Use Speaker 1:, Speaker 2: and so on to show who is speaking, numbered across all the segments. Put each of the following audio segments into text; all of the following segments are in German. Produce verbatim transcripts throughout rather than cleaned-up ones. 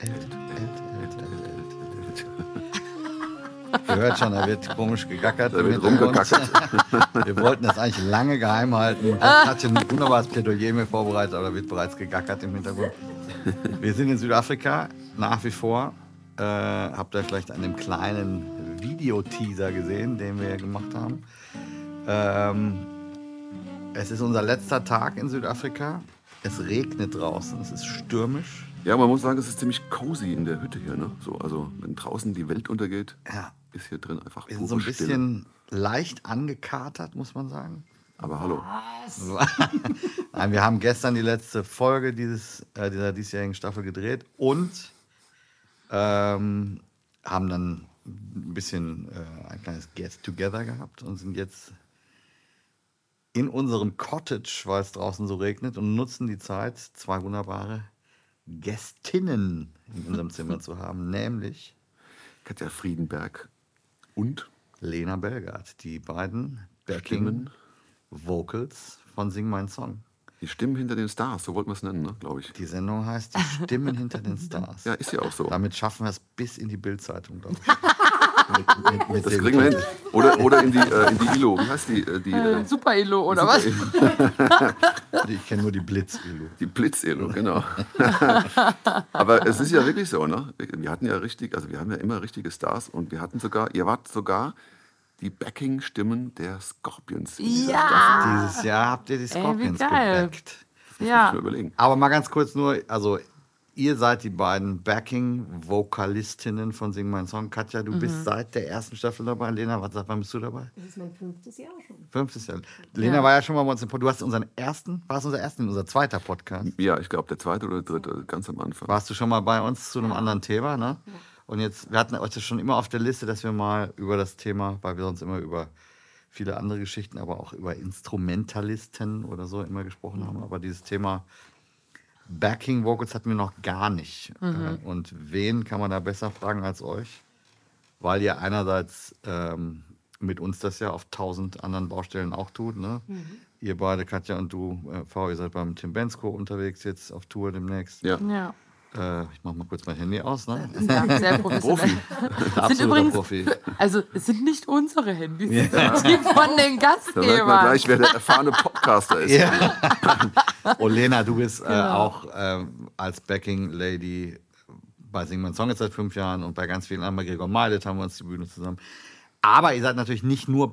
Speaker 1: Elt, Elt, Elt, Elt, Elt. Ihr hört schon, da wird komisch gegackert.
Speaker 2: Da wird rumgegackert.
Speaker 1: Wir wollten das eigentlich lange geheim halten. Das hat ein wunderbares Plädoyer mir vorbereitet, aber da wird bereits gegackert im Hintergrund. Wir sind in Südafrika, nach wie vor. Äh, habt ihr vielleicht an dem kleinen Videoteaser gesehen, den wir gemacht haben. Ähm, es ist unser letzter Tag in Südafrika. Es regnet draußen, es ist stürmisch.
Speaker 2: Ja, man muss sagen, es ist ziemlich cozy in der Hütte hier. Ne? So, also wenn draußen die Welt untergeht,
Speaker 1: ja.
Speaker 2: ist hier drin einfach
Speaker 1: Wir
Speaker 2: pure
Speaker 1: sind so ein
Speaker 2: Stille.
Speaker 1: bisschen leicht angekatert, muss man sagen.
Speaker 2: Aber hallo.
Speaker 1: Nein, wir haben gestern die letzte Folge dieses, äh, dieser diesjährigen Staffel gedreht und ähm, haben dann ein bisschen äh, ein kleines Get-Together gehabt und sind jetzt in unserem Cottage, weil es draußen so regnet, und nutzen die Zeit, zwei wunderbare Gästinnen in unserem Zimmer zu haben, nämlich
Speaker 2: Katja Friedenberg und
Speaker 1: Lena Belgard, die beiden Backing
Speaker 2: Stimmen.
Speaker 1: Vocals von Sing Mein Song.
Speaker 2: Die Stimmen hinter den Stars, so wollten wir es nennen, ne? Glaube ich.
Speaker 1: Die Sendung heißt Die Stimmen hinter den Stars.
Speaker 2: Ja, ist ja auch so.
Speaker 1: Damit schaffen wir es bis in die Bild-Zeitung, glaube ich. mit, mit, mit
Speaker 2: Das kriegen wir hin. Oder, oder in, die, äh, in die I L O. Wie heißt die? Äh, die
Speaker 3: Äh,
Speaker 2: äh,
Speaker 3: Super I L O, oder
Speaker 2: Super
Speaker 3: was?
Speaker 1: Ich kenne nur die Blitz-Ilo.
Speaker 2: Die Blitz-I L O, genau. Aber es ist ja wirklich so, ne? Wir hatten ja richtig, also wir haben ja immer richtige Stars und wir hatten sogar, ihr wart sogar die Backing-Stimmen der Scorpions. in dieser Staffel.
Speaker 3: Ja.
Speaker 1: Dieses Jahr habt ihr die Scorpions
Speaker 3: Ey, wie geil.
Speaker 1: gebackt.
Speaker 2: Das muss
Speaker 3: Ja.
Speaker 2: ich mir überlegen.
Speaker 1: Aber mal ganz kurz nur, also ihr seid die beiden Backing-Vokalistinnen von Sing Mein Song. Katja, du bist seit der ersten Staffel dabei. Lena, was, seit wann bist du dabei?
Speaker 4: Das ist mein fünftes Jahr schon.
Speaker 1: Fünftes Jahr. Lena
Speaker 3: Ja.
Speaker 1: war ja schon mal bei uns im Podcast. Du hast unseren ersten, war es unser erster, unser zweiter Podcast?
Speaker 2: Ja, ich glaube, der zweite oder dritte, ganz am Anfang.
Speaker 1: Warst du schon mal bei uns zu einem anderen Thema, ne? Und jetzt, wir hatten euch das schon immer auf der Liste, dass wir mal über das Thema, weil wir sonst immer über viele andere Geschichten, aber auch über Instrumentalisten oder so immer gesprochen haben. Aber dieses Thema Backing Vocals hatten wir noch gar nicht.
Speaker 3: Mhm.
Speaker 1: Äh, Und wen kann man da besser fragen als euch? Weil ihr einerseits ähm, mit uns das ja auf tausend anderen Baustellen auch tut. Ne? Ihr beide, Katja und du, äh, V, ihr seid beim Tim Bensko unterwegs jetzt auf Tour demnächst.
Speaker 2: Ja.
Speaker 3: Ja.
Speaker 1: Äh, ich mach mal kurz mein Handy aus. Ne?
Speaker 3: Ja, sehr professionell.
Speaker 1: Der absolute
Speaker 3: übrigens-
Speaker 1: Profi.
Speaker 3: Also, es sind nicht unsere Handys, es sind die von den
Speaker 2: Da merkt man
Speaker 3: Gastgebern.
Speaker 2: gleich, wer der erfahrene Podcaster ist.
Speaker 1: Ja. Und Lena, du bist äh,
Speaker 3: Genau.
Speaker 1: auch ähm, als Backing Lady bei Sing Mein Song jetzt seit fünf Jahren und bei ganz vielen anderen, bei Gregor Meilet haben wir uns die Bühne zusammen. Aber ihr seid natürlich nicht nur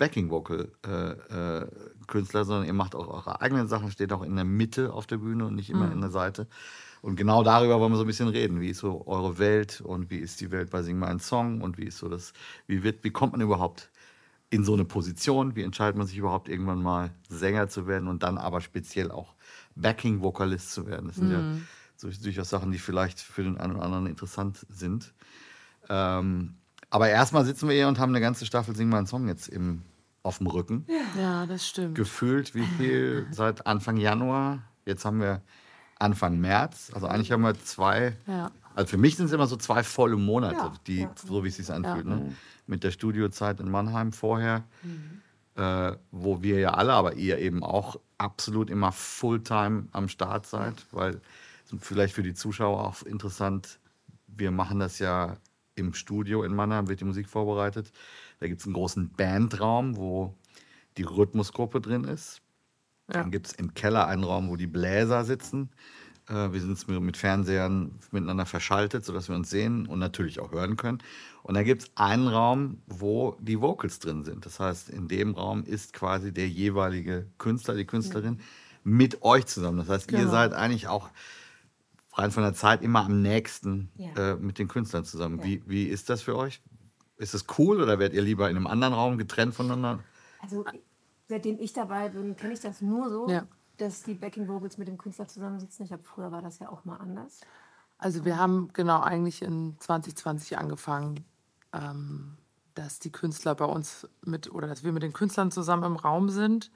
Speaker 1: Backing-Vocal-Künstler, sondern ihr macht auch eure eigenen Sachen, steht auch in der Mitte auf der Bühne und nicht immer
Speaker 3: Mhm.
Speaker 1: in der Seite. Und genau darüber wollen wir so ein bisschen reden. Wie ist so eure Welt und wie ist die Welt bei Sing Mein Song und wie ist so das, wie wird, wie kommt man überhaupt in so eine Position? Wie entscheidet man sich überhaupt irgendwann mal Sänger zu werden und dann aber speziell auch Backing-Vokalist zu werden? Das sind ja so, durchaus Sachen, die vielleicht für den einen oder anderen interessant sind. Ähm, aber erstmal sitzen wir hier und haben eine ganze Staffel Sing Mein Song jetzt im, auf dem Rücken.
Speaker 3: Ja, das stimmt.
Speaker 1: Gefühlt wie viel seit Anfang Januar. Jetzt haben wir Anfang März. Also eigentlich haben wir zwei,
Speaker 3: Ja.
Speaker 1: also für mich sind es immer so zwei volle Monate,
Speaker 4: Ja,
Speaker 1: die,
Speaker 4: ja.
Speaker 1: so wie es sich anfühlt.
Speaker 3: Ja.
Speaker 1: Ne? Mit der Studiozeit in Mannheim vorher, äh, wo wir ja alle, aber ihr eben auch absolut immer Fulltime am Start seid, weil vielleicht für die Zuschauer auch interessant, wir machen das ja im Studio in Mannheim, wird die Musik vorbereitet. Da gibt es einen großen Bandraum, wo die Rhythmusgruppe drin ist.
Speaker 3: Ja.
Speaker 1: Dann gibt es im Keller einen Raum, wo die Bläser sitzen. Äh, wir sind mit Fernsehern miteinander verschaltet, sodass wir uns sehen und natürlich auch hören können. Und dann gibt es einen Raum, wo die Vocals drin sind. Das heißt, in dem Raum ist quasi der jeweilige Künstler, die Künstlerin mit euch zusammen. Das heißt, ihr
Speaker 3: Genau.
Speaker 1: seid eigentlich auch rein von der Zeit immer am nächsten
Speaker 4: Ja.
Speaker 1: äh, mit den Künstlern zusammen.
Speaker 4: Ja.
Speaker 1: Wie, wie ist das für euch? Ist es cool oder werdet ihr lieber in einem anderen Raum getrennt voneinander?
Speaker 4: Also seitdem ich dabei bin, kenne ich das nur so,
Speaker 3: Ja.
Speaker 4: dass die Backing Vocals mit dem Künstler zusammensitzen. Ich habe früher war das ja auch mal anders.
Speaker 3: Also wir haben genau eigentlich in zwanzig zwanzig angefangen, ähm, dass die Künstler bei uns mit, oder dass wir mit den Künstlern zusammen im Raum sind.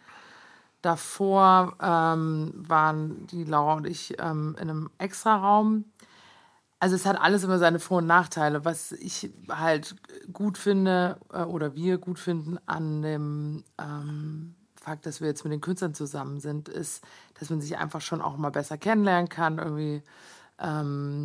Speaker 3: Davor ähm, waren die Laura und ich ähm, in einem Extra-Raum. Also es hat alles immer seine Vor- und Nachteile. Was ich halt gut finde äh, oder wir gut finden an dem ähm, Fakt, dass wir jetzt mit den Künstlern zusammen sind, ist, dass man sich einfach schon auch mal besser kennenlernen kann irgendwie. Ähm,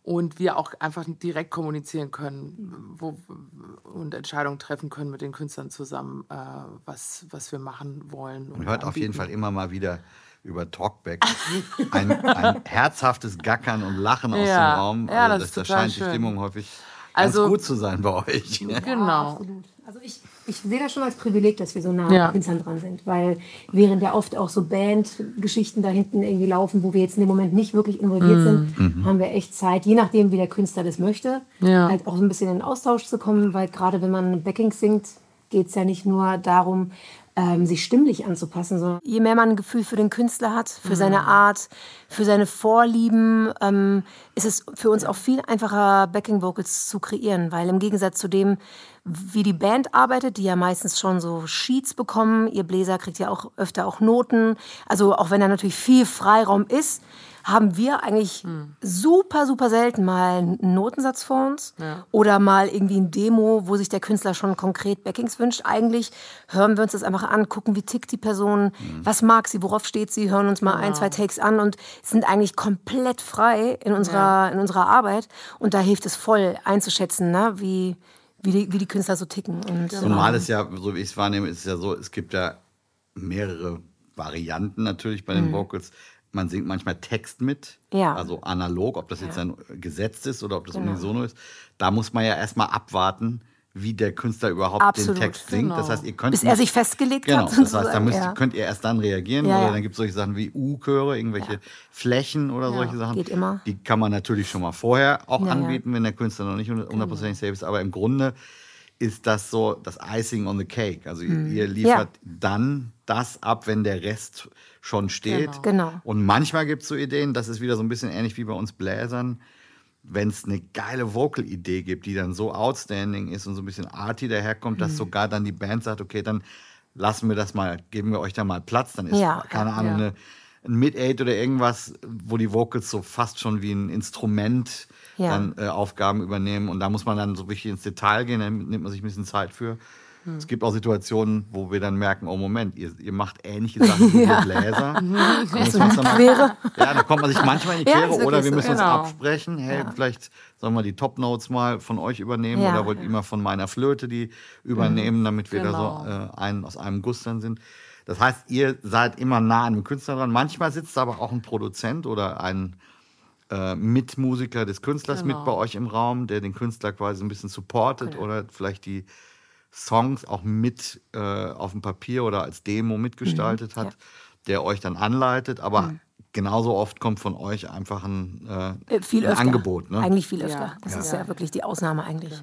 Speaker 3: und wir auch einfach direkt kommunizieren können wo, und Entscheidungen treffen können mit den Künstlern zusammen, äh, was, was wir machen wollen.
Speaker 1: Man hört auf jeden Fall immer mal wieder über Talkback ein, ein herzhaftes Gackern und Lachen aus
Speaker 3: Ja,
Speaker 1: dem Raum.
Speaker 3: ja,
Speaker 1: Also
Speaker 3: das ist
Speaker 1: da
Speaker 3: total
Speaker 1: scheint die
Speaker 3: schön.
Speaker 1: Stimmung häufig
Speaker 3: Also-
Speaker 1: ganz gut zu sein bei euch.
Speaker 3: Genau.
Speaker 4: Absolut. Also ich, ich sehe das schon als Privileg, dass wir so nah
Speaker 3: Ja.
Speaker 4: an Künstlern dran sind, weil während ja oft auch so Bandgeschichten da hinten irgendwie laufen, wo wir jetzt in dem Moment nicht wirklich involviert sind, haben wir echt Zeit, je nachdem, wie der Künstler das möchte,
Speaker 3: Ja.
Speaker 4: halt auch so ein bisschen in den Austausch zu kommen, weil gerade wenn man Backing singt, geht es ja nicht nur darum, ähm, sich stimmlich anzupassen, sondern je mehr man ein Gefühl für den Künstler hat, für seine Art, für seine Vorlieben, ähm, ist es für uns auch viel einfacher, Backing-Vocals zu kreieren, weil im Gegensatz zu dem, wie die Band arbeitet, die ja meistens schon so Sheets bekommen, ihr Bläser kriegt ja auch öfter auch Noten, also auch wenn da natürlich viel Freiraum ist, haben wir eigentlich super, super selten mal einen Notensatz vor uns
Speaker 3: Ja.
Speaker 4: oder mal irgendwie ein Demo, wo sich der Künstler schon konkret Backings wünscht. Eigentlich hören wir uns das einfach an, gucken, wie tickt die Person, was mag sie, worauf steht sie, hören uns mal ein, zwei Takes an und sind eigentlich komplett frei in unserer, in unserer Arbeit. Und da hilft es voll einzuschätzen, ne, wie, wie, die, wie die Künstler so ticken. Und,
Speaker 1: Normal ist ja, so wie ich es wahrnehme, ist es ja so, es gibt ja mehrere Varianten natürlich bei den Vocals. Man singt manchmal Text mit,
Speaker 4: Ja.
Speaker 1: also analog, ob das jetzt ein gesetzt ist oder ob das
Speaker 4: Genau.
Speaker 1: unisono ist. Da muss man ja erstmal abwarten, wie der Künstler überhaupt
Speaker 4: Absolut,
Speaker 1: den Text singt.
Speaker 3: genau.
Speaker 1: Das heißt, ihr könnt
Speaker 4: bis er
Speaker 1: nicht-
Speaker 4: sich festgelegt
Speaker 1: Genau,
Speaker 4: hat.
Speaker 1: das heißt, da
Speaker 4: sozusagen,
Speaker 1: müsst,
Speaker 4: ja.
Speaker 1: könnt ihr erst dann reagieren.
Speaker 4: Ja,
Speaker 1: oder
Speaker 4: ja.
Speaker 1: dann gibt es solche Sachen wie U-Chöre, irgendwelche Flächen oder solche Sachen.
Speaker 4: geht immer.
Speaker 1: Die kann man natürlich schon mal vorher auch
Speaker 4: Ja, ja.
Speaker 1: anbieten, wenn der Künstler noch nicht hundertprozentig safe ist. Aber im Grunde ist das so das Icing on the cake. Also ihr- ihr liefert dann das ab, wenn der Rest schon steht.
Speaker 4: Genau.
Speaker 1: Und manchmal gibt es so Ideen, das ist wieder so ein bisschen ähnlich wie bei uns Bläsern, wenn es eine geile Vocal-Idee gibt, die dann so outstanding ist und so ein bisschen arty daherkommt, dass sogar dann die Band sagt, okay, dann lassen wir das mal, geben wir euch da mal Platz. Dann ist,
Speaker 4: Ja,
Speaker 1: keine Ahnung,
Speaker 3: ja.
Speaker 1: eine, ein Mid-Eight oder irgendwas, wo die Vocals so fast schon wie ein Instrument
Speaker 4: Ja.
Speaker 1: dann äh, Aufgaben übernehmen. Und da muss man dann so richtig ins Detail gehen, dann nimmt man sich ein bisschen Zeit für.
Speaker 3: Hm.
Speaker 1: Es gibt auch Situationen, wo wir dann merken, oh Moment, ihr, ihr macht ähnliche Sachen wie wir Bläser. Da muss man dann mal- Ja, da kommt man sich manchmal in die
Speaker 4: Ja,
Speaker 1: Quere
Speaker 4: ist wirklich
Speaker 1: oder wir
Speaker 4: so.
Speaker 1: müssen uns
Speaker 3: Genau.
Speaker 1: absprechen. Hey, vielleicht sollen wir die Top-Notes mal von euch übernehmen
Speaker 4: Ja,
Speaker 1: oder wollt ihr mal von meiner Flöte die übernehmen, damit wir
Speaker 3: Genau.
Speaker 1: da so äh, ein, aus einem Guss dann sind. Das heißt, ihr seid immer nah an dem Künstler dran. Manchmal sitzt aber auch ein Produzent oder ein äh, Mitmusiker des Künstlers
Speaker 3: Genau.
Speaker 1: mit bei euch im Raum, der den Künstler quasi ein bisschen supportet oder vielleicht die Songs auch mit äh, auf dem Papier oder als Demo mitgestaltet hat, der euch dann anleitet. Aber genauso oft kommt von euch einfach ein, äh,
Speaker 4: Äh, viel
Speaker 1: ein
Speaker 4: öfter.
Speaker 1: Angebot. Ne?
Speaker 4: Eigentlich viel öfter.
Speaker 3: Ja.
Speaker 4: Das
Speaker 3: Ja.
Speaker 4: ist ja wirklich die Ausnahme eigentlich.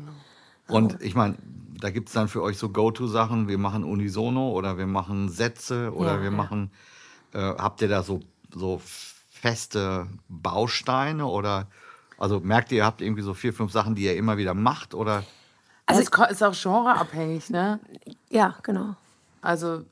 Speaker 1: Und ich meine, da gibt es dann für euch so Go-To-Sachen. Wir machen Unisono oder wir machen Sätze oder
Speaker 4: Ja,
Speaker 1: wir
Speaker 4: ja.
Speaker 1: machen, äh, habt ihr da so, so feste Bausteine oder, also merkt ihr, ihr habt irgendwie so vier, fünf Sachen, die ihr immer wieder macht oder?
Speaker 3: Also es ko- ist auch genreabhängig, ne?
Speaker 4: Ja, genau.
Speaker 3: Also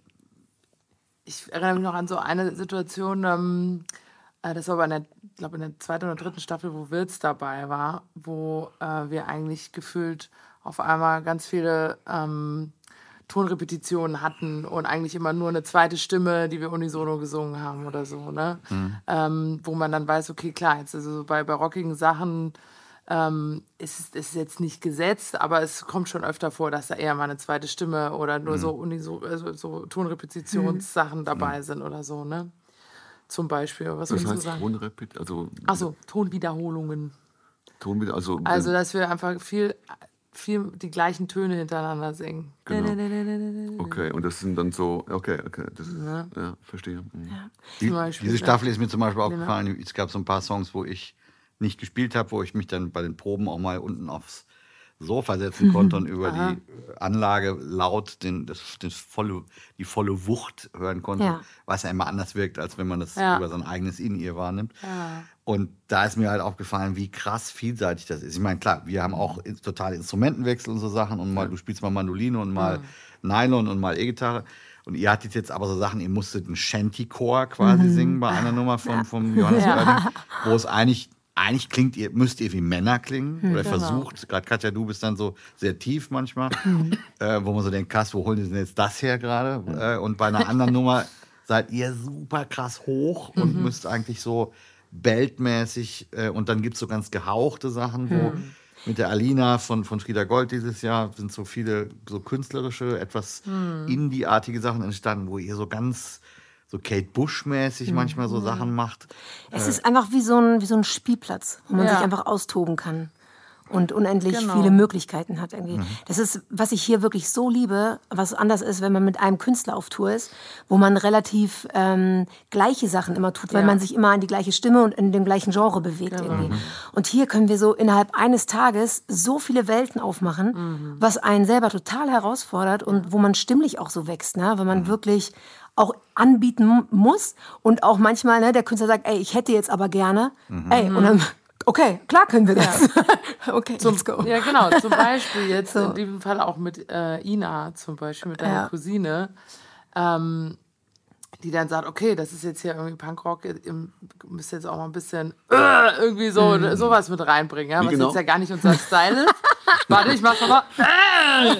Speaker 3: ich erinnere mich noch an so eine Situation, ähm, äh, das war aber in der, glaube in der zweiten oder dritten Staffel, wo Wilz dabei war, wo äh, wir eigentlich gefühlt auf einmal ganz viele ähm, Tonrepetitionen hatten und eigentlich immer nur eine zweite Stimme, die wir unisono gesungen haben oder so, ne? Ähm, wo man dann weiß, okay, klar, jetzt also so bei barockigen Sachen ähm, ist es ist jetzt nicht gesetzt, aber es kommt schon öfter vor, dass da eher mal eine zweite Stimme oder nur so, uniso, also so Tonrepetitionssachen dabei sind oder so, ne? Zum Beispiel, was
Speaker 2: Das
Speaker 3: würdest du
Speaker 2: heißt
Speaker 3: sagen?
Speaker 2: Tonrepet, also
Speaker 3: Achso, Tonwiederholungen.
Speaker 2: Ton wieder, also,
Speaker 3: Also, dass wir einfach viel, viel die gleichen Töne hintereinander singen.
Speaker 2: Genau. Okay, und das sind dann so, okay, okay, das ist, ja, verstehe. Mhm.
Speaker 1: Die,
Speaker 3: Zum Beispiel,
Speaker 1: diese
Speaker 3: ja.
Speaker 1: Staffel ist mir zum Beispiel aufgefallen, es gab so ein paar Songs, wo ich nicht gespielt habe, wo ich mich dann bei den Proben auch mal unten aufs Sofa setzen konnte und über die Anlage laut den, das, das volle, die volle Wucht hören konnte,
Speaker 4: Ja.
Speaker 1: was ja immer anders wirkt, als wenn man das
Speaker 3: Ja.
Speaker 1: über sein eigenes In-Ear wahrnimmt.
Speaker 3: Ja.
Speaker 1: Und da ist mir halt aufgefallen, wie krass vielseitig das ist. Ich meine, klar, wir haben auch in- total Instrumentenwechsel und so Sachen und mal, du spielst mal Mandoline und mal Nylon und mal E-Gitarre. Und ihr hattet jetzt aber so Sachen, ihr musstet einen Shanty-Chor quasi singen bei einer Nummer von, vom Johannes Oerding, wo es eigentlich, eigentlich klingt, ihr müsst ihr wie Männer klingen oder versucht, gerade Katja, du bist dann so sehr tief manchmal, äh, wo man so denkt, krass, wo holen die denn jetzt das her gerade? Äh, und bei einer anderen Nummer seid ihr super krass hoch und müsst eigentlich so beltmäßig. Äh, und dann gibt es so ganz gehauchte Sachen, wo hm. mit der Alina von, von Frieda Gold dieses Jahr sind so viele so künstlerische, etwas hm. Indie-artige Sachen entstanden, wo ihr so ganz so Kate Bush-mäßig hm. manchmal so Sachen macht.
Speaker 4: Es
Speaker 1: äh,
Speaker 4: ist einfach wie so ein, wie so ein Spielplatz, wo man
Speaker 3: Ja.
Speaker 4: sich einfach austoben kann. Und unendlich
Speaker 3: Genau.
Speaker 4: viele Möglichkeiten hat irgendwie.
Speaker 1: Mhm.
Speaker 4: Das ist, was ich hier wirklich so liebe, was anders ist, wenn man mit einem Künstler auf Tour ist, wo man relativ ähm, gleiche Sachen immer tut, weil
Speaker 3: Ja.
Speaker 4: man sich immer an die gleiche Stimme und in dem gleichen Genre bewegt.
Speaker 3: Genau.
Speaker 4: Irgendwie. Und hier können wir so innerhalb eines Tages so viele Welten aufmachen,
Speaker 3: Mhm.
Speaker 4: was einen selber total herausfordert und wo man stimmlich auch so wächst, ne? Weil man wirklich auch anbieten mu- muss und auch manchmal, ne, der Künstler sagt, ey, ich hätte jetzt aber gerne, ey, und dann okay, klar können wir das. Okay, let's go.
Speaker 3: Ja, genau. Zum Beispiel jetzt
Speaker 4: So.
Speaker 3: in diesem Fall auch mit äh, Ina, zum Beispiel mit deiner
Speaker 4: Ja.
Speaker 3: Cousine, ähm, die dann sagt, okay, das ist jetzt hier irgendwie Punkrock, ihr müsst jetzt auch mal ein bisschen äh, irgendwie so
Speaker 4: Mhm.
Speaker 3: sowas mit reinbringen, ja,
Speaker 2: Wie
Speaker 3: was
Speaker 2: genau?
Speaker 3: jetzt ja gar nicht unser Style ist. Warte, ich mach's nochmal. Äh.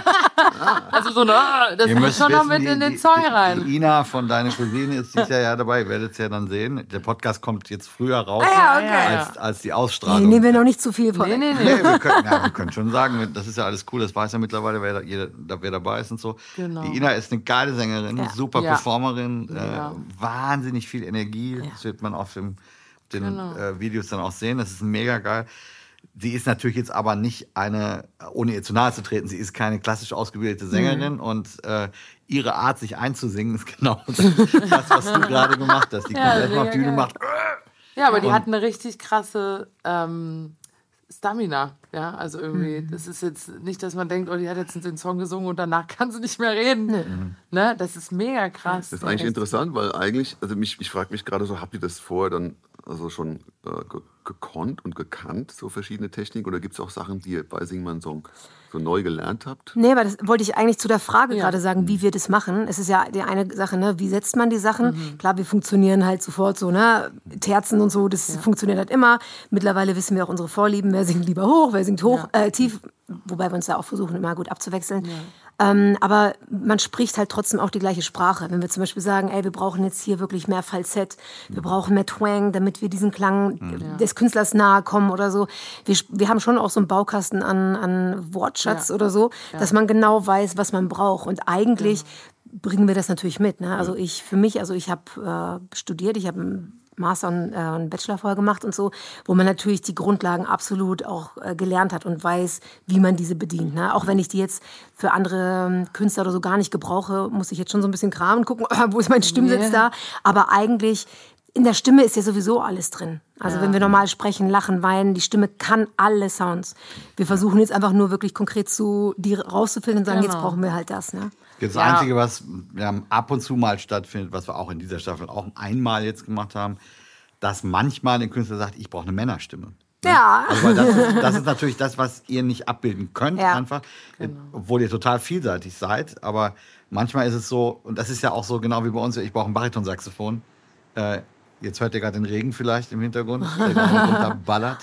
Speaker 3: Also so eine, äh, das
Speaker 1: Ihr
Speaker 3: muss
Speaker 1: müsst
Speaker 3: schon noch
Speaker 1: wissen,
Speaker 3: mit
Speaker 1: die-
Speaker 3: in den
Speaker 1: die-
Speaker 3: Song
Speaker 1: die,
Speaker 3: rein.
Speaker 1: Die Ina von deiner Cousine ist dieses Jahr ja dabei. Ihr werdet es ja dann sehen. Der Podcast kommt jetzt früher raus
Speaker 4: Ah, ja, okay.
Speaker 1: als, als die
Speaker 4: Nee,
Speaker 1: Ausstrahlung.
Speaker 4: nehmen wir noch nicht zu viel vor.
Speaker 3: Nee, nee, nee.
Speaker 1: Nee, wir, können, ja, wir können schon sagen, das ist ja alles cool, das weiß ja mittlerweile, wer, da- jeder, wer dabei ist und so.
Speaker 3: Genau.
Speaker 1: Die Ina ist eine geile Sängerin,
Speaker 4: Ja.
Speaker 1: super
Speaker 3: Ja.
Speaker 1: Performerin,
Speaker 3: Ja.
Speaker 1: äh, wahnsinnig viel Energie. Das wird man auf dem, den
Speaker 3: Genau.
Speaker 1: äh, Videos dann auch sehen. Das ist mega geil. Sie ist natürlich jetzt aber nicht eine, ohne ihr zu nahe zu treten, sie ist keine klassisch ausgebildete Sängerin und äh, ihre Art, sich einzusingen, ist genau das, das was du gerade gemacht hast. Die
Speaker 3: Ja,
Speaker 1: kommt erstmal auf
Speaker 3: mega
Speaker 1: die Bühne und
Speaker 3: geil.
Speaker 1: macht.
Speaker 3: Ja, aber die
Speaker 1: Und-
Speaker 3: hat eine richtig krasse ähm, Stamina. Ja, also irgendwie, das ist jetzt nicht, dass man denkt, oh, die hat jetzt den Song gesungen und danach kann sie nicht mehr reden. Ne? Das ist mega krass.
Speaker 2: Das ist eigentlich interessant, weil eigentlich, also mich, ich frage mich gerade so, habt ihr das vorher dann also schon äh, ge gekonnt und gekannt, so verschiedene Techniken? Oder gibt es auch Sachen, die ihr bei Sing Mein Song so neu gelernt habt?
Speaker 4: Nee, aber das wollte ich eigentlich zu der Frage
Speaker 3: Ja.
Speaker 4: gerade sagen, wie wir das machen. Es ist ja die eine Sache, ne? Wie setzt man die Sachen? Klar, wir funktionieren halt sofort so, ne? Terzen und so, das funktioniert halt immer. Mittlerweile wissen wir auch unsere Vorlieben, wer singt lieber hoch, wer singt hoch, äh, tief, wobei wir uns da auch versuchen, immer gut abzuwechseln. Ähm, aber man spricht halt trotzdem auch die gleiche Sprache. Wenn wir zum Beispiel sagen, ey, wir brauchen jetzt hier wirklich mehr Falsett, wir brauchen mehr Twang, damit wir diesen Klang des Künstlers nahe kommen oder so. Wir, wir haben schon auch so einen Baukasten an, an Wortschatz
Speaker 3: Ja.
Speaker 4: oder so, dass man genau weiß, was man braucht. Und eigentlich bringen wir das natürlich mit. Ne? Also ich, für mich, also ich habe äh, studiert, ich habe einen Master und äh, einen Bachelor vorher gemacht und so, wo man natürlich die Grundlagen absolut auch äh, gelernt hat und weiß, wie man diese bedient. Ne? Auch wenn ich die jetzt für andere ähm, Künstler oder so gar nicht gebrauche, muss ich jetzt schon so ein bisschen kramen und gucken, wo ist mein Stimmsitz
Speaker 3: Ja.
Speaker 4: da. Aber eigentlich, in der Stimme ist ja sowieso alles drin. Also wenn wir normal sprechen, lachen, weinen, die Stimme kann alle Sounds. Wir versuchen jetzt einfach nur wirklich konkret zu die rauszufiltern und sagen,
Speaker 3: Genau.
Speaker 4: jetzt brauchen wir halt das. Ne?
Speaker 1: Das
Speaker 3: Ja.
Speaker 1: Einzige, was ja, ab und zu mal stattfindet, was wir auch in dieser Staffel auch einmal jetzt gemacht haben, dass manchmal ein Künstler sagt, ich brauche eine Männerstimme.
Speaker 4: Ja.
Speaker 1: Also, weil das, ist, das ist natürlich das, was ihr nicht abbilden könnt,
Speaker 4: Ja.
Speaker 1: einfach, obwohl ihr total vielseitig seid. Aber manchmal ist es so, und das ist ja auch so genau wie bei uns, ich brauche ein Baritonsaxophon. Äh, jetzt hört ihr gerade den Regen vielleicht im Hintergrund, der da runter ballert.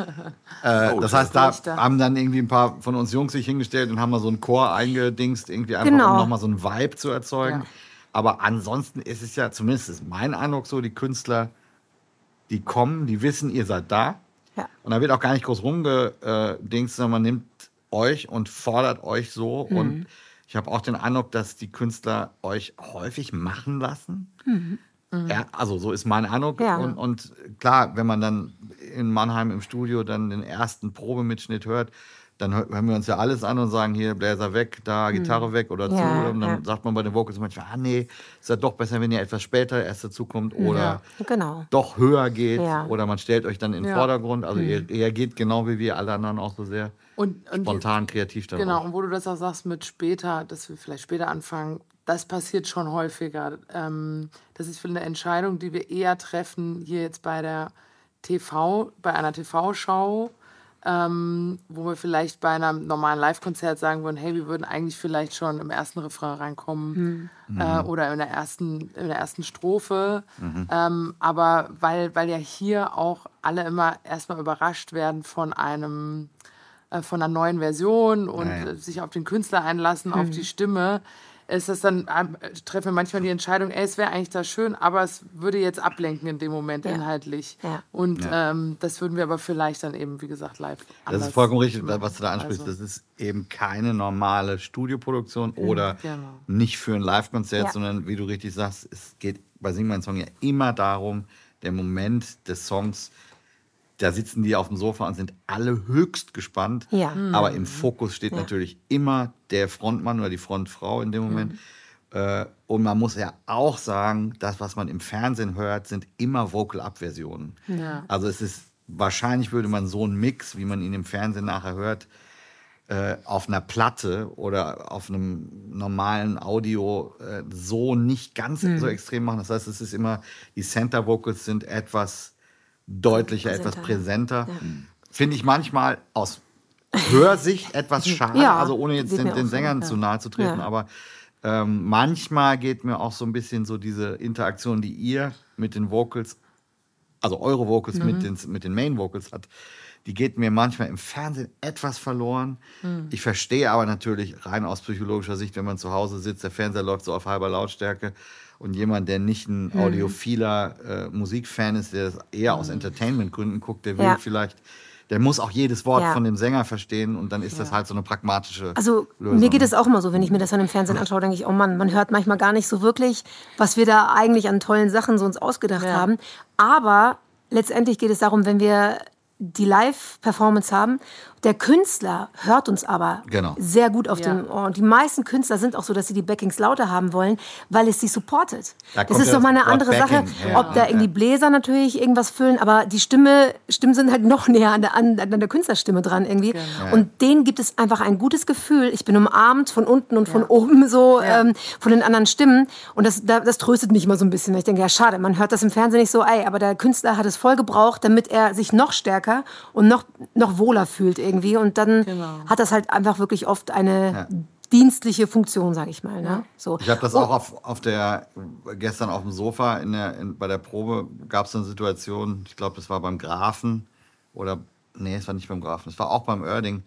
Speaker 1: Äh,
Speaker 2: Oh,
Speaker 1: das
Speaker 2: das
Speaker 1: heißt, da
Speaker 3: ist da.
Speaker 1: haben dann irgendwie ein paar von uns Jungs sich hingestellt und haben mal so einen Chor eingedingst, irgendwie einfach,
Speaker 4: Genau.
Speaker 1: um nochmal so einen Vibe zu erzeugen.
Speaker 3: Ja.
Speaker 1: Aber ansonsten ist es ja, zumindest ist mein Eindruck so, die Künstler, die kommen, die wissen, ihr seid da.
Speaker 4: Ja.
Speaker 1: Und da wird auch gar nicht groß rumgedingst, sondern man nimmt euch und fordert euch so.
Speaker 4: Mhm.
Speaker 1: Und ich habe auch den Eindruck, dass die Künstler euch häufig machen lassen. Ja, also so ist mein Eindruck.
Speaker 4: Mhm. Ja.
Speaker 1: Und, und klar, wenn man dann in Mannheim im Studio dann den ersten Probemitschnitt hört, dann hö- hören wir uns ja alles an und sagen, hier Bläser weg, da Gitarre weg oder
Speaker 4: Mhm. Ja,
Speaker 1: zu. Und dann
Speaker 4: ja.
Speaker 1: sagt man bei den Vocals manchmal, ah nee, ist ja doch besser, wenn ihr etwas später erst dazukommt oder
Speaker 4: Genau.
Speaker 1: doch höher geht
Speaker 4: Ja.
Speaker 1: oder man stellt euch dann in den
Speaker 3: Ja.
Speaker 1: Vordergrund. Also ihr, ihr geht genau wie wir alle anderen auch so sehr
Speaker 3: Und, und
Speaker 1: spontan, kreativ darauf.
Speaker 3: Genau, und wo du das auch sagst mit später, dass wir vielleicht später anfangen, das passiert schon häufiger. Ähm, das ist für eine Entscheidung, die wir eher treffen, hier jetzt bei der T V, bei einer T V-Show, ähm, wo wir vielleicht bei einem normalen Live-Konzert sagen würden, hey, wir würden eigentlich vielleicht schon im ersten Refrain reinkommen äh, oder in der ersten, in der ersten Strophe. Ähm, aber weil, weil ja hier auch alle immer erstmal überrascht werden von einem äh, von einer neuen Version und
Speaker 1: Ja, ja.
Speaker 3: äh, sich auf den Künstler einlassen, auf die Stimme, ist es dann, äh, treffen wir manchmal die Entscheidung, ey, es wäre eigentlich da schön, aber es würde jetzt ablenken in dem Moment
Speaker 4: Ja.
Speaker 3: inhaltlich.
Speaker 4: Ja.
Speaker 3: Und
Speaker 1: Ja.
Speaker 3: ähm, das würden wir aber vielleicht dann eben, wie gesagt, live
Speaker 1: Das
Speaker 3: anders
Speaker 1: ist vollkommen richtig,
Speaker 3: machen.
Speaker 1: was du da ansprichst.
Speaker 3: Also,
Speaker 1: Das ist eben keine normale Studioproduktion oder
Speaker 3: genau.
Speaker 1: nicht für ein Live-Konzert,
Speaker 4: Ja.
Speaker 1: sondern wie du richtig sagst, es geht bei Sing mein Song ja immer darum, der Moment des Songs, da sitzen die auf dem Sofa und sind alle höchst gespannt.
Speaker 4: Ja. Mhm.
Speaker 1: Aber im Fokus steht
Speaker 4: Ja.
Speaker 1: natürlich immer der Frontmann oder die Frontfrau in dem Moment. Äh, und man muss ja auch sagen, das, was man im Fernsehen hört, sind immer Vocal-Up-Versionen.
Speaker 3: Ja.
Speaker 1: Also es ist, wahrscheinlich würde man so einen Mix, wie man ihn im Fernsehen nachher hört, äh, auf einer Platte oder auf einem normalen Audio äh, so nicht ganz so extrem machen. Das heißt, es ist immer, die Center Vocals sind etwas deutlicher, etwas
Speaker 4: Präsenter,
Speaker 1: präsenter. Finde ich manchmal aus Hörsicht etwas schade,
Speaker 4: Ja,
Speaker 1: also ohne jetzt
Speaker 4: geht
Speaker 1: den,
Speaker 4: mir
Speaker 1: den
Speaker 4: auch so,
Speaker 1: Sängern
Speaker 4: ja.
Speaker 1: zu nahe zu treten,
Speaker 4: Ja.
Speaker 1: aber ähm, manchmal geht mir auch so ein bisschen so diese Interaktion, die ihr mit den Vocals, also eure Vocals mit, den, mit den Main Vocals hat, die geht mir manchmal im Fernsehen etwas verloren. Ich verstehe aber natürlich rein aus psychologischer Sicht, wenn man zu Hause sitzt, der Fernseher läuft so auf halber Lautstärke und jemand, der nicht ein audiophiler äh, Musikfan ist, der das eher aus Entertainment-Gründen guckt, der will
Speaker 4: Ja.
Speaker 1: vielleicht, der muss auch jedes Wort
Speaker 4: Ja.
Speaker 1: von dem Sänger verstehen und dann ist das halt so eine pragmatische
Speaker 4: Also
Speaker 1: Lösung.
Speaker 4: mir geht es auch immer so, wenn ich mir das dann im Fernsehen anschaue, denke ich, oh Mann, man hört manchmal gar nicht so wirklich, was wir da eigentlich an tollen Sachen so uns ausgedacht
Speaker 3: Ja.
Speaker 4: haben. Aber letztendlich geht es darum, wenn wir die Live-Performance haben, der Künstler hört uns aber
Speaker 1: Genau.
Speaker 4: sehr gut auf
Speaker 3: Ja.
Speaker 4: dem Ohr. Und die meisten Künstler sind auch so, dass sie die Backings lauter haben wollen, weil es sie supportet.
Speaker 1: Da
Speaker 4: Das
Speaker 1: kommt
Speaker 4: ist
Speaker 1: ja
Speaker 4: doch mal
Speaker 1: das
Speaker 4: eine
Speaker 1: Wort
Speaker 4: andere Sache,
Speaker 1: Backing. Ja,
Speaker 4: ob da
Speaker 1: ja,
Speaker 4: irgendwie
Speaker 1: ja.
Speaker 4: Bläser natürlich irgendwas füllen, aber die Stimme, Stimmen sind halt noch näher an der, an, an der Künstlerstimme dran irgendwie.
Speaker 3: Genau.
Speaker 4: Und denen gibt es einfach ein gutes Gefühl. Ich bin umarmt von unten und von oben so
Speaker 3: Ja.
Speaker 4: ähm, von den anderen Stimmen. Und das, da- das tröstet mich immer so ein bisschen. Ich denke, ja schade, man hört das im Fernsehen nicht so, ey, aber der Künstler hat es voll gebraucht, damit er sich noch stärker und noch, noch wohler fühlt irgendwie. Und dann
Speaker 3: Genau.
Speaker 4: hat das halt einfach wirklich oft eine dienstliche Funktion, sag ich mal. Ne? So.
Speaker 1: Ich habe das
Speaker 4: Oh,
Speaker 1: auch auf, auf der, gestern auf dem Sofa in der, in, bei der Probe gab es eine Situation, ich glaube, das war beim Grafen oder, nee, es war nicht beim Grafen, es war auch beim Oerding,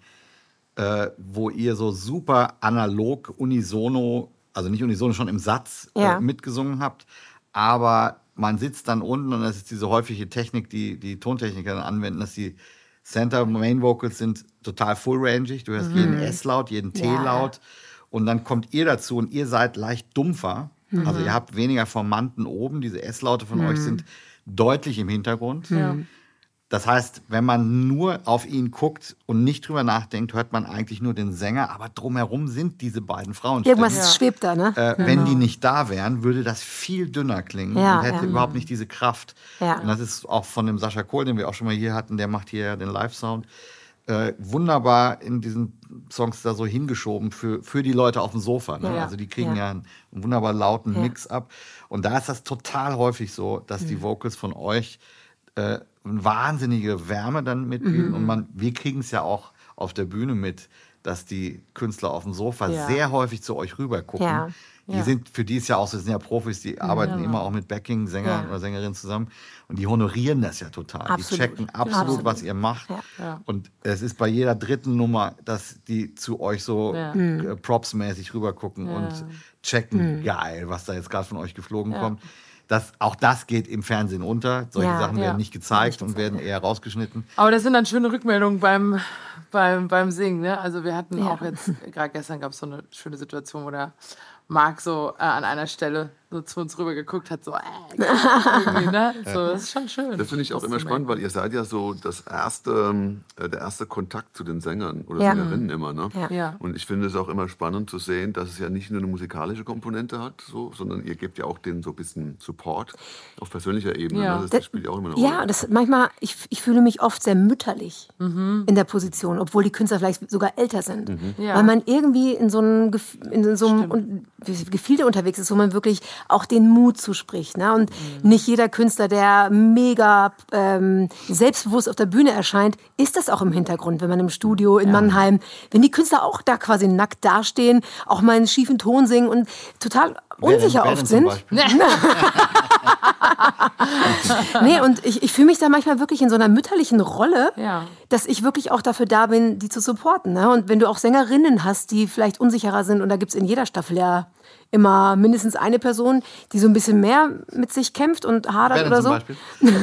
Speaker 1: äh, wo ihr so super analog, unisono, also nicht unisono, schon im Satz
Speaker 4: Ja.
Speaker 1: äh, mitgesungen habt, aber man sitzt dann unten und das ist diese häufige Technik, die die Tontechniker dann anwenden, dass die Center Main Vocals sind total full-rangig. Du hörst jeden S-Laut, jeden T-Laut. Und dann kommt ihr dazu und ihr seid leicht dumpfer. Also ihr habt weniger Formanten oben. Diese S-Laute von euch sind deutlich im Hintergrund.
Speaker 3: Ja.
Speaker 1: Das heißt, wenn man nur auf ihn guckt und nicht drüber nachdenkt, hört man eigentlich nur den Sänger. Aber drumherum sind diese beiden Frauenstimmen.
Speaker 4: irgendwas schwebt da, ne?
Speaker 1: Äh, Wenn die nicht da wären, würde das viel dünner klingen
Speaker 4: Ja,
Speaker 1: und hätte
Speaker 4: ja.
Speaker 1: überhaupt nicht diese Kraft.
Speaker 4: Ja.
Speaker 1: Und das ist auch von dem Sascha Kohl, den wir auch schon mal hier hatten, der macht hier den Live-Sound, äh, wunderbar in diesen Songs da so hingeschoben für, für die Leute auf dem Sofa. Ne?
Speaker 3: Ja.
Speaker 1: Also die kriegen
Speaker 4: Ja.
Speaker 1: ja einen, einen wunderbar lauten
Speaker 4: Ja.
Speaker 1: Mix ab. Und da ist das total häufig so, dass die Vocals von euch äh, eine wahnsinnige Wärme dann mitbieten.
Speaker 4: Mhm.
Speaker 1: Und man, wir kriegen es ja auch auf der Bühne mit, dass die Künstler auf dem Sofa
Speaker 3: Ja.
Speaker 1: sehr häufig zu euch rüber gucken.
Speaker 4: Ja.
Speaker 1: Die
Speaker 3: Ja.
Speaker 1: sind, für die ist ja auch so, das sind ja Profis, die arbeiten immer auch mit Backing-Sängern
Speaker 4: Ja.
Speaker 1: oder Sängerinnen zusammen. Und die honorieren das ja total. Die
Speaker 4: Absolut.
Speaker 1: checken absolut,
Speaker 4: Absolut.
Speaker 1: was ihr macht.
Speaker 4: Ja.
Speaker 3: Ja.
Speaker 1: Und es ist bei jeder dritten Nummer, dass die zu euch so
Speaker 3: Ja.
Speaker 1: äh, propsmäßig rübergucken und checken, geil, was da jetzt gerade von euch geflogen kommt. Das, auch das geht im Fernsehen unter. Solche
Speaker 4: Ja.
Speaker 1: Sachen
Speaker 3: Ja.
Speaker 1: werden nicht gezeigt und werden eher rausgeschnitten.
Speaker 3: Aber das sind dann schöne Rückmeldungen beim, beim, beim Singen. Ne? Also wir hatten
Speaker 4: Ja.
Speaker 3: auch jetzt, gerade gestern gab es so eine schöne Situation, wo der Marc so äh, an einer Stelle so zu uns rüber geguckt hat, so, äh, irgendwie, ne? So, das ist schon schön.
Speaker 2: Das finde ich auch
Speaker 3: Das
Speaker 2: immer
Speaker 3: zu
Speaker 2: spannend,
Speaker 3: merken.
Speaker 2: weil ihr seid ja so das erste, ähm, äh, der erste Kontakt zu den Sängern oder
Speaker 4: Ja.
Speaker 2: Sängerinnen immer. Ne?
Speaker 4: Ja.
Speaker 3: Ja.
Speaker 2: Und ich finde es auch immer spannend zu sehen, dass es ja nicht nur eine musikalische Komponente hat, so, sondern ihr gebt ja auch den so ein bisschen Support auf persönlicher Ebene.
Speaker 3: Ja.
Speaker 2: Ne? Das, das spielt ja auch immer eine Rolle.
Speaker 4: Ja, das manchmal, ich, ich fühle mich oft sehr mütterlich
Speaker 3: Mhm.
Speaker 4: in der Position, obwohl die Künstler vielleicht sogar älter sind.
Speaker 3: Ja.
Speaker 4: Weil man irgendwie in so einem, Gef- in so einem un- Gefilde unterwegs ist, wo man wirklich auch den Mut zuspricht. Ne? Und
Speaker 3: Mhm.
Speaker 4: nicht jeder Künstler, der mega ähm, selbstbewusst auf der Bühne erscheint, ist das auch im Hintergrund, wenn man im Studio in Mannheim, wenn die Künstler auch da quasi nackt dastehen, auch mal einen schiefen Ton singen und total unsicher
Speaker 1: Wer denn- wer
Speaker 4: oft
Speaker 1: denn
Speaker 4: sind.
Speaker 1: zum Beispiel?
Speaker 4: Nee, und ich, ich fühle mich da manchmal wirklich in so einer mütterlichen Rolle,
Speaker 3: Ja.
Speaker 4: dass ich wirklich auch dafür da bin, die zu supporten. Ne? Und wenn du auch Sängerinnen hast, die vielleicht unsicherer sind, und da gibt es in jeder Staffel ja immer mindestens eine Person, die so ein bisschen mehr mit sich kämpft und hadert
Speaker 1: Wer denn
Speaker 4: oder
Speaker 1: zum
Speaker 4: so.
Speaker 1: Beispiel?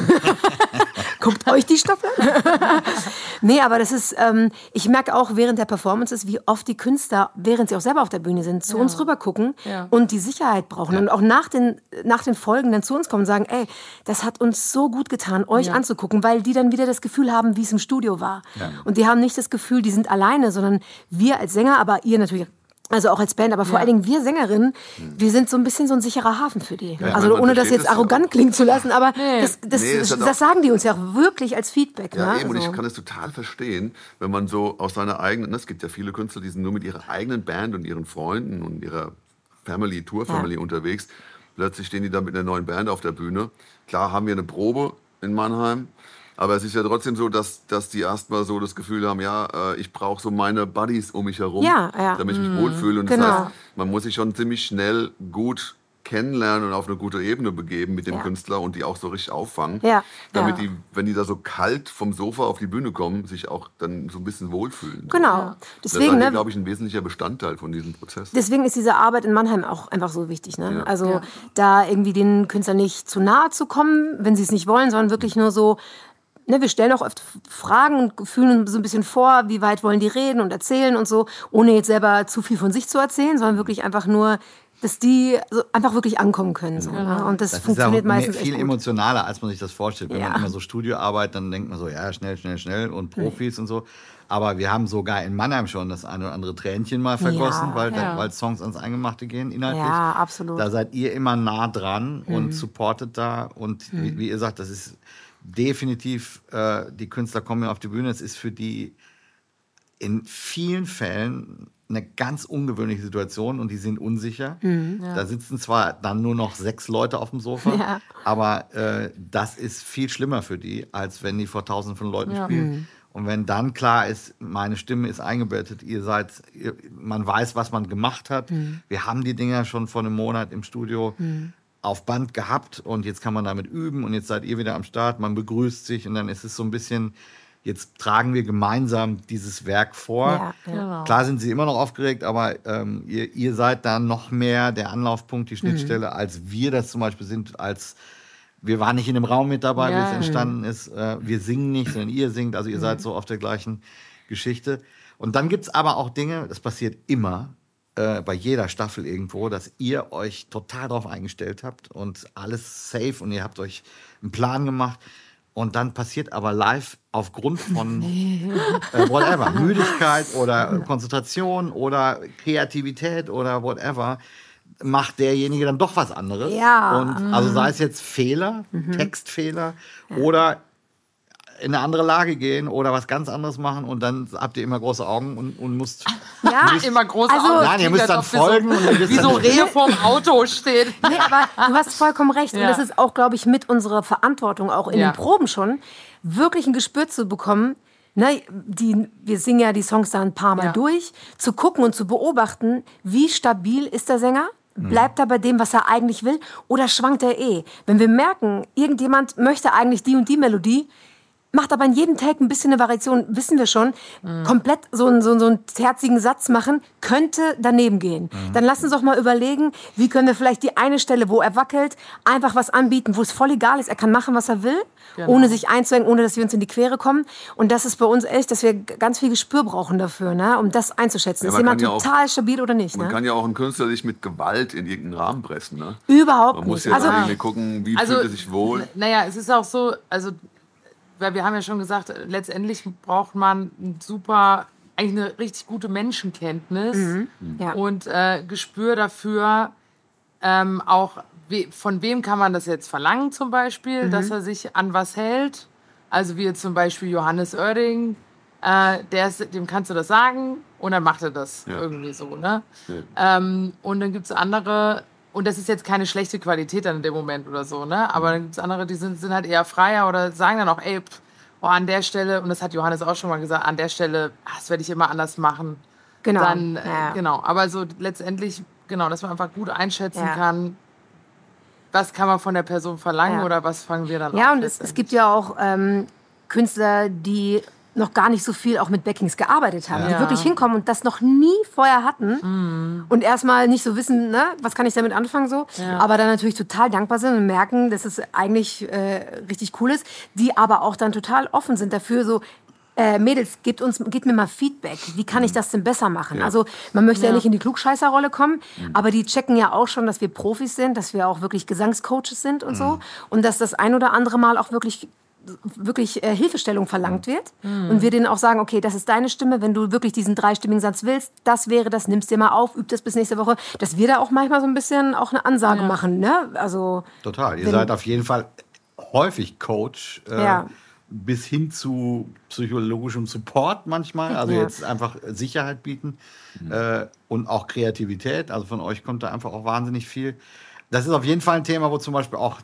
Speaker 4: Guckt euch die Staffel an. Nee, aber das ist, ähm, ich merke auch während der Performances, wie oft die Künstler, während sie auch selber auf der Bühne sind, zu
Speaker 3: Ja.
Speaker 4: uns rüber gucken
Speaker 3: Ja.
Speaker 4: und die Sicherheit brauchen. Und auch nach den, nach den Folgen dann zu uns kommen und sagen, ey, das hat uns so gut getan, euch
Speaker 3: Ja.
Speaker 4: anzugucken, weil die dann wieder das Gefühl haben, wie es im Studio war. Und die haben nicht das Gefühl, die sind alleine, sondern wir als Sänger, aber ihr natürlich. Also auch als Band, aber vor
Speaker 3: Ja.
Speaker 4: allen Dingen wir Sängerinnen, wir sind so ein bisschen so ein sicherer Hafen für die.
Speaker 2: Ja,
Speaker 4: also
Speaker 2: man
Speaker 4: ohne das
Speaker 2: versteht
Speaker 4: jetzt
Speaker 2: es ja
Speaker 4: arrogant
Speaker 2: auch.
Speaker 4: klingen zu lassen, aber
Speaker 3: Nee.
Speaker 4: das, das,
Speaker 2: Nee, es hat
Speaker 4: das
Speaker 2: auch-
Speaker 4: sagen die uns ja auch wirklich als Feedback.
Speaker 2: Ja,
Speaker 4: ne?
Speaker 2: eben, und
Speaker 4: Also,
Speaker 2: ich kann es total verstehen, wenn man so aus seiner eigenen, es gibt ja viele Künstler, die sind nur mit ihrer eigenen Band und ihren Freunden und ihrer Family, Tour-Family
Speaker 4: Ja.
Speaker 2: unterwegs. Plötzlich stehen die dann mit einer neuen Band auf der Bühne. Klar haben wir eine Probe in Mannheim, aber es ist ja trotzdem so, dass, dass die erstmal so das Gefühl haben, ja, äh, ich brauche so meine Buddies um mich herum,
Speaker 4: Ja, ja.
Speaker 2: damit ich mich wohlfühle. Und
Speaker 4: Genau.
Speaker 2: das heißt, man muss sich schon ziemlich schnell gut kennenlernen und auf eine gute Ebene begeben mit dem
Speaker 4: Ja.
Speaker 2: Künstler und die auch so richtig auffangen,
Speaker 4: Ja,
Speaker 2: damit
Speaker 4: ja.
Speaker 2: die, wenn die da so kalt vom Sofa auf die Bühne kommen, sich auch dann so ein bisschen wohlfühlen.
Speaker 4: Genau.
Speaker 2: Das
Speaker 4: Deswegen,
Speaker 2: ist,
Speaker 4: ne,
Speaker 2: glaube ich, ein wesentlicher Bestandteil von diesem Prozess.
Speaker 4: deswegen ist diese Arbeit in Mannheim auch einfach so wichtig. Ne?
Speaker 2: Ja.
Speaker 4: Also
Speaker 3: Ja.
Speaker 4: da irgendwie den Künstlern nicht zu nahe zu kommen, wenn sie es nicht wollen, sondern wirklich nur so, ne, wir stellen auch oft Fragen und fühlen uns so ein bisschen vor, wie weit wollen die reden und erzählen und so, ohne jetzt selber zu viel von sich zu erzählen, sondern wirklich einfach nur, dass die so einfach wirklich ankommen können. So, ne? Und das,
Speaker 1: Das ist ja auch
Speaker 4: funktioniert
Speaker 1: mehr,
Speaker 4: meistens
Speaker 1: viel
Speaker 4: echt gut.
Speaker 1: emotionaler, als man sich das vorstellt. Wenn
Speaker 4: Ja.
Speaker 1: man immer so Studioarbeit, dann denkt man so, ja, schnell, schnell, schnell und Profis und so. Aber wir haben sogar in Mannheim schon das eine oder andere Tränchen mal vergossen,
Speaker 4: Ja.
Speaker 1: weil,
Speaker 3: Ja.
Speaker 1: weil Songs ans Eingemachte gehen inhaltlich.
Speaker 4: Ja, absolut.
Speaker 1: Da seid ihr immer nah dran und supportet da. Und wie, wie ihr sagt, das ist definitiv, äh, die Künstler kommen ja auf die Bühne. Es ist für die in vielen Fällen eine ganz ungewöhnliche Situation und die sind unsicher. Da sitzen zwar dann nur noch sechs Leute auf dem Sofa,
Speaker 4: Ja.
Speaker 1: aber äh, das ist viel schlimmer für die, als wenn die vor tausenden von Leuten
Speaker 3: Ja.
Speaker 1: spielen. Und wenn dann klar ist, meine Stimme ist eingebettet, ihr seid, ihr, man weiß, was man gemacht hat. Wir haben die Dinger schon vor einem Monat im Studio auf Band gehabt und jetzt kann man damit üben und jetzt seid ihr wieder am Start, man begrüßt sich und dann ist es so ein bisschen, jetzt tragen wir gemeinsam dieses Werk vor.
Speaker 4: Ja, ja.
Speaker 3: Genau.
Speaker 1: Klar sind sie immer noch aufgeregt, aber ähm, ihr, ihr seid dann noch mehr der Anlaufpunkt, die Schnittstelle, als wir das zum Beispiel sind, als wir waren nicht in dem Raum mit dabei, wie
Speaker 3: Ja,
Speaker 1: es
Speaker 3: ja.
Speaker 1: entstanden ist. Äh, wir singen nicht, sondern ihr singt, also ihr seid so auf der gleichen Geschichte. Und dann gibt es aber auch Dinge, das passiert immer, äh, bei jeder Staffel irgendwo, dass ihr euch total darauf eingestellt habt und alles safe und ihr habt euch einen Plan gemacht. Und dann passiert aber live aufgrund von äh, whatever, Müdigkeit oder Konzentration oder Kreativität oder whatever, macht derjenige dann doch was anderes.
Speaker 4: Ja.
Speaker 1: Und also sei es jetzt Fehler, Textfehler oder in eine andere Lage gehen oder was ganz anderes machen und dann habt ihr immer große Augen und, und müsst...
Speaker 4: Ja,
Speaker 3: Immer große
Speaker 4: Also-
Speaker 3: Augen.
Speaker 1: Nein, ihr müsst dann
Speaker 3: Als ob wir
Speaker 1: folgen und ihr
Speaker 3: So,
Speaker 1: wisst
Speaker 3: wie so
Speaker 1: dann-
Speaker 3: Rehe vorm Auto stehen.
Speaker 4: Nee, aber du hast vollkommen recht. Und
Speaker 3: Ja.
Speaker 4: das ist auch, glaube ich, mit unserer Verantwortung, auch in
Speaker 3: Ja.
Speaker 4: den Proben schon, wirklich ein Gespür zu bekommen. Ne, die, wir singen ja die Songs da ein paar Mal
Speaker 3: Ja.
Speaker 4: durch, zu gucken und zu beobachten, wie stabil ist der Sänger? Bleibt er bei dem, was er eigentlich will? Oder schwankt er eh? Wenn wir merken, irgendjemand möchte eigentlich die und die Melodie, macht aber in jedem Take ein bisschen eine Variation, wissen wir schon, komplett so einen, so, einen- so einen terzigen Satz machen, könnte daneben gehen. Dann lass uns doch mal überlegen, wie können wir vielleicht die eine Stelle, wo er wackelt, einfach was anbieten, wo es voll egal ist, er kann machen, was er will,
Speaker 3: Genau.
Speaker 4: ohne sich einzuhängen, ohne dass wir uns in die Quere kommen. Und das ist bei uns echt, dass wir g- ganz viel Gespür brauchen dafür, ne, um das einzuschätzen.
Speaker 2: Ja,
Speaker 4: ist
Speaker 2: man
Speaker 4: jemand
Speaker 2: kann ja auch-
Speaker 4: total stabil oder nicht?
Speaker 2: Man
Speaker 4: Ne?
Speaker 2: kann ja auch einen Künstler nicht mit Gewalt in irgendeinen Rahmen pressen. Ne?
Speaker 4: Überhaupt
Speaker 2: Man muss
Speaker 4: nicht.
Speaker 2: ja
Speaker 4: Also,
Speaker 2: dann irgendwie gucken, wie
Speaker 3: Also,
Speaker 2: fühlt er sich wohl.
Speaker 3: n- Naja, es ist auch so, also, weil wir haben ja schon gesagt, letztendlich braucht man ein super, eigentlich eine richtig gute Menschenkenntnis
Speaker 4: ja.
Speaker 3: und äh, Gespür dafür, ähm, auch we von wem kann man das jetzt verlangen zum Beispiel,
Speaker 4: Mhm.
Speaker 3: dass er sich an was hält. Also wie jetzt zum Beispiel Johannes Oerding, äh, der ist, dem kannst du das sagen und dann macht er das
Speaker 2: Ja.
Speaker 3: irgendwie so. Ne?
Speaker 2: Ja.
Speaker 3: Ähm, und dann gibt es andere, und das ist jetzt keine schlechte Qualität dann in dem Moment oder so, ne? Aber dann gibt es andere, die sind, sind halt eher freier oder sagen dann auch, ey, pff, oh, an der Stelle, und das hat Johannes auch schon mal gesagt, an der Stelle, ah, das werde ich immer anders machen.
Speaker 4: Genau.
Speaker 3: Dann, äh,
Speaker 4: Ja.
Speaker 3: genau. Aber so letztendlich, genau, dass man einfach gut einschätzen
Speaker 4: Ja.
Speaker 3: kann, was kann man von der Person verlangen
Speaker 4: Ja.
Speaker 3: oder was fangen wir dann
Speaker 4: Ja,
Speaker 3: an?
Speaker 4: und es, es gibt ja auch ähm, Künstler, die noch gar nicht so viel auch mit Backings gearbeitet haben,
Speaker 3: Ja.
Speaker 4: die wirklich hinkommen und das noch nie vorher hatten und erstmal nicht so wissen, ne, was kann ich damit anfangen so,
Speaker 3: Ja.
Speaker 4: aber dann natürlich total dankbar sind und merken, dass es eigentlich äh, richtig cool ist, die aber auch dann total offen sind dafür, so äh, Mädels, gebt uns, gebt mir mal Feedback. Wie kann ich das denn besser machen?
Speaker 2: Ja.
Speaker 4: Also man möchte ja.
Speaker 3: Ja.
Speaker 4: nicht in die Klugscheißerrolle kommen, aber die checken ja auch schon, dass wir Profis sind, dass wir auch wirklich Gesangscoaches sind und so und dass das ein oder andere Mal auch wirklich wirklich äh, Hilfestellung verlangt wird und wir denen auch sagen, okay, das ist deine Stimme, wenn du wirklich diesen dreistimmigen Satz willst, das wäre das, nimmst dir mal auf, üb das bis nächste Woche, dass wir da auch manchmal so ein bisschen auch eine Ansage
Speaker 3: Ja.
Speaker 4: machen, ne? Also
Speaker 1: Total. Ihr
Speaker 4: Wenn-
Speaker 1: seid auf jeden Fall häufig Coach. Äh,
Speaker 4: Ja.
Speaker 1: Bis hin zu psychologischem Support manchmal. Also
Speaker 4: Ja.
Speaker 1: jetzt einfach Sicherheit bieten äh, und auch Kreativität. Also von euch kommt da einfach auch wahnsinnig viel. Das ist auf jeden Fall ein Thema, wo zum Beispiel auch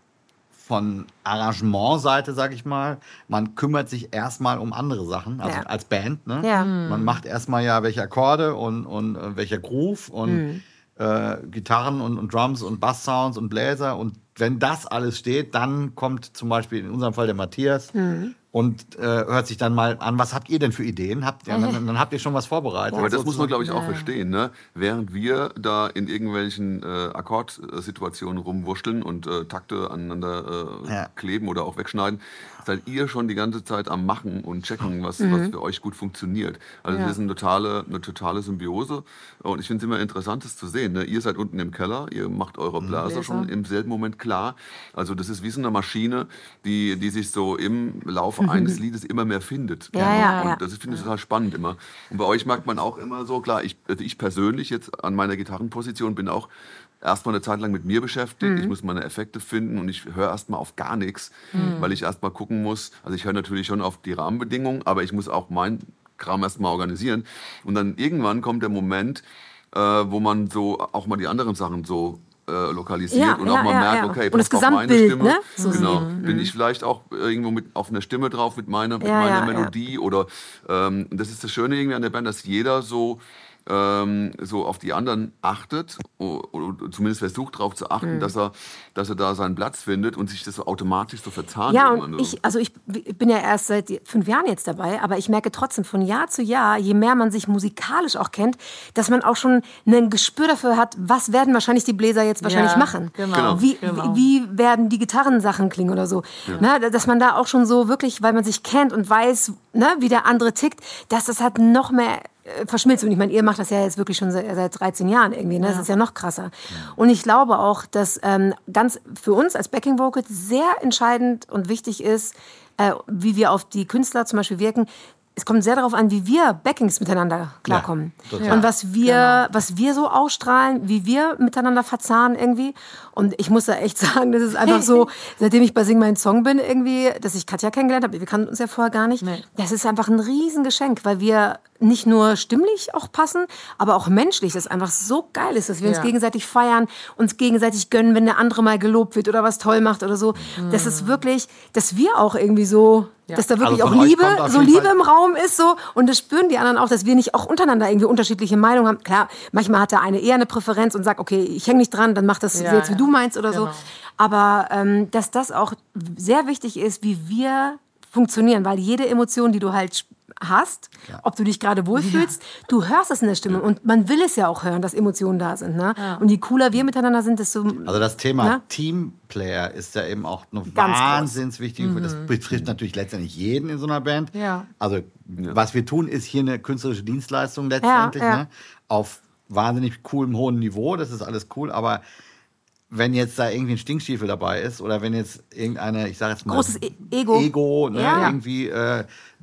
Speaker 1: von Arrangementseite, sag ich mal, man kümmert sich erstmal um andere Sachen, also
Speaker 4: Ja.
Speaker 1: als Band. Ne?
Speaker 4: Ja.
Speaker 1: Man macht erstmal ja welche Akkorde und, und äh, welcher Groove und äh, Gitarren und, und Drums und Basssounds und Bläser. Und wenn das alles steht, dann kommt zum Beispiel in unserem Fall der Matthias und äh, hört sich dann mal an, was habt ihr denn für Ideen? Habt ihr, dann, dann habt ihr schon was vorbereitet.
Speaker 2: Aber das muss man, glaube ich, auch
Speaker 3: Ja.
Speaker 2: verstehen. Ne? Während wir da in irgendwelchen äh, Akkordsituationen rumwurschteln und äh, Takte aneinander äh,
Speaker 1: Ja.
Speaker 2: kleben oder auch wegschneiden, seid ihr schon die ganze Zeit am Machen und checken, was, was für euch gut funktioniert. Also
Speaker 3: Ja.
Speaker 2: das ist eine totale, eine totale Symbiose. Und ich finde es immer interessant, das zu sehen. Ne? Ihr seid unten im Keller, ihr macht eure Bläser
Speaker 3: Bläser.
Speaker 2: schon im selben Moment klar. Also das ist wie so eine Maschine, die, die sich so im Laufe eines Liedes immer mehr findet.
Speaker 4: Ja, ja,
Speaker 2: und
Speaker 4: ja.
Speaker 2: das finde ich total spannend immer. Und bei euch merkt man auch immer so, klar, ich, also ich persönlich jetzt an meiner Gitarrenposition bin auch erstmal eine Zeit lang mit mir beschäftigt. Ich muss meine Effekte finden und ich höre erstmal auf gar nichts, weil ich erstmal gucken muss. Also ich höre natürlich schon auf die Rahmenbedingungen, aber ich muss auch meinen Kram erstmal organisieren. Und dann irgendwann kommt der Moment, äh, wo man so auch mal die anderen Sachen so äh, lokalisiert
Speaker 4: Ja,
Speaker 2: und
Speaker 4: ja,
Speaker 2: auch mal
Speaker 4: ja,
Speaker 2: merkt,
Speaker 4: ja.
Speaker 2: okay,
Speaker 4: Und das
Speaker 2: passt auf meine
Speaker 4: Gesamtbild,
Speaker 2: Stimme.
Speaker 4: ne? So
Speaker 2: Genau. Bin ich vielleicht auch irgendwo mit auf einer Stimme drauf mit meiner, mit
Speaker 4: Ja,
Speaker 2: meiner
Speaker 4: ja, ja.
Speaker 2: Melodie oder ähm, das ist das Schöne irgendwie an der Band, dass jeder so ähm, so auf die anderen achtet oder, oder zumindest versucht darauf zu achten,
Speaker 4: Mhm.
Speaker 2: dass er dass er da seinen Platz findet und sich das so automatisch so verzahnt.
Speaker 4: Ja,
Speaker 2: irgendwann
Speaker 4: und
Speaker 2: so.
Speaker 4: ich, also ich ich bin ja erst seit fünf Jahren jetzt dabei, aber ich merke trotzdem von Jahr zu Jahr, je mehr man sich musikalisch auch kennt, dass man auch schon ein Gespür dafür hat, was werden wahrscheinlich die Bläser jetzt wahrscheinlich
Speaker 3: Ja,
Speaker 4: machen.
Speaker 3: genau,
Speaker 2: Genau.
Speaker 4: Wie,
Speaker 3: genau.
Speaker 4: wie wie werden die Gitarrensachen klingen oder so. Ne, dass man da auch schon so wirklich, weil man sich kennt und weiß, ne, wie der andere tickt, dass das halt noch mehr äh, verschmilzt. Und ich meine, ihr macht das ja jetzt wirklich schon seit, seit dreizehn Jahren irgendwie. Ne? Das ist ja noch krasser. Und ich glaube auch, dass ähm, ganz für uns als Backing Vocals sehr entscheidend und wichtig ist, äh, wie wir auf die Künstler zum Beispiel wirken. Es kommt sehr darauf an, wie wir Backings miteinander klarkommen.
Speaker 1: Ja, total.
Speaker 4: Und was wir, was wir so ausstrahlen, wie wir miteinander verzahnen irgendwie. Und ich muss da echt sagen, das ist einfach so, seitdem ich bei Sing Mein Song bin irgendwie, dass ich Katja kennengelernt habe, wir kannten uns ja vorher gar nicht.
Speaker 3: Nee.
Speaker 4: Das ist einfach ein Riesengeschenk, weil wir nicht nur stimmlich auch passen, aber auch menschlich, das einfach so geil ist, dass wir uns
Speaker 3: Ja.
Speaker 4: gegenseitig feiern, uns gegenseitig gönnen, wenn der andere mal gelobt wird oder was toll macht oder so. Das ist wirklich, dass wir auch irgendwie so,
Speaker 3: Ja.
Speaker 4: dass da wirklich
Speaker 1: Also
Speaker 4: auch
Speaker 1: von euch
Speaker 4: Liebe,
Speaker 1: kommt auf
Speaker 4: so
Speaker 1: jeden
Speaker 4: Liebe
Speaker 1: Fall-
Speaker 4: im Raum ist so und das spüren die anderen auch, dass wir nicht auch untereinander irgendwie unterschiedliche Meinungen haben. Klar, manchmal hat der eine eher eine Präferenz und sagt, okay, ich hänge nicht dran, dann mach das
Speaker 3: Ja,
Speaker 4: jetzt, wie
Speaker 3: ja.
Speaker 4: du meinst oder so.
Speaker 3: Genau.
Speaker 4: Aber ähm, dass das auch sehr wichtig ist, wie wir funktionieren, weil jede Emotion, die du halt sp- hast, ob du dich gerade wohlfühlst, du hörst es in der Stimme und man will es ja auch hören, dass Emotionen da sind. Ne? Und je cooler wir miteinander sind, desto...
Speaker 1: Also das Thema
Speaker 4: Ja.
Speaker 1: Teamplayer ist ja eben auch noch
Speaker 4: Ganz groß.
Speaker 1: wahnsinnig wichtig. Das betrifft natürlich letztendlich jeden in so einer Band.
Speaker 3: Ja.
Speaker 1: Also was wir tun, ist hier eine künstlerische Dienstleistung letztendlich.
Speaker 4: Ja, ja.
Speaker 1: Ne? Auf wahnsinnig coolem, hohen Niveau. Das ist alles cool. Aber wenn jetzt da irgendwie ein Stinkstiefel dabei ist oder wenn jetzt irgendeine, ich sage jetzt mal,
Speaker 4: Großes E- Ego.
Speaker 1: Ego ne,
Speaker 4: Ja.
Speaker 1: irgendwie äh,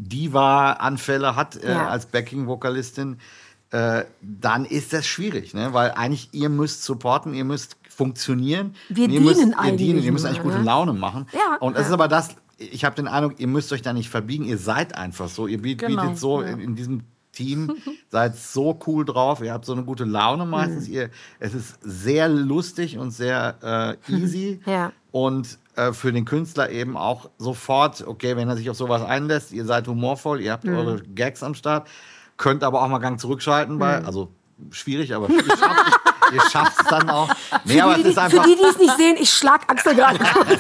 Speaker 1: Diva-Anfälle hat äh,
Speaker 4: Ja.
Speaker 1: als Backing-Vokalistin, äh, dann ist das schwierig, ne? Weil eigentlich ihr müsst supporten, ihr müsst funktionieren.
Speaker 4: Wir
Speaker 1: ihr
Speaker 4: dienen
Speaker 1: müsst, ihr
Speaker 4: eigentlich
Speaker 1: dienen, ihr müsst
Speaker 4: nur,
Speaker 1: eigentlich gute
Speaker 4: ne?
Speaker 1: Laune machen.
Speaker 4: Ja,
Speaker 1: Und es
Speaker 4: ja.
Speaker 1: ist aber das, ich habe den Eindruck, ihr müsst euch da nicht verbiegen, ihr seid einfach so. Ihr biet,
Speaker 3: Genau,
Speaker 1: bietet so
Speaker 3: ja.
Speaker 1: in, in diesem Team, seid so cool drauf, ihr habt so eine gute Laune
Speaker 4: Mhm.
Speaker 1: meistens. Ihr, es ist sehr lustig und sehr äh, easy.
Speaker 4: Ja.
Speaker 1: Und äh, für den Künstler eben auch sofort, okay, wenn er sich auf sowas einlässt, ihr seid humorvoll, ihr habt
Speaker 4: Mhm.
Speaker 1: eure Gags am Start, könnt aber auch mal Gang zurückschalten, bei,
Speaker 4: Mhm.
Speaker 1: also schwierig, aber ich schaff, ihr schafft es dann auch. Nee,
Speaker 4: für,
Speaker 1: aber
Speaker 4: die,
Speaker 1: es
Speaker 4: die,
Speaker 1: ist einfach,
Speaker 4: für die, die es nicht sehen, ich schlag Axel gerade kurz.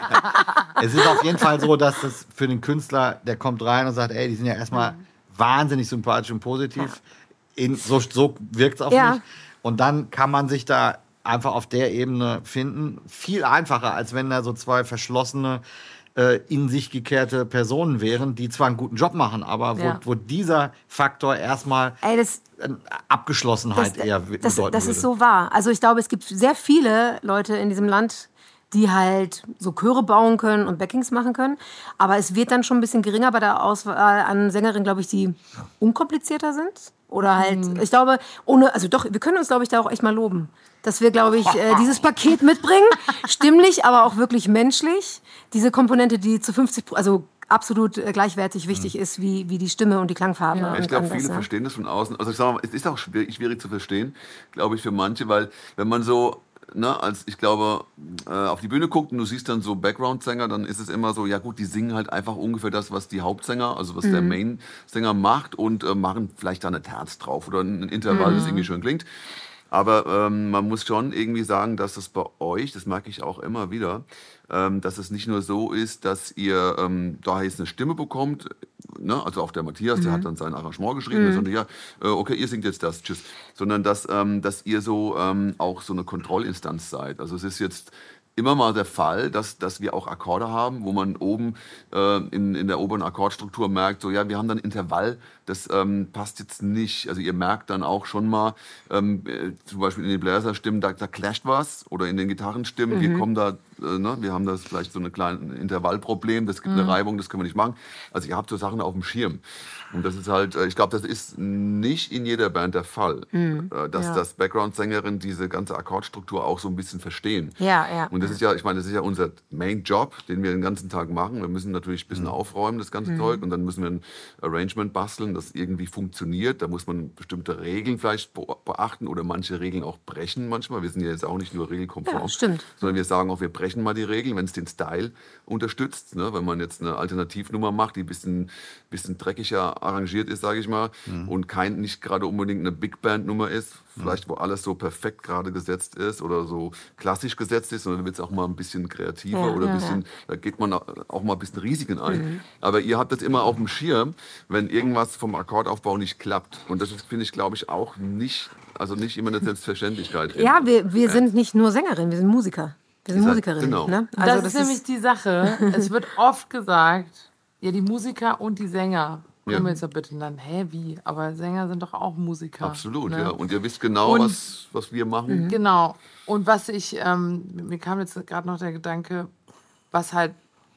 Speaker 1: es ist auf jeden Fall so, dass das für den Künstler, der kommt rein und sagt, ey, die sind ja erstmal wahnsinnig sympathisch und positiv. In, so so wirkt es auf
Speaker 4: Ja.
Speaker 1: mich. Und dann kann man sich da einfach auf der Ebene finden. Viel einfacher, als wenn da so zwei verschlossene, äh, in sich gekehrte Personen wären, die zwar einen guten Job machen, aber wo,
Speaker 3: Ja.
Speaker 1: wo dieser Faktor erstmal
Speaker 4: Ey, das,
Speaker 1: äh, Abgeschlossenheit
Speaker 4: das,
Speaker 1: eher
Speaker 4: das,
Speaker 1: bedeuten
Speaker 4: das
Speaker 1: würde.
Speaker 4: ist so wahr. Also ich glaube, es gibt sehr viele Leute in diesem Land, die halt so Chöre bauen können und Backings machen können. Aber es wird dann schon ein bisschen geringer bei der Auswahl an Sängerinnen, glaube ich, die unkomplizierter sind. Oder halt, ich glaube, ohne, also doch, wir können uns, glaube ich, da auch echt mal loben. Dass wir, glaube ich, äh, dieses Paket mitbringen, stimmlich, aber auch wirklich menschlich. Diese Komponente, die zu fünfzig, also absolut äh, gleichwertig wichtig ist, wie, wie die Stimme und die Klangfarbe.
Speaker 3: Ja.
Speaker 4: Und
Speaker 2: Ich glaube,
Speaker 4: anderes,
Speaker 2: viele
Speaker 4: ne?
Speaker 2: verstehen das von außen. Also ich sag mal, es ist auch schwierig, schwierig zu verstehen, glaube ich, für manche, weil wenn man so, ne, als ich glaube, äh, auf die Bühne guckt und du siehst dann so Background-Sänger, dann ist es immer so, ja gut, die singen halt einfach ungefähr das, was die Hauptsänger, also was der Main-Sänger macht und äh, machen vielleicht da eine Terz drauf oder ein Intervall, das irgendwie schön klingt. Aber ähm, man muss schon irgendwie sagen, dass es bei euch, das merke ich auch immer wieder, ähm, dass es nicht nur so ist, dass ihr ähm, da jetzt eine Stimme bekommt, ne? Also auch der Matthias, der hat dann sein Arrangement geschrieben, der sagte, ja, äh, okay, ihr singt jetzt das, tschüss. Sondern dass, ähm, dass ihr so ähm, auch so eine Kontrollinstanz seid. Also es ist jetzt immer mal der Fall, dass, dass wir auch Akkorde haben, wo man oben äh, in, in der oberen Akkordstruktur merkt, so ja, wir haben dann Intervall, das ähm, passt jetzt nicht. Also ihr merkt dann auch schon mal, ähm, äh, zum Beispiel in den Bläserstimmen, da, da clasht was, oder in den Gitarrenstimmen, wir kommen da, äh, ne, wir haben da vielleicht so ein kleines Intervallproblem, das gibt eine Reibung, das können wir nicht machen. Also ihr habt so Sachen auf dem Schirm. Und das ist halt, äh, ich glaube, das ist nicht in jeder Band der Fall, äh, dass
Speaker 3: Ja.
Speaker 2: das Background-Sängerinnen diese ganze Akkordstruktur auch so ein bisschen verstehen.
Speaker 4: Ja, ja.
Speaker 2: Und das ist ja, ich meine, das ist ja unser Main-Job, den wir den ganzen Tag machen. Wir müssen natürlich ein bisschen aufräumen, das ganze Zeug. Und dann müssen wir ein Arrangement basteln, das irgendwie funktioniert. Da muss man bestimmte Regeln vielleicht be- beachten oder manche Regeln auch brechen manchmal. Wir sind ja jetzt auch nicht nur regelkonform,
Speaker 4: Ja, stimmt.
Speaker 2: sondern wir sagen auch, wir brechen mal die Regeln, wenn es den Style unterstützt. Ne? Wenn man jetzt eine Alternativnummer macht, die ein bisschen, bisschen dreckiger arrangiert ist, sage ich mal, und kein, nicht gerade unbedingt eine Big-Band-Nummer ist, vielleicht wo alles so perfekt gerade gesetzt ist oder so klassisch gesetzt ist, sondern wird es auch mal ein bisschen kreativer
Speaker 4: Ja,
Speaker 2: oder ein
Speaker 4: ja,
Speaker 2: bisschen, da geht man auch mal ein bisschen Risiken ein. Aber ihr habt das immer auf dem Schirm, wenn irgendwas vom Akkordaufbau nicht klappt. Und das ist, finde ich, glaube ich, auch nicht, also nicht immer eine Selbstverständlichkeit.
Speaker 4: Ja, wir, wir sind nicht nur Sängerinnen, wir sind Musiker. Wir sind
Speaker 2: Ihr seid-
Speaker 4: Musikerinnen.
Speaker 2: genau.
Speaker 4: Ne?
Speaker 3: Also
Speaker 4: Also
Speaker 3: das, ist nämlich die Sache. Es wird oft gesagt, ja, die Musiker und die Sänger.
Speaker 2: Ja.
Speaker 3: Können wir jetzt ja bitte dann, hä, wie? Aber Sänger sind doch auch Musiker.
Speaker 2: Absolut,
Speaker 3: ne?
Speaker 2: ja. Und ihr wisst genau,
Speaker 3: Und-
Speaker 2: was, was wir machen.
Speaker 3: Genau. Und was ich, ähm, mir kam jetzt gerade noch der Gedanke, was halt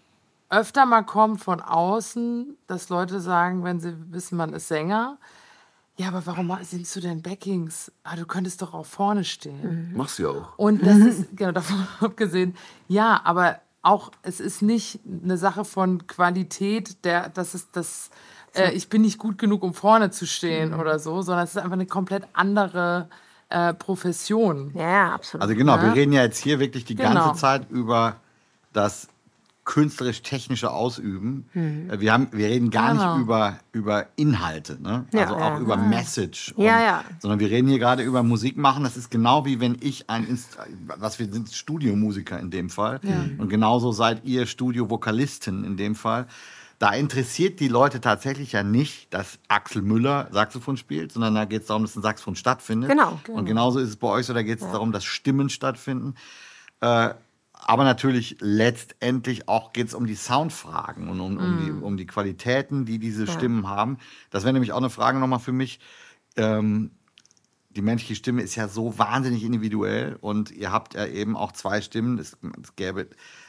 Speaker 3: öfter mal kommt von außen, dass Leute sagen, wenn sie wissen, man ist Sänger, ja, aber warum singst du denn Backings? Ah, du könntest doch auch vorne stehen.
Speaker 2: Machst du ja auch.
Speaker 3: Und das ist, genau, davon abgesehen, ja, aber auch, es ist nicht eine Sache von Qualität, der, das ist das, äh, ich bin nicht gut genug, um vorne zu stehen oder so, sondern es ist einfach eine komplett andere äh, Profession.
Speaker 4: Ja, ja, absolut.
Speaker 1: Also genau, wir reden ja jetzt hier wirklich die
Speaker 3: Genau.
Speaker 1: ganze Zeit über das künstlerisch-technische Ausüben. Äh, Wir, haben, wir reden gar
Speaker 3: Genau.
Speaker 1: nicht über, über Inhalte, ne?
Speaker 4: Ja,
Speaker 1: also auch
Speaker 4: ja.
Speaker 1: über Message.
Speaker 4: Ja,
Speaker 1: und,
Speaker 4: ja.
Speaker 1: Sondern wir reden hier gerade über Musik machen. Das ist genau wie wenn ich ein, Inst was wir sind Studiomusiker in dem Fall. Und genauso seid ihr Studiovokalisten in dem Fall. Da interessiert die Leute tatsächlich ja nicht, dass Axel Müller Saxophon spielt, sondern da geht es darum, dass ein Saxophon stattfindet.
Speaker 4: Genau.
Speaker 1: Und genauso ist es bei euch so, da geht es darum, dass Stimmen stattfinden. Äh, aber natürlich letztendlich auch geht es um die Soundfragen und um, um, die, um die Qualitäten, die diese Stimmen haben. Das wäre nämlich auch eine Frage nochmal für mich. Ähm, die menschliche Stimme ist ja so wahnsinnig individuell und ihr habt ja eben auch zwei Stimmen. Es, es gäbe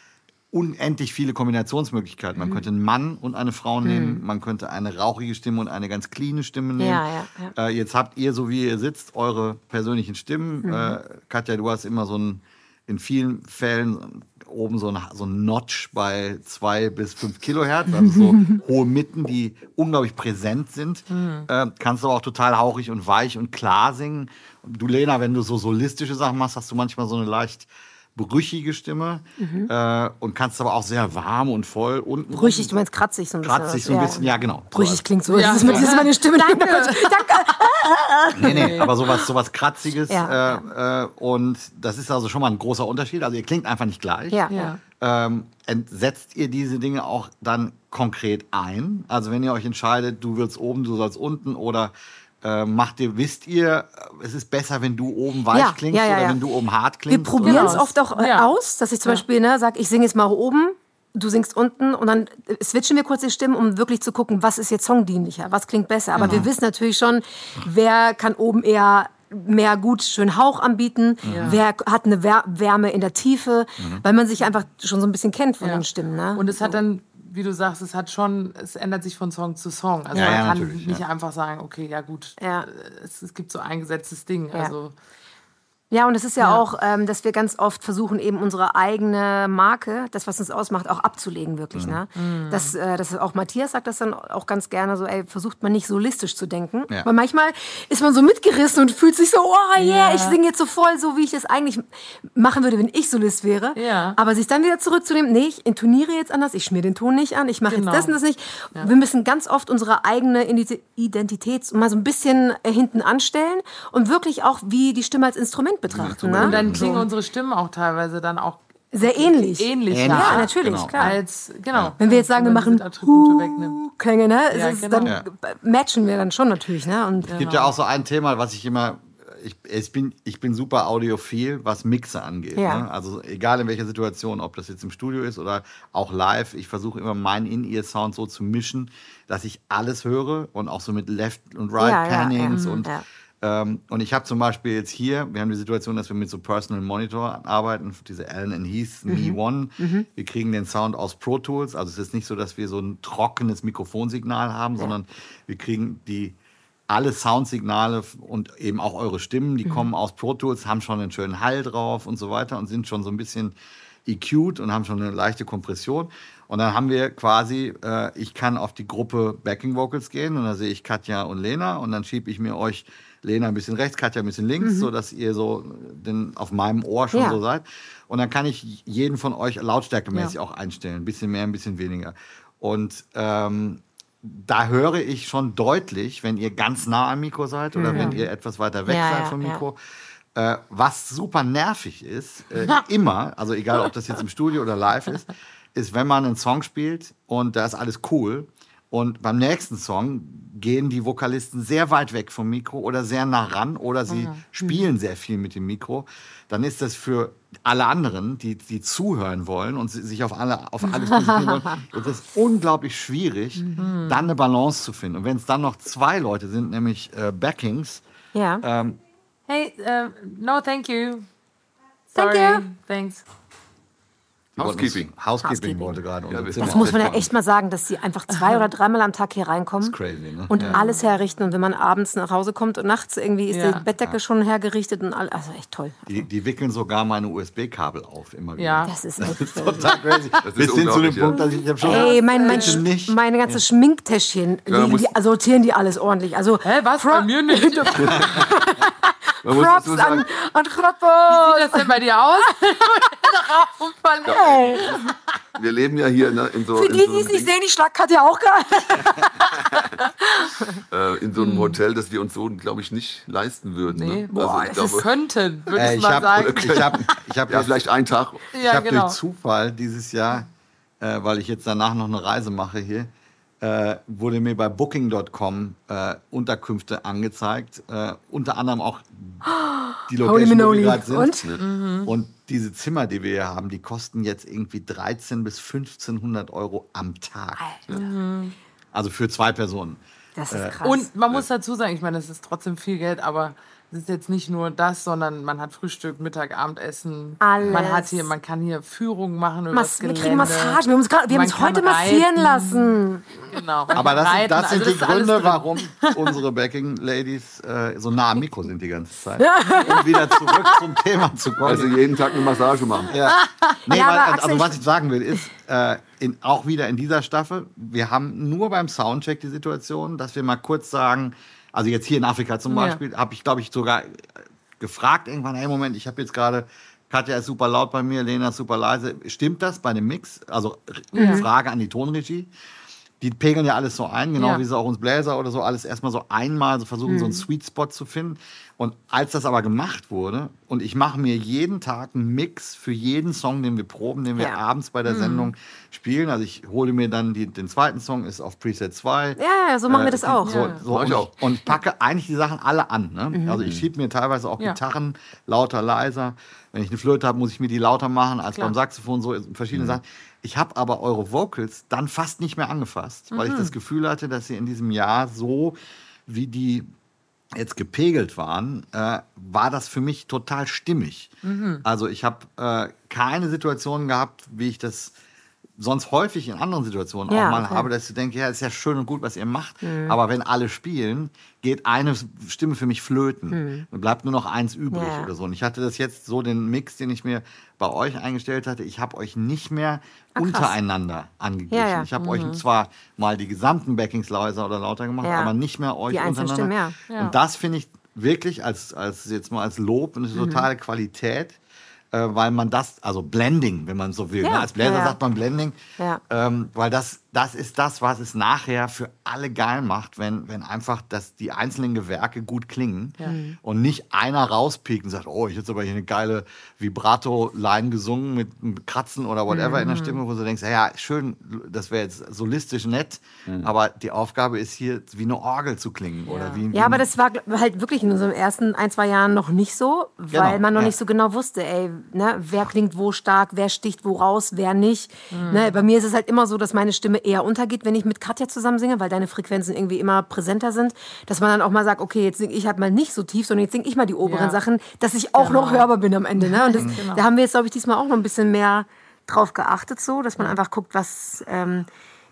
Speaker 1: unendlich viele Kombinationsmöglichkeiten. Man könnte einen Mann und eine Frau nehmen, man könnte eine rauchige Stimme und eine ganz cleane Stimme nehmen.
Speaker 4: Ja, ja,
Speaker 1: Äh, jetzt habt ihr, so wie ihr sitzt, eure persönlichen Stimmen. Äh, Katja, du hast immer so ein, in vielen Fällen oben so ein, so ein Notch bei zwei bis fünf Kilohertz, also so hohe Mitten, die unglaublich präsent sind. Äh, kannst du auch total hauchig und weich und klar singen. Und du, Lena, wenn du so solistische Sachen machst, hast du manchmal so eine leicht brüchige Stimme mhm. äh, und kannst aber auch sehr warm und voll unten.
Speaker 4: Brüchig, du meinst kratzig so ein bisschen.
Speaker 1: Kratzig so ein bisschen, ja, genau.
Speaker 4: Brüchig
Speaker 1: so,
Speaker 4: klingt so. Ja. Das, ist, das ist meine Stimme. Danke. Danke.
Speaker 1: Nee, nee, aber sowas, sowas Kratziges.
Speaker 4: Ja,
Speaker 1: äh, ja. Äh, und das ist also schon mal ein großer Unterschied. Also ihr klingt einfach nicht gleich.
Speaker 4: Ja, ja.
Speaker 1: Ähm, setzt ihr diese Dinge auch dann konkret ein? Also wenn ihr euch entscheidet, du willst oben, du sollst unten oder äh, macht ihr, wisst ihr, es ist besser, wenn du oben weich
Speaker 4: ja,
Speaker 1: klingst
Speaker 4: ja, ja,
Speaker 1: oder
Speaker 4: ja.
Speaker 1: wenn du oben hart klingst?
Speaker 4: Wir probieren es oft auch äh,
Speaker 3: ja.
Speaker 4: aus, dass ich zum ja. Beispiel ne, sage, ich singe jetzt mal oben, du singst unten und dann switchen wir kurz die Stimmen, um wirklich zu gucken, was ist jetzt songdienlicher, was klingt besser. Aber genau. wir wissen natürlich schon, wer kann oben eher mehr gut schön Hauch anbieten, ja. wer hat eine Wärme in der Tiefe, mhm. weil man sich einfach schon so ein bisschen kennt von ja. den Stimmen. Ne?
Speaker 3: Und es
Speaker 4: so.
Speaker 3: hat dann, wie du sagst, es hat schon, es ändert sich von Song zu Song. Also
Speaker 1: ja,
Speaker 3: man
Speaker 1: ja,
Speaker 3: kann
Speaker 1: natürlich,
Speaker 3: nicht
Speaker 1: ja.
Speaker 3: einfach sagen, okay, ja gut,
Speaker 4: ja.
Speaker 3: Es, es gibt so ein gesetztes Ding.
Speaker 4: Ja.
Speaker 3: Also
Speaker 4: Ja, und es ist ja,
Speaker 3: Ja.
Speaker 4: auch, ähm, dass wir ganz oft versuchen, eben unsere eigene Marke, das, was uns ausmacht, auch abzulegen, wirklich. Ne? Das, äh, das auch Matthias sagt das dann auch ganz gerne so, ey, versucht man nicht solistisch zu denken.
Speaker 1: Ja.
Speaker 4: Weil manchmal ist man so mitgerissen und fühlt sich so, oh yeah,
Speaker 3: Ja.
Speaker 4: ich singe jetzt so voll, so wie ich das eigentlich machen würde, wenn ich Solist wäre.
Speaker 3: Ja.
Speaker 4: Aber sich dann wieder zurückzunehmen, nee, ich intoniere jetzt anders, ich schmier den Ton nicht an, ich mache
Speaker 3: Genau.
Speaker 4: jetzt das und das nicht. Wir müssen ganz oft unsere eigene Identität mal so ein bisschen äh, hinten anstellen und wirklich auch wie die Stimme als Instrument betrachten. Ne?
Speaker 3: und dann klingen unsere Stimmen auch teilweise dann auch
Speaker 4: Sehr ähnlich.
Speaker 3: ähnlich.
Speaker 1: Ähnlich.
Speaker 4: Ja,
Speaker 3: da,
Speaker 4: natürlich,
Speaker 1: Genau.
Speaker 4: klar.
Speaker 3: Als, genau.
Speaker 4: Wenn wir jetzt sagen, wir
Speaker 3: Wenn man
Speaker 4: machen
Speaker 3: diese Attribute wegnimmt.
Speaker 4: Klänge, ne?
Speaker 3: Ja,
Speaker 4: Es ist,
Speaker 3: genau.
Speaker 4: dann
Speaker 1: Ja.
Speaker 4: matchen wir dann schon natürlich, ne? Und
Speaker 1: Es gibt ja auch so ein Thema, was ich immer, ich, ich, bin, ich bin super audiophil, was Mixe angeht.
Speaker 4: Ja.
Speaker 1: Ne? Also egal in welcher Situation, ob das jetzt im Studio ist oder auch live, ich versuche immer meinen In-Ear-Sound so zu mischen, dass ich alles höre und auch so mit Left- und
Speaker 4: Ja, ja,
Speaker 1: Right-Pannings
Speaker 4: ja.
Speaker 1: und
Speaker 4: Ja.
Speaker 1: Ähm, und ich habe zum Beispiel jetzt hier, wir haben die Situation, dass wir mit so Personal Monitor arbeiten, diese Allen and Heath
Speaker 4: Mhm.
Speaker 1: Me One. Wir kriegen den Sound aus Pro Tools. Also es ist nicht so, dass wir so ein trockenes Mikrofonsignal haben, sondern wir kriegen die alle Soundsignale und eben auch eure Stimmen, die kommen aus Pro Tools, haben schon einen schönen Hall drauf und so weiter und sind schon so ein bisschen E Q'd und haben schon eine leichte Kompression. Und dann haben wir quasi, äh, ich kann auf die Gruppe Backing Vocals gehen und da sehe ich Katja und Lena und dann schiebe ich mir euch Lena ein bisschen rechts, Katja ein bisschen links, so dass ihr so den, auf meinem Ohr schon
Speaker 4: Ja.
Speaker 1: so seid. Und dann kann ich jeden von euch lautstärkemäßig
Speaker 3: Ja.
Speaker 1: auch einstellen, ein bisschen mehr, ein bisschen weniger. Und ähm, da höre ich schon deutlich, wenn ihr ganz nah am Mikro seid oder wenn ihr etwas weiter weg
Speaker 4: Ja,
Speaker 1: seid
Speaker 4: ja,
Speaker 1: vom
Speaker 4: ja.
Speaker 1: Mikro. Äh, was super nervig ist, äh, immer, also egal ob das jetzt im Studio oder live ist, ist, wenn man einen Song spielt und da ist alles cool und beim nächsten Song gehen die Vokalisten sehr weit weg vom Mikro oder sehr nah ran oder sie spielen sehr viel mit dem Mikro, dann ist das für alle anderen, die, die zuhören wollen und sich auf, alle, auf alles konzentrieren wollen, ist es unglaublich schwierig, dann eine Balance zu finden. Und wenn es dann noch zwei Leute sind, nämlich äh, Backings,
Speaker 4: ja.
Speaker 1: ähm,
Speaker 3: Hey, uh, no, thank you.
Speaker 4: Thank
Speaker 3: Sorry,
Speaker 4: you.
Speaker 3: thanks.
Speaker 2: Housekeeping.
Speaker 1: Housekeeping,
Speaker 4: Housekeeping.
Speaker 1: wollte gerade unser
Speaker 2: Ja,
Speaker 1: Zimmer
Speaker 4: Das muss man ja
Speaker 1: aufräumen.
Speaker 4: echt mal sagen, dass sie einfach zwei oder dreimal am Tag hier reinkommen
Speaker 1: Das ist crazy, ne?
Speaker 4: und
Speaker 1: Ja.
Speaker 4: alles herrichten. Und wenn man abends nach Hause kommt und nachts irgendwie ist
Speaker 3: Ja.
Speaker 4: die Bettdecke schon hergerichtet und all, also echt toll.
Speaker 1: Die, die wickeln sogar meine U S B-Kabel auf, immer wieder.
Speaker 3: Ja.
Speaker 4: Das ist
Speaker 1: Das
Speaker 4: echt
Speaker 1: ist
Speaker 4: toll.
Speaker 1: total crazy.
Speaker 2: ist
Speaker 1: Bis hin zu dem
Speaker 2: unglaublich,
Speaker 1: Punkt,
Speaker 2: ja.
Speaker 1: dass ich hab schon...
Speaker 4: Ey, mein, mein,
Speaker 1: Bitte
Speaker 4: Sch-
Speaker 1: nicht.
Speaker 4: meine ganze Schminktäschchen,
Speaker 2: Ja,
Speaker 4: die,
Speaker 2: muss-
Speaker 4: die sortieren die alles ordentlich. Also
Speaker 3: Hä, was?
Speaker 4: Pro-
Speaker 3: Bei mir nicht.
Speaker 2: Man muss
Speaker 4: Props
Speaker 2: dazu sagen,
Speaker 4: an, an
Speaker 3: Wie
Speaker 4: Kroppe.
Speaker 3: sieht das denn bei dir aus?
Speaker 4: Hey.
Speaker 2: wir leben ja hier ne, in so,
Speaker 4: Für
Speaker 2: in
Speaker 4: die,
Speaker 2: so
Speaker 4: die es
Speaker 2: einem
Speaker 4: nicht sehen, die Schlag hat ja auch gerade.
Speaker 2: äh, in so einem Hotel, das wir uns so, glaube ich, nicht leisten würden.
Speaker 3: Nee,
Speaker 2: Ne?
Speaker 3: boah,
Speaker 2: ich
Speaker 3: das
Speaker 2: glaube,
Speaker 3: könnten, würde
Speaker 1: Äh,
Speaker 3: ich
Speaker 1: ich
Speaker 3: mal
Speaker 1: habe
Speaker 3: sagen.
Speaker 1: ich hab, ich hab
Speaker 2: ja,
Speaker 1: jetzt-
Speaker 2: vielleicht einen Tag.
Speaker 1: ich
Speaker 3: Ja,
Speaker 1: hab
Speaker 3: genau.
Speaker 1: durch Zufall dieses Jahr, äh, weil ich jetzt danach noch eine Reise mache hier, äh, wurde mir bei Booking Punkt com äh, Unterkünfte angezeigt. Äh, unter anderem auch die
Speaker 4: Holy
Speaker 1: Location, wo
Speaker 4: Manoli.
Speaker 1: wir gerade sind.
Speaker 4: Und?
Speaker 1: Und diese Zimmer, die wir hier haben, die kosten jetzt irgendwie dreizehn bis fünfzehnhundert Euro am Tag. Also für zwei Personen.
Speaker 4: Das ist krass.
Speaker 3: Und man muss dazu sagen, ich meine, es ist trotzdem viel Geld, aber es ist jetzt nicht nur das, sondern man hat Frühstück, Mittag, Abendessen.
Speaker 4: Alles.
Speaker 3: Man hat hier, man kann hier Führungen machen über
Speaker 4: Mas
Speaker 3: das
Speaker 4: wir
Speaker 3: Gelände.
Speaker 4: kriegen Massage. Wir haben uns, grad, wir haben
Speaker 3: Man
Speaker 4: uns heute
Speaker 3: kann
Speaker 4: massieren
Speaker 3: reiten.
Speaker 4: lassen.
Speaker 3: Genau. man
Speaker 1: Aber
Speaker 3: kann
Speaker 1: das, sind-
Speaker 3: reiten,
Speaker 1: das sind
Speaker 3: also
Speaker 1: die
Speaker 3: ist alles
Speaker 1: Gründe,
Speaker 3: drin.
Speaker 1: warum unsere Backing-Ladies äh, so nah am Mikro sind die ganze Zeit. Um wieder zurück zum Thema zu kommen.
Speaker 2: Also jeden Tag eine Massage machen.
Speaker 1: ja. Nee,
Speaker 4: Ja,
Speaker 1: weil,
Speaker 4: aber
Speaker 1: also
Speaker 4: Axel,
Speaker 1: was ich sagen will, ist, äh, in, auch wieder in dieser Staffel, wir haben nur beim Soundcheck die Situation, dass wir mal kurz sagen, also jetzt hier in Afrika zum
Speaker 3: Ja.
Speaker 1: Beispiel, habe ich, glaube ich, sogar gefragt irgendwann, hey, Moment, ich habe jetzt gerade Katja ist super laut bei mir, Lena ist super leise. Stimmt das bei dem Mix? Also
Speaker 3: Ja.
Speaker 1: Frage an die Tonregie. Die pegeln ja alles so ein, genau
Speaker 3: Ja.
Speaker 1: wie sie auch uns Bläser oder so, alles erstmal so einmal so versuchen, so einen Sweet Spot zu finden. Und als das aber gemacht wurde, und ich mache mir jeden Tag einen Mix für jeden Song, den wir proben, den wir
Speaker 4: Ja.
Speaker 1: abends bei der Sendung spielen. Also ich hole mir dann die, den zweiten Song, ist auf Preset zwei.
Speaker 4: Ja, ja, so machen wir das auch.
Speaker 1: So,
Speaker 3: Ja.
Speaker 1: so,
Speaker 2: Mach ich
Speaker 1: und,
Speaker 2: auch.
Speaker 1: und packe eigentlich die Sachen alle an. Ne? Also ich schiebe mir teilweise auch
Speaker 3: Ja.
Speaker 1: Gitarren lauter, leiser. Wenn ich eine Flöte habe, muss ich mir die lauter machen als
Speaker 3: Klar.
Speaker 1: beim Saxophon, so verschiedene Sachen. Ich habe aber eure Vocals dann fast nicht mehr angefasst, weil ich das Gefühl hatte, dass sie in diesem Jahr so, wie die jetzt gepegelt waren, äh, war das für mich total stimmig. Also ich habe äh, keine Situation gehabt, wie ich das sonst häufig in anderen Situationen
Speaker 4: Ja,
Speaker 1: auch mal
Speaker 4: okay.
Speaker 1: habe, dass ich denke, ja, ist ja schön und gut, was ihr macht, aber wenn alle spielen, geht eine Stimme für mich flöten. Dann bleibt nur noch eins übrig
Speaker 4: Ja.
Speaker 1: oder so. Und ich hatte das jetzt so, den Mix, den ich mir bei euch eingestellt hatte, ich habe euch nicht mehr
Speaker 4: krass.
Speaker 1: untereinander angeglichen.
Speaker 4: Ja, ja.
Speaker 1: Ich habe euch zwar mal die gesamten Backings leiser oder lauter gemacht,
Speaker 4: Ja.
Speaker 1: aber nicht mehr euch
Speaker 4: Die einzelnen
Speaker 1: untereinander.
Speaker 4: Stimmen,
Speaker 3: ja.
Speaker 1: Und das finde ich wirklich als, als jetzt mal als Lob eine totale Qualität, äh, weil man das, also Blending, wenn man so will.
Speaker 4: Ja,
Speaker 1: Ne? Als Bläser
Speaker 4: ja, ja.
Speaker 1: sagt man Blending,
Speaker 4: Ja.
Speaker 1: ähm, weil das, das ist das, was es nachher für alle geil macht, wenn, wenn einfach das, die einzelnen Gewerke gut klingen
Speaker 4: Mhm.
Speaker 1: und nicht einer rauspiekt und sagt, oh, ich habe jetzt aber hier eine geile Vibrato-Line gesungen mit, mit Kratzen oder whatever in der
Speaker 4: Mhm.
Speaker 1: Stimme, wo du denkst, ja, ja, schön, das wäre jetzt solistisch nett,
Speaker 2: Mhm.
Speaker 1: aber die Aufgabe ist hier, wie eine Orgel zu klingen. Oder wie, wie
Speaker 4: Ja, aber das war gl- halt wirklich in unseren ersten ein, zwei Jahren noch nicht so, weil
Speaker 1: Genau,
Speaker 4: man noch
Speaker 1: ja.
Speaker 4: nicht so genau wusste, ey, ne, wer klingt wo stark, wer sticht wo raus, wer nicht. Ne, bei mir ist es halt immer so, dass meine Stimme eher untergeht, wenn ich mit Katja zusammen singe, weil deine Frequenzen irgendwie immer präsenter sind, dass man dann auch mal sagt, okay, jetzt singe ich halt mal nicht so tief, sondern jetzt singe ich mal die oberen
Speaker 3: Ja.
Speaker 4: Sachen, dass ich auch noch hörbar bin am Ende. Ne? Und das,
Speaker 3: Genau.
Speaker 4: da haben wir jetzt, glaube ich, diesmal auch noch ein bisschen mehr drauf geachtet, so, dass man einfach guckt, was... Ähm,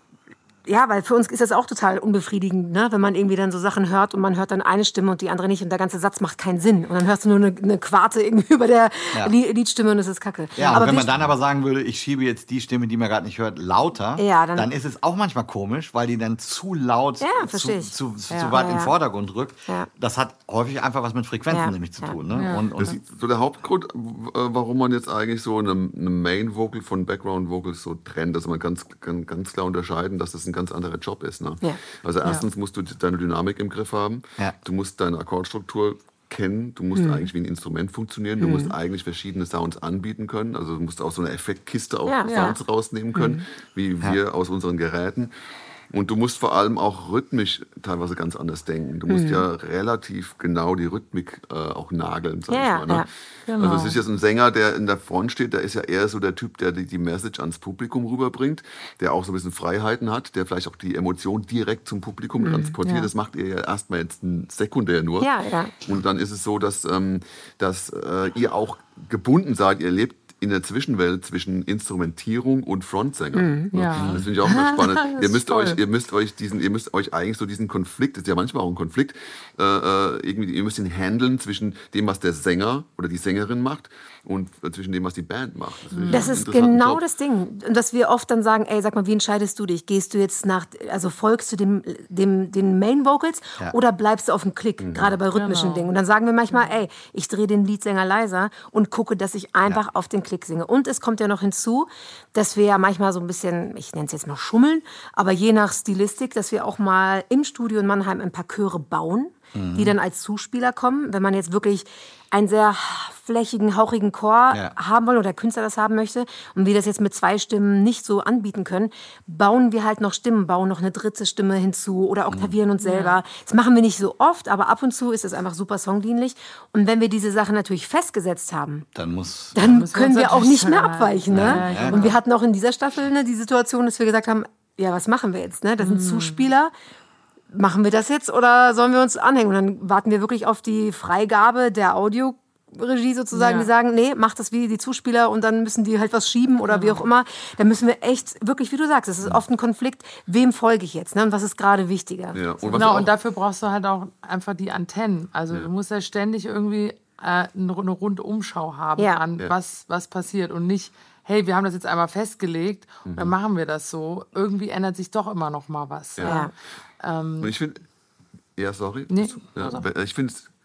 Speaker 4: ja, weil für uns ist das auch total unbefriedigend, ne? Wenn man irgendwie dann so Sachen hört und man hört dann eine Stimme und die andere nicht und der ganze Satz macht keinen Sinn. Und dann hörst du nur eine, eine Quarte irgendwie über der
Speaker 1: Ja.
Speaker 4: Li- Liedstimme und es ist kacke.
Speaker 1: Ja, und
Speaker 4: aber
Speaker 1: wenn
Speaker 4: wir
Speaker 1: man dann aber sagen würde, ich schiebe jetzt die Stimme, die man gerade nicht hört, lauter,
Speaker 4: Ja, dann-
Speaker 1: dann, ist es auch manchmal komisch, weil die dann zu laut
Speaker 4: Ja,
Speaker 1: zu,
Speaker 4: verstehe ich.
Speaker 1: zu, zu,
Speaker 3: Ja.
Speaker 1: zu weit
Speaker 4: Ja,
Speaker 1: in den
Speaker 4: ja.
Speaker 1: Vordergrund rückt.
Speaker 4: Ja.
Speaker 1: Das hat häufig einfach was mit Frequenzen
Speaker 4: Ja.
Speaker 1: nämlich zu
Speaker 4: Ja.
Speaker 1: tun. Ne?
Speaker 3: Ja.
Speaker 1: Und, und
Speaker 2: Das ist so der Hauptgrund, w- äh, warum man jetzt eigentlich so eine, eine Main Vocal von Background Vocals so trennt. Also man kann ganz, ganz klar unterscheiden, dass das ein ganz anderer Job ist. Ne?
Speaker 4: Ja.
Speaker 2: Also erstens musst du deine Dynamik im Griff haben.
Speaker 1: Ja.
Speaker 2: Du musst deine Akkordstruktur kennen. Du musst eigentlich wie ein Instrument funktionieren. Du musst eigentlich verschiedene Sounds anbieten können. Also du musst auch so eine Effektkiste auch
Speaker 4: Ja.
Speaker 2: Sounds rausnehmen können, wie wir aus unseren Geräten. Und du musst vor allem auch rhythmisch teilweise ganz anders denken. Du musst ja relativ genau die Rhythmik äh, auch nageln, sag
Speaker 4: Ja,
Speaker 2: ich
Speaker 4: ja,
Speaker 2: mal. Ne?
Speaker 4: ja.
Speaker 3: Genau.
Speaker 2: Also es ist jetzt ein Sänger, der in der Front steht, der ist ja eher so der Typ, der die, die Message ans Publikum rüberbringt, der auch so ein bisschen Freiheiten hat, der vielleicht auch die Emotion direkt zum Publikum transportiert.
Speaker 3: ja.
Speaker 2: Das macht ihr ja erstmal jetzt ein sekundär nur.
Speaker 4: Ja, ja.
Speaker 2: Und dann ist es so, dass, ähm, dass äh, ihr auch gebunden seid, ihr lebt in der Zwischenwelt zwischen Instrumentierung und Frontsänger.
Speaker 3: Ja.
Speaker 2: Das finde ich auch immer spannend.
Speaker 3: Das
Speaker 2: ihr
Speaker 3: ist
Speaker 2: müsst
Speaker 3: toll.
Speaker 2: euch, ihr müsst euch diesen, ihr müsst euch eigentlich so diesen Konflikt, das ist ja manchmal auch ein Konflikt, äh, äh, irgendwie, ihr müsst ihn handeln zwischen dem, was der Sänger oder die Sängerin macht und äh, zwischen dem, was die Band macht. finde ich
Speaker 4: Das
Speaker 2: einen
Speaker 4: ist
Speaker 2: interessanten
Speaker 4: genau
Speaker 2: Job.
Speaker 4: das Ding. Und dass wir oft dann sagen, ey, sag mal, wie entscheidest du dich? Gehst du jetzt nach, also folgst du dem, dem, den Main Vocals
Speaker 1: Ja.
Speaker 4: oder bleibst du auf dem Klick,
Speaker 2: Mhm.
Speaker 4: gerade bei rhythmischen
Speaker 3: Genau.
Speaker 4: Dingen? Und dann sagen wir manchmal, ey, ich drehe den Leadsänger leiser und gucke, dass ich einfach auf den Klick singe. Und es kommt ja noch hinzu, dass wir ja manchmal so ein bisschen, ich nenne es jetzt mal schummeln, aber je nach Stilistik, dass wir auch mal im Studio in Mannheim ein paar Chöre bauen, die dann als Zuspieler kommen. Wenn man jetzt wirklich einen sehr flächigen, hauchigen Chor
Speaker 1: Ja.
Speaker 4: haben wollen oder der Künstler das haben möchte und wir das jetzt mit zwei Stimmen nicht so anbieten können, bauen wir halt noch Stimmen, bauen noch eine dritte Stimme hinzu oder oktavieren uns selber. Das machen wir nicht so oft, aber ab und zu ist es einfach super songdienlich. Und wenn wir diese Sachen natürlich festgesetzt haben,
Speaker 1: dann muss...
Speaker 4: dann
Speaker 3: müssen wir
Speaker 4: können
Speaker 3: uns
Speaker 4: wir auch
Speaker 3: natürlich
Speaker 4: nicht mehr
Speaker 3: dran
Speaker 4: abweichen. Ne?
Speaker 3: halten. Ja, ja,
Speaker 4: Und wir hatten auch in dieser Staffel ne, die Situation, dass wir gesagt haben, ja, was machen wir jetzt? Ne? Das sind Zuspieler. Machen wir das jetzt oder sollen wir uns anhängen? Und dann warten wir wirklich auf die Freigabe der Audioregie sozusagen,
Speaker 3: Ja.
Speaker 4: die sagen, nee, mach das wie die Zuspieler und dann müssen die halt was schieben oder wie auch immer. Dann müssen wir echt, wirklich, wie du sagst, es ist oft ein Konflikt, wem folge ich jetzt ne? Und was ist gerade wichtiger?
Speaker 2: Ja. Und was
Speaker 3: Genau,
Speaker 2: auch,
Speaker 3: und dafür brauchst du halt auch einfach die Antennen. Also du musst ja ständig irgendwie äh, eine eine Rundumschau haben
Speaker 4: Ja.
Speaker 3: an
Speaker 2: Ja.
Speaker 3: was, was passiert und nicht, hey, wir haben das jetzt einmal festgelegt und dann machen wir das so. Irgendwie ändert sich doch immer noch mal was.
Speaker 4: Ja.
Speaker 2: Und ich finde, ja, sorry.
Speaker 3: Nee,
Speaker 2: ja,
Speaker 3: also.
Speaker 2: ich finde es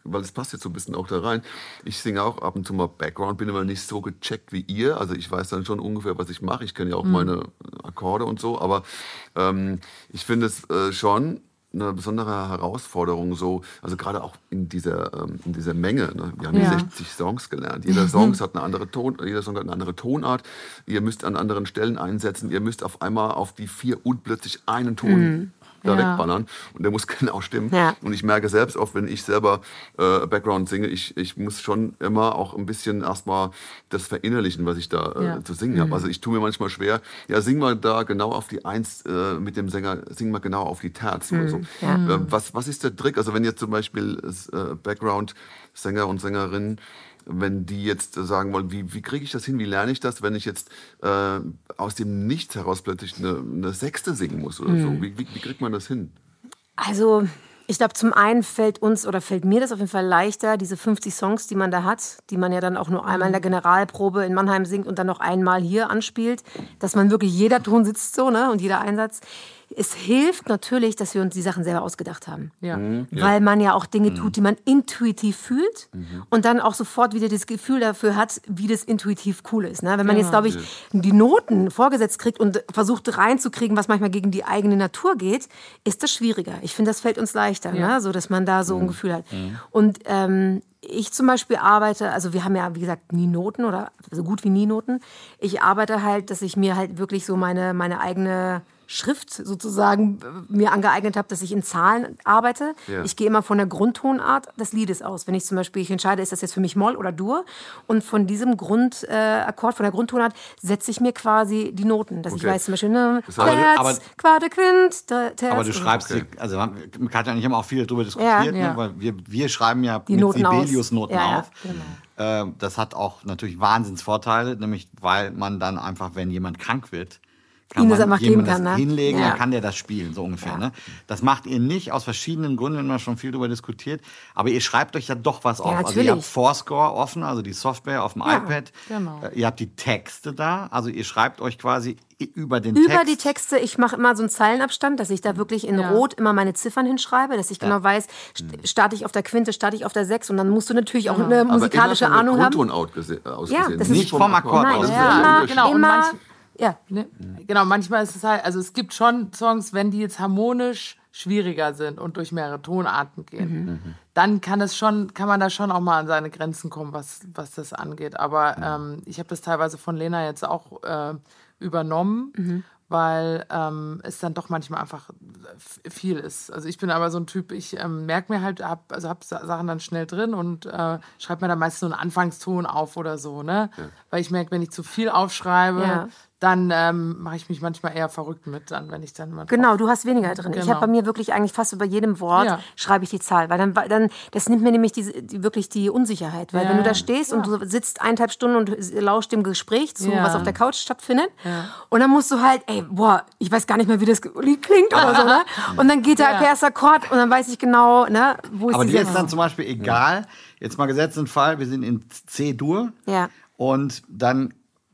Speaker 2: weil es passt jetzt so ein bisschen auch da rein. Ich singe auch ab und zu mal Background, bin aber nicht so gecheckt wie ihr. Also ich weiß dann schon ungefähr, was ich mache. Ich kenne ja auch mhm. meine Akkorde und so. Aber ähm, ich finde es äh, schon eine besondere Herausforderung, so, also gerade auch in dieser, ähm, in dieser Menge. Ne? Wir haben ja sechzig Songs gelernt. Jeder Song hat eine andere Ton, jeder Song hat eine andere Tonart. Ihr müsst an anderen Stellen einsetzen. Ihr müsst auf einmal auf die vier und plötzlich einen Ton mhm. da ja. wegballern. Und der muss genau stimmen. Ja. Und ich merke selbst auch, wenn ich selber äh, Background singe, ich, ich muss schon immer auch ein bisschen erstmal das verinnerlichen, was ich da äh, ja. zu singen mhm. habe. Also ich tue mir manchmal schwer, ja, sing mal da genau auf die Eins äh, mit dem Sänger, sing mal genau auf die Terz mhm. oder so. Ja. Äh, was, was ist der Trick? Also wenn jetzt zum Beispiel äh, Background-Sänger und Sängerinnen, wenn die jetzt sagen wollen, wie, wie kriege ich das hin, wie lerne ich das, wenn ich jetzt äh, aus dem Nichts heraus plötzlich eine, eine Sechste singen muss oder mhm. so. Wie, wie, wie kriegt man das hin?
Speaker 4: Also ich glaube, zum einen fällt uns oder fällt mir das auf jeden Fall leichter, diese fünfzig Songs, die man da hat, die man ja dann auch nur einmal in der Generalprobe in Mannheim singt und dann noch einmal hier anspielt, dass man wirklich jeder Ton sitzt so, ne, und jeder Einsatz. Es hilft natürlich, dass wir uns die Sachen selber ausgedacht haben. Ja. Mhm, ja. Weil man ja auch Dinge tut, die man intuitiv fühlt mhm. und dann auch sofort wieder das Gefühl dafür hat, wie das intuitiv cool ist. Ne? Wenn man ja. jetzt, glaube ich, ja. die Noten vorgesetzt kriegt und versucht reinzukriegen, was manchmal gegen die eigene Natur geht, ist das schwieriger. Ich finde, das fällt uns leichter, ja. ne? So dass man da so mhm. ein Gefühl hat. Mhm. Und ähm, ich zum Beispiel arbeite, also wir haben ja, wie gesagt, nie Noten oder so gut wie nie Noten. Ich arbeite halt, dass ich mir halt wirklich so meine, meine eigene Schrift sozusagen mir angeeignet habe, dass ich in Zahlen arbeite. Ja. Ich gehe immer von der Grundtonart des Liedes aus. Wenn ich zum Beispiel, ich entscheide, ist das jetzt für mich Moll oder Dur? Und von diesem Grundakkord, äh, von der Grundtonart, setze ich mir quasi die Noten. Dass okay. ich weiß zum Beispiel, ne, Terz, Quarte, Quint, Terz.
Speaker 1: Aber du schreibst, okay. die, also Katja und ich haben auch viel darüber diskutiert,
Speaker 4: ja,
Speaker 1: ne,
Speaker 4: ja.
Speaker 1: weil wir, wir schreiben ja
Speaker 4: die
Speaker 1: mit
Speaker 4: Noten
Speaker 1: Sibelius-Noten
Speaker 4: ja,
Speaker 1: auf.
Speaker 4: Ja, genau.
Speaker 1: äh, das hat auch natürlich Wahnsinnsvorteile, nämlich weil man dann einfach, wenn jemand krank wird, kann
Speaker 4: Ihnen
Speaker 1: man
Speaker 4: das einfach
Speaker 1: jemandem
Speaker 4: geben kann,
Speaker 1: das
Speaker 4: ne?
Speaker 1: hinlegen,
Speaker 4: Ja.
Speaker 1: dann kann der das spielen, so ungefähr.
Speaker 4: Ja.
Speaker 1: Ne? Das macht ihr nicht, aus verschiedenen Gründen, haben wir schon viel darüber diskutiert, aber ihr schreibt euch ja doch was auf.
Speaker 4: Ja,
Speaker 1: also ihr habt Fourscore offen, also die Software auf dem
Speaker 4: Ja,
Speaker 1: iPad.
Speaker 3: genau.
Speaker 1: Äh, ihr habt die Texte da, also ihr schreibt euch quasi über den
Speaker 4: Über
Speaker 1: Text.
Speaker 4: die Texte, ich mache immer so einen Zeilenabstand, dass ich da wirklich in
Speaker 3: Ja.
Speaker 4: Rot immer meine Ziffern hinschreibe, dass ich genau
Speaker 1: Ja.
Speaker 4: weiß, st- starte ich auf der Quinte, starte ich auf der Sechs und dann musst du natürlich auch
Speaker 3: Genau.
Speaker 4: eine
Speaker 2: Aber
Speaker 4: musikalische
Speaker 2: immer von der
Speaker 4: Ahnung haben.
Speaker 2: Grundtonart gese- aus
Speaker 4: Ja,
Speaker 2: gesehen,
Speaker 4: das ist-
Speaker 1: Nicht vom Akkord
Speaker 4: Nein,
Speaker 1: aus.
Speaker 2: Das ist
Speaker 3: ja,
Speaker 2: ein
Speaker 3: immer,
Speaker 2: Unterschied.
Speaker 3: genau. Und
Speaker 4: Immer,
Speaker 3: manch,
Speaker 4: ja.
Speaker 3: ne, genau, manchmal ist es halt, also es gibt schon Songs, wenn die jetzt harmonisch schwieriger sind und durch mehrere Tonarten gehen, mhm. dann kann es schon, kann man da schon auch mal an seine Grenzen kommen, was, was das angeht. Aber mhm. ähm, ich habe das teilweise von Lena jetzt auch äh, übernommen, mhm. weil ähm, es dann doch manchmal einfach f- viel ist. Also ich bin aber so ein Typ, ich ähm, merke mir halt, hab, also habe Sachen dann schnell drin und äh, schreibe mir dann meistens so einen Anfangston auf oder so, ne? Ja. Weil ich merke, wenn ich zu viel aufschreibe,
Speaker 4: Ja.
Speaker 3: dann ähm, mache ich mich manchmal eher verrückt mit, dann, wenn ich dann mal
Speaker 4: Genau, du hast weniger drin. Ich
Speaker 3: Genau.
Speaker 4: habe bei mir wirklich eigentlich fast über jedem Wort
Speaker 3: Ja.
Speaker 4: schreibe ich die Zahl, weil dann, weil dann das nimmt mir nämlich die, die, wirklich die Unsicherheit, weil
Speaker 3: Ja.
Speaker 4: wenn du da stehst
Speaker 3: Ja.
Speaker 4: und du sitzt eineinhalb Stunden und lauscht dem Gespräch zu,
Speaker 3: Ja.
Speaker 4: was auf der Couch stattfindet,
Speaker 3: Ja.
Speaker 4: und dann musst du halt, ey, boah, ich weiß gar nicht mehr, wie das Lied klingt oder so, ne? Und dann geht der
Speaker 3: Ja.
Speaker 4: erste Akkord und dann weiß ich genau, ne, wo ist
Speaker 1: Aber
Speaker 4: die
Speaker 1: dir ist
Speaker 4: Sechs.
Speaker 1: dann zum Beispiel egal, jetzt mal gesetzt den Fall, wir sind in C-Dur
Speaker 4: Ja.
Speaker 1: und dann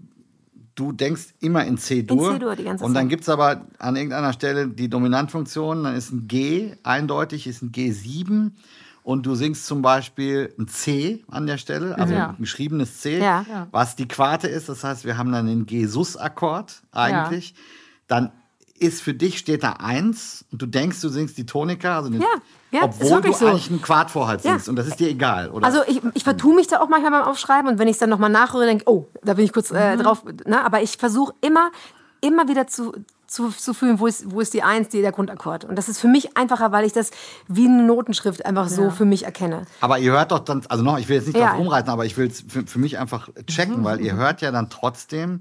Speaker 1: du denkst immer in C-Dur.
Speaker 4: In C-Dur die ganze
Speaker 1: Und dann
Speaker 4: Zeit.
Speaker 1: gibt es aber an irgendeiner Stelle die Dominantfunktion, dann ist ein G eindeutig, ist ein G sieben und du singst zum Beispiel ein C an der Stelle, also
Speaker 3: Ja.
Speaker 1: ein geschriebenes C,
Speaker 4: Ja.
Speaker 3: Ja.
Speaker 1: was die Quarte ist. Das heißt, wir haben dann den G-Sus-Akkord eigentlich. Dann ist für dich steht da eins und du denkst, du singst die Tonika, also eine,
Speaker 4: Ja, ja, ist
Speaker 1: obwohl du
Speaker 4: wirklich so.
Speaker 1: eigentlich einen Quartvorhalt singst
Speaker 4: Ja.
Speaker 1: und das ist dir egal, oder?
Speaker 4: Also ich, ich vertue mich da auch manchmal beim Aufschreiben und wenn ich es dann nochmal nachhöre, denke ich, oh, da bin ich kurz äh, drauf. Ne? Aber ich versuche immer, immer wieder zu, zu, zu fühlen, wo ist, wo ist die Eins, die, der Grundakkord. Und das ist für mich einfacher, weil ich das wie eine Notenschrift einfach so
Speaker 3: Ja.
Speaker 4: für mich erkenne.
Speaker 1: Aber ihr hört doch dann, also noch, ich will jetzt nicht
Speaker 4: Ja.
Speaker 1: drauf rumreiten, aber ich will es für, für mich einfach checken, weil ihr hört ja dann trotzdem,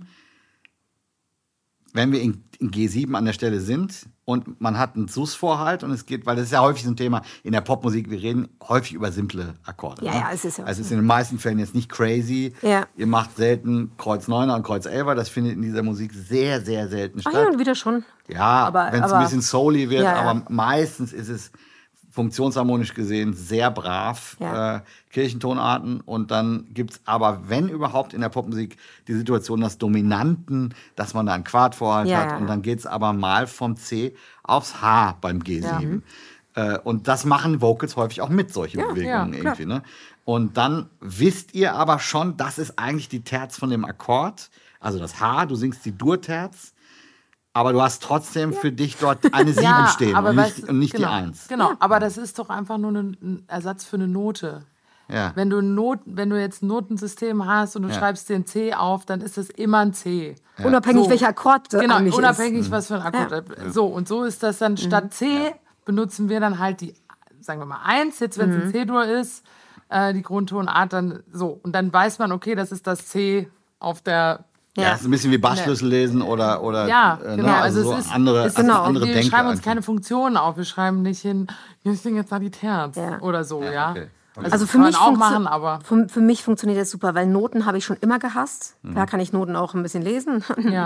Speaker 1: wenn wir in, in G sieben an der Stelle sind und man hat einen Sus-Vorhalt und es geht, weil das ist ja häufig so ein Thema in der Popmusik, wir reden häufig über simple Akkorde.
Speaker 4: Ja,
Speaker 1: ne?
Speaker 4: ja, es ist ja
Speaker 1: Also
Speaker 4: so.
Speaker 1: es ist in den meisten Fällen jetzt nicht crazy.
Speaker 4: Ja.
Speaker 1: Ihr macht selten Kreuz Neuner und Kreuz Elfer, das findet in dieser Musik sehr, sehr selten
Speaker 4: Ach,
Speaker 1: statt.
Speaker 4: hin und wieder schon.
Speaker 1: Ja,
Speaker 4: Aber-
Speaker 1: wenn es ein
Speaker 4: aber-
Speaker 1: bisschen souly wird,
Speaker 4: Ja, ja.
Speaker 1: aber meistens ist es funktionsharmonisch gesehen sehr brav,
Speaker 4: Ja.
Speaker 1: äh, Kirchentonarten. Und dann gibt es aber, wenn überhaupt in der Popmusik, die Situation, dass Dominanten, dass man da einen Quartvorhalt
Speaker 4: Ja,
Speaker 1: hat.
Speaker 4: ja.
Speaker 1: Und dann geht es aber mal vom C aufs H beim G sieben. Äh, und das machen Vocals häufig auch mit, solche
Speaker 3: Ja,
Speaker 1: Bewegungen
Speaker 3: ja,
Speaker 1: irgendwie. Ne? Und dann wisst ihr aber schon, das ist eigentlich die Terz von dem Akkord, also das H, du singst die Dur-Terz, aber du hast trotzdem für dich dort eine sieben
Speaker 3: Ja,
Speaker 1: stehen
Speaker 3: aber
Speaker 1: und nicht,
Speaker 3: weißt-
Speaker 1: und nicht
Speaker 3: genau,
Speaker 1: die eins.
Speaker 3: Genau, aber das ist doch einfach nur ein, ein Ersatz für eine Note.
Speaker 1: Ja.
Speaker 3: Wenn du, Not, wenn du jetzt ein Notensystem hast und du
Speaker 1: Ja.
Speaker 3: schreibst dir ein C auf, dann ist das immer ein C.
Speaker 4: Unabhängig,
Speaker 3: So.
Speaker 4: welcher Akkord
Speaker 3: Genau,
Speaker 4: eigentlich
Speaker 3: unabhängig,
Speaker 4: ist.
Speaker 3: was für ein Akkord. So, und so ist das dann statt C benutzen wir dann halt die, sagen wir mal, eins. Jetzt, wenn es ein C-Dur ist, äh, die Grundtonart, dann so. Und dann weiß man, okay, das ist das C auf der.
Speaker 1: Ja, das ist ein bisschen wie Bassschlüssel lesen oder, oder
Speaker 3: Ja,
Speaker 1: äh,
Speaker 3: genau.
Speaker 1: ne?
Speaker 3: Also,
Speaker 1: also so
Speaker 3: es ist,
Speaker 1: andere,
Speaker 3: es ist
Speaker 1: also
Speaker 3: genau.
Speaker 1: andere
Speaker 3: Wir
Speaker 1: Denke
Speaker 3: schreiben uns
Speaker 1: einfach.
Speaker 3: keine Funktionen auf. Wir schreiben nicht hin, wir singen jetzt nach die Terz
Speaker 4: Ja.
Speaker 3: oder so, ja.
Speaker 1: okay.
Speaker 4: Also für
Speaker 3: kann man
Speaker 4: mich,
Speaker 3: auch
Speaker 4: funktio-
Speaker 3: machen, aber-
Speaker 4: für, für mich funktioniert das super, weil Noten habe ich schon immer gehasst. Klar kann ich Noten auch ein bisschen lesen.
Speaker 3: Ja.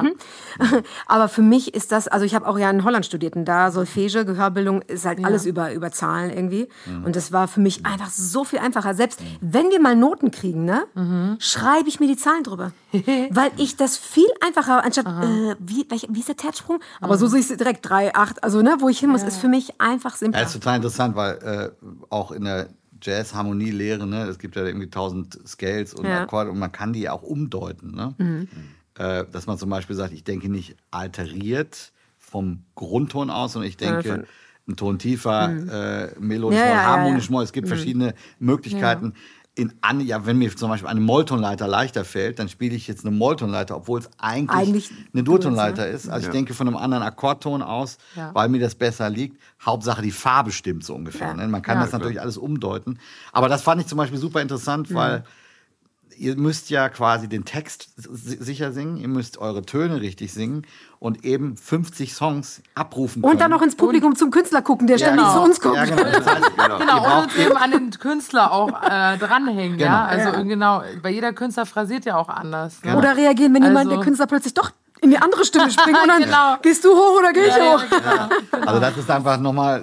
Speaker 4: Aber für mich ist das, also ich habe auch ja in Holland studiert und da Solfège, Gehörbildung ist halt alles über, über Zahlen irgendwie. Und das war für mich einfach so viel einfacher. Selbst wenn wir mal Noten kriegen, ne, schreibe ich mir die Zahlen drüber. Weil ich das viel einfacher, anstatt, äh, wie, welch, wie ist der Terzsprung? Aber so sehe ich es direkt, drei, acht, also ne, wo ich hin muss, ist für mich einfach simpler.
Speaker 1: Ja, ist total interessant, weil äh, auch in der Jazz-Harmonielehre, ne, es gibt ja irgendwie tausend Scales und
Speaker 4: Ja.
Speaker 1: Akkorde und man kann die ja auch umdeuten. Ne? Äh, dass man zum Beispiel sagt, ich denke nicht alteriert vom Grundton aus, sondern ich denke
Speaker 4: von-
Speaker 1: einen Ton tiefer, äh, melodisch,
Speaker 4: Ja,
Speaker 1: moll,
Speaker 4: ja, ja,
Speaker 1: harmonisch,
Speaker 4: ja.
Speaker 1: moll. Es gibt verschiedene Möglichkeiten. In an, ja, wenn mir zum Beispiel eine Molltonleiter leichter fällt, dann spiele ich jetzt eine Molltonleiter, obwohl es eigentlich,
Speaker 4: Eigentlich
Speaker 1: eine Durtonleiter ist. Also
Speaker 2: Ja.
Speaker 1: ich denke von einem anderen Akkordton aus,
Speaker 3: Ja.
Speaker 1: weil mir das besser liegt. Hauptsache die Farbe stimmt so ungefähr.
Speaker 4: Ja.
Speaker 1: Ne? Man kann
Speaker 3: Ja,
Speaker 1: das natürlich alles umdeuten. Aber das fand ich zum Beispiel super interessant, weil ihr müsst ja quasi den Text si- sicher singen, ihr müsst eure Töne richtig singen und eben fünfzig Songs abrufen können.
Speaker 4: Und dann noch ins Publikum zum Künstler gucken, der ständig
Speaker 3: Genau.
Speaker 4: zu uns guckt.
Speaker 1: Ja, genau. Das heißt,
Speaker 2: Genau.
Speaker 3: Genau,
Speaker 1: Ihr braucht
Speaker 3: und uns eben an den Künstler auch äh, dranhängen,
Speaker 1: Genau.
Speaker 3: ja. Also
Speaker 4: Ja.
Speaker 3: genau, weil jeder Künstler phrasiert ja auch anders. Ne?
Speaker 4: Oder reagieren, wenn jemand,
Speaker 3: Also-
Speaker 4: der Künstler plötzlich doch in die andere Stimme springt und dann
Speaker 3: Genau.
Speaker 4: gehst du hoch oder gehe ich hoch.
Speaker 1: Also das ist einfach nochmal,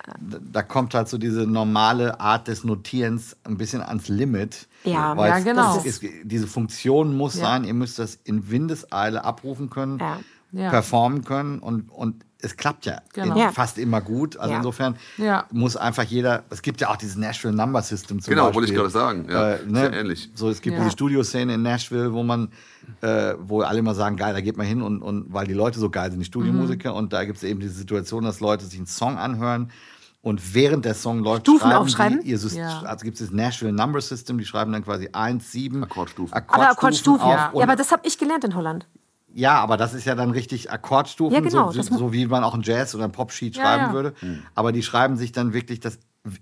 Speaker 1: da kommt halt so diese normale Art des Notierens ein bisschen ans Limit.
Speaker 4: Ja,
Speaker 1: weil
Speaker 3: ja,
Speaker 1: es-
Speaker 3: genau.
Speaker 1: das ist, diese Funktion muss
Speaker 3: Ja.
Speaker 1: sein, ihr müsst das in Windeseile abrufen können,
Speaker 4: Ja.
Speaker 3: Ja.
Speaker 1: performen können und, und es klappt ja,
Speaker 3: Genau.
Speaker 1: in,
Speaker 4: Ja.
Speaker 1: fast immer gut. Also
Speaker 4: Ja.
Speaker 1: insofern
Speaker 3: Ja.
Speaker 1: muss einfach jeder, es gibt ja auch dieses Nashville Number System zum
Speaker 2: Genau,
Speaker 1: Beispiel.
Speaker 2: wollte ich gerade sagen. Ja,
Speaker 1: Äh, ne?
Speaker 2: sehr ähnlich.
Speaker 1: So, es gibt
Speaker 3: Ja.
Speaker 1: diese Studioszene in Nashville, wo man, äh, wo alle immer sagen, geil, da geht man hin und, und weil die Leute so geil sind, die Studiomusiker,
Speaker 3: Mhm.
Speaker 1: und da gibt es eben diese Situation, dass Leute sich einen Song anhören und während der Song läuft,
Speaker 4: Stufen
Speaker 1: schreiben
Speaker 4: aufschreiben?
Speaker 1: die ihr System,
Speaker 3: Ja.
Speaker 1: also gibt es das Nashville Number System, die schreiben dann quasi eins, sieben
Speaker 2: Akkordstufen.
Speaker 4: Aber Akkordstufen,
Speaker 1: auf.
Speaker 4: ja.
Speaker 1: Und,
Speaker 4: Ja, aber das habe ich gelernt in Holland.
Speaker 1: ja, aber das ist ja dann richtig Akkordstufen,
Speaker 4: Ja, genau,
Speaker 1: so,
Speaker 4: das
Speaker 1: so wie man auch ein Jazz- oder ein Pop-Sheet
Speaker 3: Ja,
Speaker 1: schreiben
Speaker 3: ja.
Speaker 1: würde. Aber die schreiben sich dann wirklich das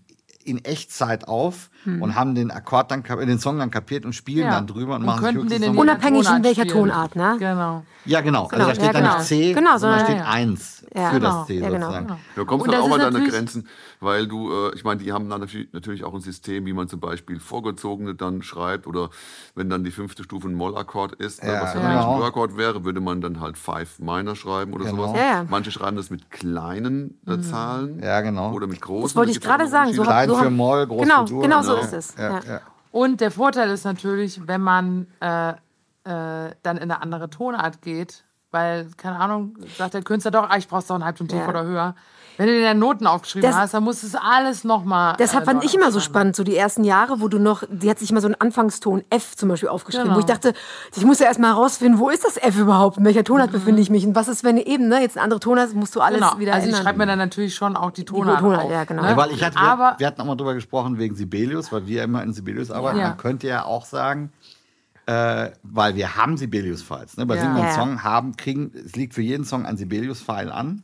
Speaker 1: in Echtzeit auf und haben den Akkord dann, kap- den Song dann kapiert und spielen
Speaker 3: Ja.
Speaker 1: dann drüber und,
Speaker 3: Und
Speaker 1: machen sich
Speaker 3: könnten
Speaker 1: höchstens
Speaker 3: den in
Speaker 1: noch-
Speaker 3: jeder
Speaker 4: Unabhängig in
Speaker 3: Tonart
Speaker 4: welcher
Speaker 3: spielen.
Speaker 4: Tonart, ne?
Speaker 3: Genau.
Speaker 1: Ja, genau.
Speaker 4: Genau,
Speaker 1: Also da steht
Speaker 4: ja,
Speaker 1: dann
Speaker 4: genau.
Speaker 1: nicht C,
Speaker 4: Genau,
Speaker 1: sondern da
Speaker 4: sondern-
Speaker 1: steht
Speaker 3: ja, ja.
Speaker 1: eins
Speaker 4: Ja,
Speaker 1: für
Speaker 3: genau.
Speaker 1: das C
Speaker 4: Ja, genau.
Speaker 1: sozusagen.
Speaker 3: Genau.
Speaker 2: Du kommst
Speaker 3: Und
Speaker 2: dann
Speaker 3: das
Speaker 2: auch mal
Speaker 3: ist
Speaker 2: deine
Speaker 3: natürlich-
Speaker 2: Grenzen, weil du, äh, ich meine, die haben dann natürlich- natürlich auch ein System, wie man zum Beispiel Vorgezogene dann schreibt oder wenn dann die fünfte Stufe ein Mollakkord ist, ne,
Speaker 1: Ja,
Speaker 2: was ja
Speaker 1: genau.
Speaker 2: eigentlich ein Mollakkord wäre, würde man dann halt Five Minor schreiben oder
Speaker 1: Genau.
Speaker 2: sowas.
Speaker 4: Ja, ja.
Speaker 2: Manche schreiben das mit kleinen äh, Zahlen
Speaker 1: Ja, genau.
Speaker 2: oder mit großen.
Speaker 4: Das wollte
Speaker 2: Da
Speaker 4: ich
Speaker 2: gibt's auch
Speaker 4: gerade sagen. So
Speaker 2: Unterschiede.
Speaker 1: Klein
Speaker 4: so
Speaker 1: für
Speaker 4: haben-
Speaker 1: Moll, groß
Speaker 4: genau,
Speaker 1: für Dur.
Speaker 4: Genau so
Speaker 1: Ja,
Speaker 4: ist es.
Speaker 1: ja,
Speaker 4: Ja.
Speaker 1: ja.
Speaker 3: Und der Vorteil ist natürlich, wenn man äh, äh, dann in eine andere Tonart geht, weil, keine Ahnung, sagt der Künstler doch, ah, ich brauch's doch einen Halbton tiefer
Speaker 4: Ja.
Speaker 3: oder höher. Wenn du dir dann Noten aufgeschrieben
Speaker 4: Das-
Speaker 3: hast, dann musst du es alles nochmal.
Speaker 4: Deshalb
Speaker 3: äh,
Speaker 4: fand
Speaker 3: neu
Speaker 4: ich immer so
Speaker 3: aufschreiben.
Speaker 4: spannend, so die ersten Jahre, wo du noch, die hat sich immer so einen Anfangston F zum Beispiel aufgeschrieben,
Speaker 3: Genau.
Speaker 4: wo ich dachte, ich muss ja erstmal herausfinden, wo ist das F überhaupt, in welcher Tonart befinde ich mich und was ist, wenn eben ne, jetzt eine andere Tonart ist, musst du alles
Speaker 3: Genau.
Speaker 4: wieder
Speaker 3: Also ich
Speaker 4: ändern.
Speaker 3: schreibe mir dann natürlich schon auch die Tonart
Speaker 4: Tonart,
Speaker 3: auf.
Speaker 4: ja, genau.
Speaker 3: Ne?
Speaker 1: Ja, weil ich hatte,
Speaker 3: Aber
Speaker 1: wir, wir hatten auch mal drüber gesprochen wegen Sibelius, weil wir immer in Sibelius arbeiten.
Speaker 3: Ja.
Speaker 1: Man könnte ja auch sagen, äh, weil wir haben Sibelius-Files. Ne? Bei
Speaker 3: Ja.
Speaker 1: Singen wir einen
Speaker 4: Ja.
Speaker 1: Song haben, kriegen, es liegt für jeden Song ein Sibelius-File an,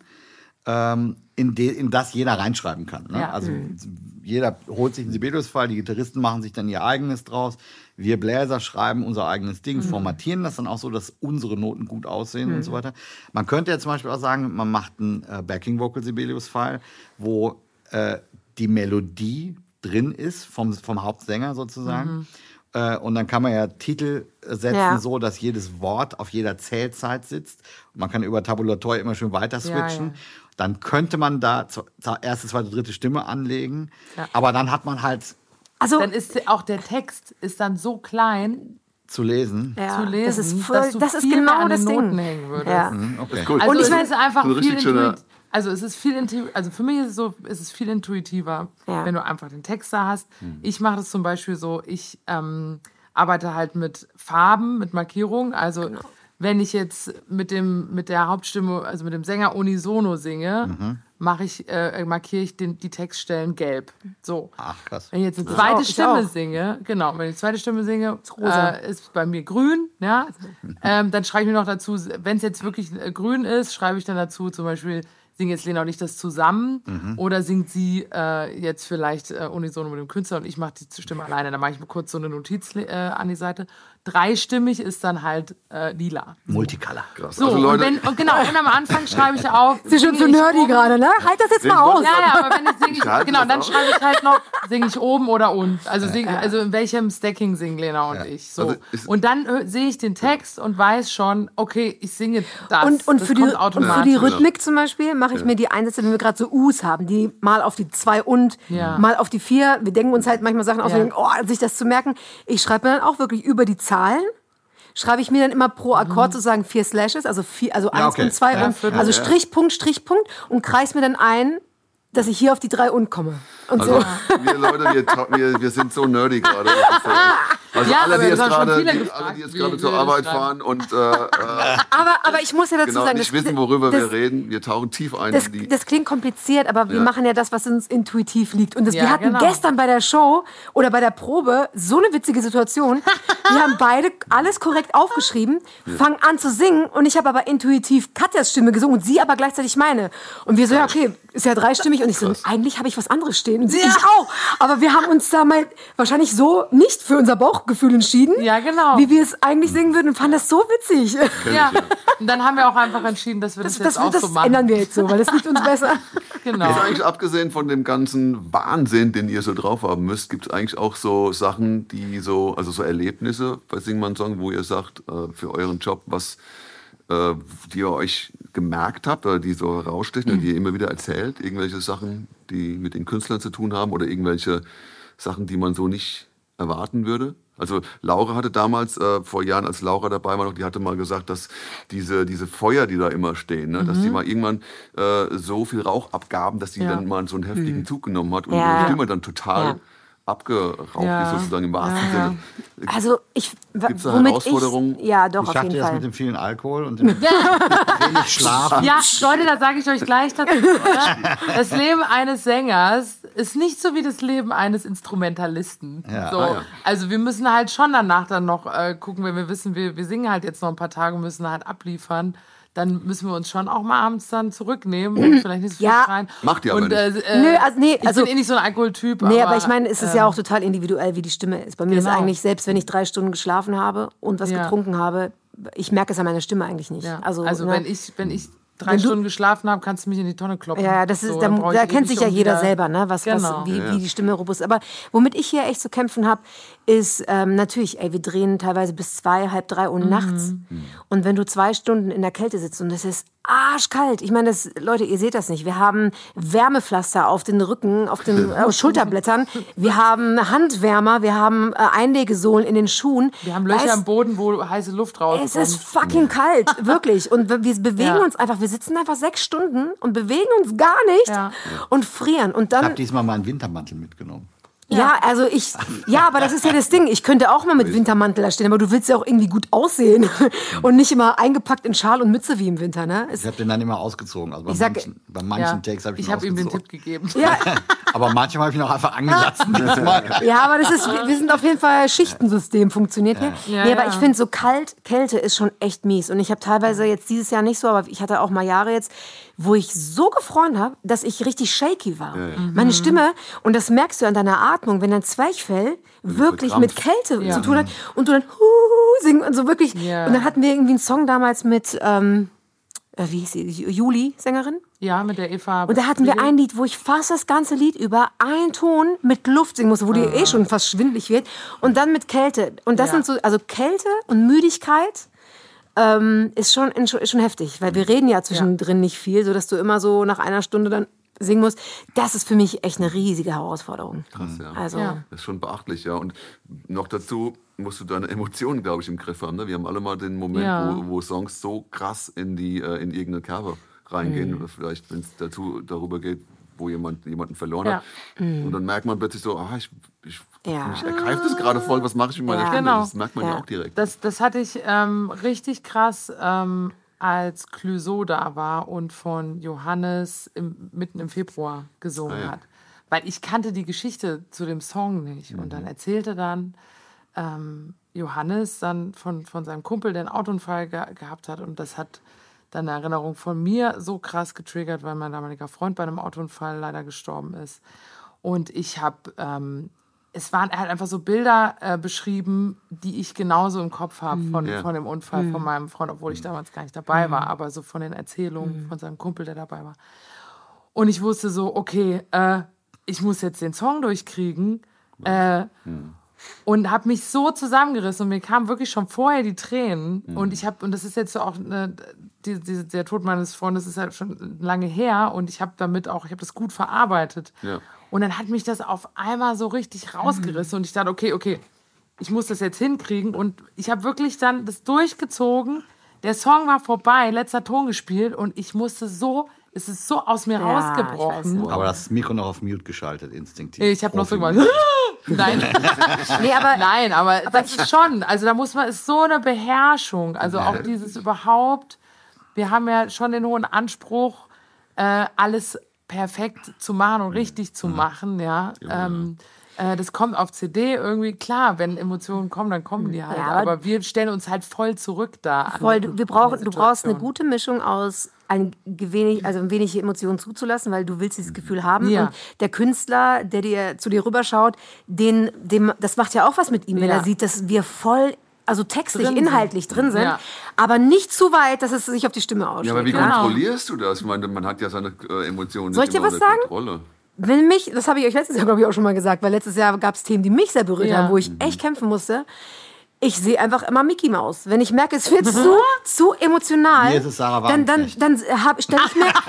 Speaker 1: ähm, in, de, in das jeder reinschreiben kann. Ne?
Speaker 3: Ja.
Speaker 1: Also jeder holt sich einen Sibelius-File, die Gitarristen machen sich dann ihr eigenes draus. Wir Bläser schreiben unser eigenes Ding, formatieren das dann auch so, dass unsere Noten gut aussehen und so weiter. Man könnte ja zum Beispiel auch sagen, man macht einen äh, Backing-Vocal-Sibelius-File, wo äh, die Melodie drin ist vom, vom Hauptsänger sozusagen. Äh, und dann kann man ja Titel setzen,
Speaker 4: Ja.
Speaker 1: so dass jedes Wort auf jeder Zählzeit sitzt. Und man kann über Tabulator immer schön weiter switchen.
Speaker 3: Ja, ja.
Speaker 1: Dann könnte man da z- z- erste, zweite, dritte Stimme anlegen.
Speaker 3: Ja.
Speaker 1: Aber dann hat man halt
Speaker 4: Also,
Speaker 3: dann ist auch der Text ist dann so klein
Speaker 1: zu lesen.
Speaker 4: ja,
Speaker 3: zu lesen,
Speaker 4: das ist, voll,
Speaker 3: dass du
Speaker 4: das ist
Speaker 3: viel mehr
Speaker 4: genau
Speaker 3: an
Speaker 4: das
Speaker 3: den
Speaker 4: Ding.
Speaker 3: Noten hängen würdest.
Speaker 4: Ja.
Speaker 1: Okay.
Speaker 2: Cool.
Speaker 3: Also
Speaker 4: Und ich
Speaker 3: es
Speaker 4: mein-
Speaker 3: ist einfach
Speaker 2: so ein
Speaker 3: viel
Speaker 2: richtig schöner-
Speaker 3: intuit- Also es ist viel intu- also für mich ist es so, es ist viel intuitiver,
Speaker 4: Ja.
Speaker 3: wenn du einfach den Text da hast. Ich mache das zum Beispiel so, ich ähm, arbeite halt mit Farben, mit Markierungen. Also wenn ich jetzt mit dem mit der Hauptstimme, also mit dem Sänger unisono singe, mache ich äh, markiere ich den, die Textstellen gelb. So.
Speaker 1: Ach, krass.
Speaker 3: Wenn ich jetzt eine zweite
Speaker 4: auch, ich
Speaker 3: Stimme
Speaker 4: auch.
Speaker 3: singe, genau, wenn ich eine zweite Stimme singe,
Speaker 4: rosa.
Speaker 3: äh, ist bei mir grün, ja. ähm, dann schreibe ich mir noch dazu, wenn es jetzt wirklich äh, grün ist, schreibe ich dann dazu zum Beispiel, singen jetzt Lena und ich das zusammen oder singt sie äh, jetzt vielleicht äh, unisono mit dem Künstler und ich mache die Stimme alleine. Dann mache ich mir kurz so eine Notiz äh, an die Seite. Dreistimmig ist dann halt äh, lila.
Speaker 1: Multicolor.
Speaker 2: Krass.
Speaker 3: So,
Speaker 2: also
Speaker 3: und,
Speaker 2: Leute,
Speaker 3: wenn, und genau, und am Anfang schreibe ich auf.
Speaker 4: Sie sind schon so
Speaker 3: singe ich
Speaker 4: nerdy
Speaker 3: oben-
Speaker 4: gerade, ne? Halt das jetzt mal aus.
Speaker 3: Ja, ja, aber wenn ich singe,
Speaker 2: Ich halte
Speaker 3: genau,
Speaker 2: das
Speaker 3: dann
Speaker 2: aus.
Speaker 3: schreibe ich halt noch, singe ich oben oder unten. Also, sing, also in welchem Stacking singen Lena und ich. So.
Speaker 2: Also ist-
Speaker 3: Und dann äh, sehe ich den Text und weiß schon, okay, ich singe das.
Speaker 4: Und, und,
Speaker 3: das
Speaker 4: für die,
Speaker 3: kommt
Speaker 4: und
Speaker 3: automatisch.
Speaker 4: für die Rhythmik zum Beispiel mache ich mir die Einsätze, wenn wir gerade so U's haben, die mal auf die zwei und,
Speaker 3: Ja.
Speaker 4: mal auf die vier. Wir denken uns halt manchmal Sachen aus,
Speaker 3: Ja.
Speaker 4: wir denken, oh, sich das zu merken. Ich schreibe mir dann auch wirklich über die Zahlen. Schreibe ich mir dann immer pro Akkord sozusagen vier Slashes, also vier, also eins
Speaker 1: okay.
Speaker 4: und zwei
Speaker 1: Ja,
Speaker 4: und
Speaker 3: Viertel.
Speaker 4: also Strich, Punkt, Strich, Punkt und kreis mir dann ein, dass ich hier auf die drei und komme. Und
Speaker 2: also
Speaker 4: so.
Speaker 2: wir Leute, wir, ta- wir, wir sind so nerdy gerade. Das ist so- Also
Speaker 3: Ja,
Speaker 2: alle,
Speaker 3: aber
Speaker 2: die
Speaker 3: das
Speaker 2: jetzt
Speaker 3: haben schon
Speaker 2: gerade,
Speaker 3: viele
Speaker 2: die,
Speaker 3: gefragt,
Speaker 2: alle, die jetzt
Speaker 3: wie-
Speaker 2: gerade
Speaker 3: wie
Speaker 2: zur
Speaker 3: wir das
Speaker 2: Arbeit
Speaker 3: schreiben.
Speaker 2: fahren und äh, äh,
Speaker 4: Aber, aber ich muss ja dazu
Speaker 2: genau
Speaker 4: sagen,
Speaker 2: nicht
Speaker 4: das-
Speaker 2: wissen, worüber
Speaker 4: das,
Speaker 2: wir reden, wir tauchen tief ein
Speaker 4: Das,
Speaker 2: in die...
Speaker 4: das klingt kompliziert, aber wir
Speaker 2: Ja.
Speaker 4: machen ja das, was uns intuitiv liegt. Und das,
Speaker 3: Ja,
Speaker 4: wir hatten
Speaker 3: genau.
Speaker 4: gestern bei der Show oder bei der Probe so eine witzige Situation. Wir haben beide alles korrekt aufgeschrieben, fangen an zu singen und ich habe aber intuitiv Katjas Stimme gesungen und sie aber gleichzeitig meine. Und wir so, ja okay, ist ja dreistimmig. Und ich so, eigentlich habe ich was anderes stehen. Und sie, ich auch. Aber wir haben uns da mal wahrscheinlich so nicht für unser Bauchgefühl entschieden,
Speaker 3: Ja, genau.
Speaker 4: wie wir es eigentlich singen würden und fanden das so witzig.
Speaker 3: Ja. Und dann haben wir auch einfach entschieden, dass wir das,
Speaker 4: Das,
Speaker 3: jetzt
Speaker 4: das,
Speaker 3: auch
Speaker 4: das
Speaker 3: so machen.
Speaker 4: ändern wir jetzt so, weil das liegt uns besser.
Speaker 3: Genau.
Speaker 2: Jetzt eigentlich abgesehen von dem ganzen Wahnsinn, den ihr so drauf haben müsst, gibt es eigentlich auch so Sachen, die so, also so Erlebnisse bei Singman Song, wo ihr sagt, äh, für euren Job, was äh, die ihr euch gemerkt habt oder die so herausstechen und die ihr immer wieder erzählt, irgendwelche Sachen, die mit den Künstlern zu tun haben oder irgendwelche Sachen, die man so nicht erwarten würde? Also Laura hatte damals, äh, vor Jahren, als Laura dabei war noch, die hatte mal gesagt, dass diese, diese Feuer, die da immer stehen, ne, dass die mal irgendwann äh, so viel Rauch abgaben, dass die
Speaker 3: Ja.
Speaker 2: dann mal so einen heftigen Zug genommen hat und
Speaker 4: Ja.
Speaker 2: ihre Stimme dann total
Speaker 4: Ja.
Speaker 2: abgeraucht
Speaker 3: Ja.
Speaker 2: ist, sozusagen im wahrsten
Speaker 3: Ja,
Speaker 2: Sinne.
Speaker 4: Also ich,
Speaker 2: Gibt's da
Speaker 4: womit
Speaker 2: Herausforderungen?
Speaker 4: ich, ja doch
Speaker 1: Ich
Speaker 4: auf
Speaker 1: dachte,
Speaker 4: jeden
Speaker 1: das
Speaker 4: Fall.
Speaker 1: mit dem vielen Alkohol und dem wenig Schlaf.
Speaker 3: Ja, Leute, da sage ich euch gleich dazu. Oder? Das Leben eines Sängers ist nicht so wie das Leben eines Instrumentalisten.
Speaker 1: Ja.
Speaker 3: So.
Speaker 2: Ah, ja.
Speaker 3: Also wir müssen halt schon danach dann noch äh, gucken, wenn wir wissen, wir, wir singen halt jetzt noch ein paar Tage, müssen halt abliefern. Dann müssen wir uns schon auch mal abends dann zurücknehmen und vielleicht nicht so viel
Speaker 4: Ja.
Speaker 3: schreien.
Speaker 2: Macht ihr aber
Speaker 3: und,
Speaker 2: nicht.
Speaker 3: Äh,
Speaker 4: Nö, also nee,
Speaker 3: ich
Speaker 4: also-
Speaker 3: bin eh nicht so ein Alkoholtyp.
Speaker 4: Nee,
Speaker 3: aber,
Speaker 4: aber ich meine, es ist
Speaker 3: ähm,
Speaker 4: ja auch total individuell, wie die Stimme ist. Bei mir ist
Speaker 3: Genau.
Speaker 4: eigentlich, selbst wenn ich drei Stunden geschlafen habe und was
Speaker 3: Ja.
Speaker 4: getrunken habe, ich merke es an meiner Stimme eigentlich nicht.
Speaker 3: Ja.
Speaker 4: Also,
Speaker 3: Also,
Speaker 4: ne?
Speaker 3: wenn ich, wenn ich drei
Speaker 4: Wenn du-
Speaker 3: Stunden geschlafen habe, kannst du mich in die Tonne kloppen.
Speaker 4: Ja, das ist,
Speaker 3: So,
Speaker 4: da,
Speaker 3: dann brauch ich
Speaker 4: da
Speaker 3: eh
Speaker 4: kennt
Speaker 3: nicht
Speaker 4: sich ja
Speaker 3: um
Speaker 4: jeder
Speaker 3: wieder-
Speaker 4: selber, ne? was,
Speaker 3: Genau.
Speaker 4: was, wie,
Speaker 2: Ja.
Speaker 4: wie die Stimme robust ist. Aber womit ich hier echt zu kämpfen habe, ist ähm, natürlich, ey, wir drehen teilweise bis zwei, halb drei Uhr nachts. Und wenn du zwei Stunden in der Kälte sitzt und es ist arschkalt, ich meine, das, Leute, ihr seht das nicht. Wir haben Wärmepflaster auf den Rücken, auf den äh, Schulterblättern. Wir haben Handwärmer, wir haben äh, Einlegesohlen in den Schuhen.
Speaker 3: Wir haben Löcher
Speaker 4: Weißt-
Speaker 3: im Boden, wo heiße Luft rauskommt.
Speaker 4: es ist fucking kalt, wirklich. Und wir wir bewegen
Speaker 3: Ja.
Speaker 4: uns einfach, wir sitzen einfach sechs Stunden und bewegen uns gar nicht
Speaker 3: Ja.
Speaker 4: und frieren. Und
Speaker 1: Ich
Speaker 4: dann,
Speaker 1: habe diesmal meinen Wintermantel mitgenommen.
Speaker 4: ja, also ich, ja, aber das ist ja das Ding. Ich könnte auch mal mit Wintermantel da stehen, aber du willst ja auch irgendwie gut aussehen und nicht immer eingepackt in Schal und Mütze wie im Winter, ne? Es,
Speaker 1: Ich habe den dann immer ausgezogen. Also bei
Speaker 4: Ich sag-
Speaker 1: manchen, bei manchen
Speaker 3: Ja.
Speaker 1: Takes habe ich,
Speaker 3: Ich
Speaker 1: ihn
Speaker 3: habe ihm den
Speaker 1: ausgezogen.
Speaker 3: Tipp gegeben.
Speaker 4: ja,
Speaker 1: Aber manchmal habe ich ihn auch einfach angelassen. Dieses Mal.
Speaker 4: ja, aber das ist, wir sind auf jeden Fall Schichtensystem, funktioniert hier.
Speaker 3: Ja,
Speaker 4: nee, aber
Speaker 3: ja.
Speaker 4: ich finde so kalt, Kälte ist schon echt mies. Und ich habe teilweise jetzt dieses Jahr nicht so, aber ich hatte auch mal Jahre jetzt, wo ich so gefroren habe, dass ich richtig shaky war. Meine Stimme, und das merkst du an deiner Atmung, wenn dein Zwerchfell wirklich mit Kälte
Speaker 3: Ja.
Speaker 4: zu tun hat und du dann hu singen und so wirklich.
Speaker 3: Ja.
Speaker 4: Und dann hatten wir irgendwie einen Song damals mit, ähm, äh, wie hieß sie, Juli, Sängerin.
Speaker 3: Ja, mit der Eva.
Speaker 4: Und da hatten wir ein Lied, wo ich fast das ganze Lied über einen Ton mit Luft singen musste, wo dir eh schon fast schwindelig wird. Und dann mit Kälte. Und das
Speaker 3: Ja.
Speaker 4: sind so, also Kälte und Müdigkeit ähm, ist, schon, ist schon heftig. Weil wir reden ja zwischendrin nicht viel, sodass du immer so nach einer Stunde dann singen musst. Das ist für mich echt eine riesige Herausforderung.
Speaker 2: Krass, ja.
Speaker 4: Also,
Speaker 3: Ja.
Speaker 2: Das ist schon beachtlich, ja. Und noch dazu musst du deine Emotionen, glaube ich, im Griff haben. Ne? Wir haben alle mal den Moment,
Speaker 3: Ja.
Speaker 2: wo, wo Songs so krass in, die, äh, in irgendeine Kerbe reingehen.
Speaker 3: Mhm.
Speaker 2: Oder vielleicht, wenn es dazu darüber geht, wo jemand jemanden verloren
Speaker 3: Ja.
Speaker 2: hat. Und dann merkt man plötzlich so, ah, ich, ich,
Speaker 4: Ja.
Speaker 2: mich ergreift das gerade voll, was mache ich mit meiner
Speaker 4: Ja.
Speaker 2: Stimme?
Speaker 3: Genau.
Speaker 2: Das merkt man ja,
Speaker 4: Ja.
Speaker 2: auch direkt.
Speaker 3: Das, das hatte ich ähm, richtig krass, ähm, als Clouseau da war und von Johannes im, mitten im Februar gesungen
Speaker 2: Ah, ja.
Speaker 3: hat. Weil ich kannte die Geschichte zu dem Song nicht. Und dann erzählte dann ähm, Johannes dann von, von seinem Kumpel, der einen Autounfall ge gehabt hat. Und das hat dann eine Erinnerung von mir so krass getriggert, weil mein damaliger Freund bei einem Autounfall leider gestorben ist. Und ich habe, ähm, es waren halt einfach so Bilder äh, beschrieben, die ich genauso im Kopf habe von,
Speaker 2: Ja.
Speaker 3: von dem Unfall von meinem Freund, obwohl ich damals gar nicht dabei war, aber so von den Erzählungen von seinem Kumpel, der dabei war. Und ich wusste so, okay, äh, ich muss jetzt den Song durchkriegen. Äh, Und habe mich so zusammengerissen und mir kamen wirklich schon vorher die Tränen.
Speaker 2: Mhm.
Speaker 3: Und ich habe, und das ist jetzt so auch, ne, die, die, der Tod meines Freundes ist halt schon lange her und ich habe damit auch, ich habe das gut verarbeitet.
Speaker 2: Ja.
Speaker 3: Und dann hat mich das auf einmal so richtig rausgerissen und ich dachte, okay, okay, ich muss das jetzt hinkriegen. Und ich habe wirklich dann das durchgezogen. Der Song war vorbei, letzter Ton gespielt und ich musste so, es ist so aus mir
Speaker 4: Ja,
Speaker 3: rausgebrochen.
Speaker 4: ich weiß.
Speaker 1: Aber das Mikro noch auf Mute geschaltet, instinktiv.
Speaker 3: Ich habe noch so
Speaker 1: Profi.
Speaker 3: gemacht. Nein.
Speaker 4: Nee, aber
Speaker 3: Nein, aber, das ist schon, also da muss man, ist so eine Beherrschung, also auch dieses überhaupt, wir haben ja schon den hohen Anspruch, äh, alles perfekt zu machen und richtig zu machen, ja. Ähm, äh, das kommt auf C D irgendwie, klar, wenn Emotionen kommen, dann kommen die halt,
Speaker 4: Ja, aber-
Speaker 3: aber wir stellen uns halt voll zurück da. an-
Speaker 4: Voll, du, wir brauchen,
Speaker 3: an
Speaker 4: du
Speaker 3: der
Speaker 4: brauchst eine
Speaker 3: Situation.
Speaker 4: gute Mischung aus ein wenig, also ein wenig Emotionen zuzulassen, weil du willst dieses Gefühl haben.
Speaker 3: Ja.
Speaker 4: Und der Künstler, der dir zu dir rüberschaut, den, dem, das macht ja auch was mit ihm, wenn
Speaker 3: Ja.
Speaker 4: er sieht, dass wir voll, also textlich,
Speaker 3: Drin sind.
Speaker 4: inhaltlich drin sind,
Speaker 3: Ja.
Speaker 4: aber nicht zu weit, dass es sich auf die Stimme ausschlägt.
Speaker 2: Ja, aber wie
Speaker 3: Genau.
Speaker 2: kontrollierst du das? Ich meine, man hat ja seine äh, Emotionen
Speaker 4: Soll
Speaker 2: nicht
Speaker 4: ich dir
Speaker 2: immer
Speaker 4: was
Speaker 2: unter
Speaker 4: sagen?
Speaker 2: Kontrolle.
Speaker 4: Wenn mich, das habe ich euch letztes Jahr, glaube ich, auch schon mal gesagt, weil letztes Jahr gab es Themen, die mich sehr berührt
Speaker 3: Ja.
Speaker 4: haben, wo ich echt kämpfen musste. Ich sehe einfach immer Mickey Maus. Wenn ich merke, es wird zu, zu emotional,
Speaker 1: Mir ist es Sarah
Speaker 4: dann, dann,
Speaker 1: Wagenknecht.
Speaker 4: dann hab, stelle ich mir...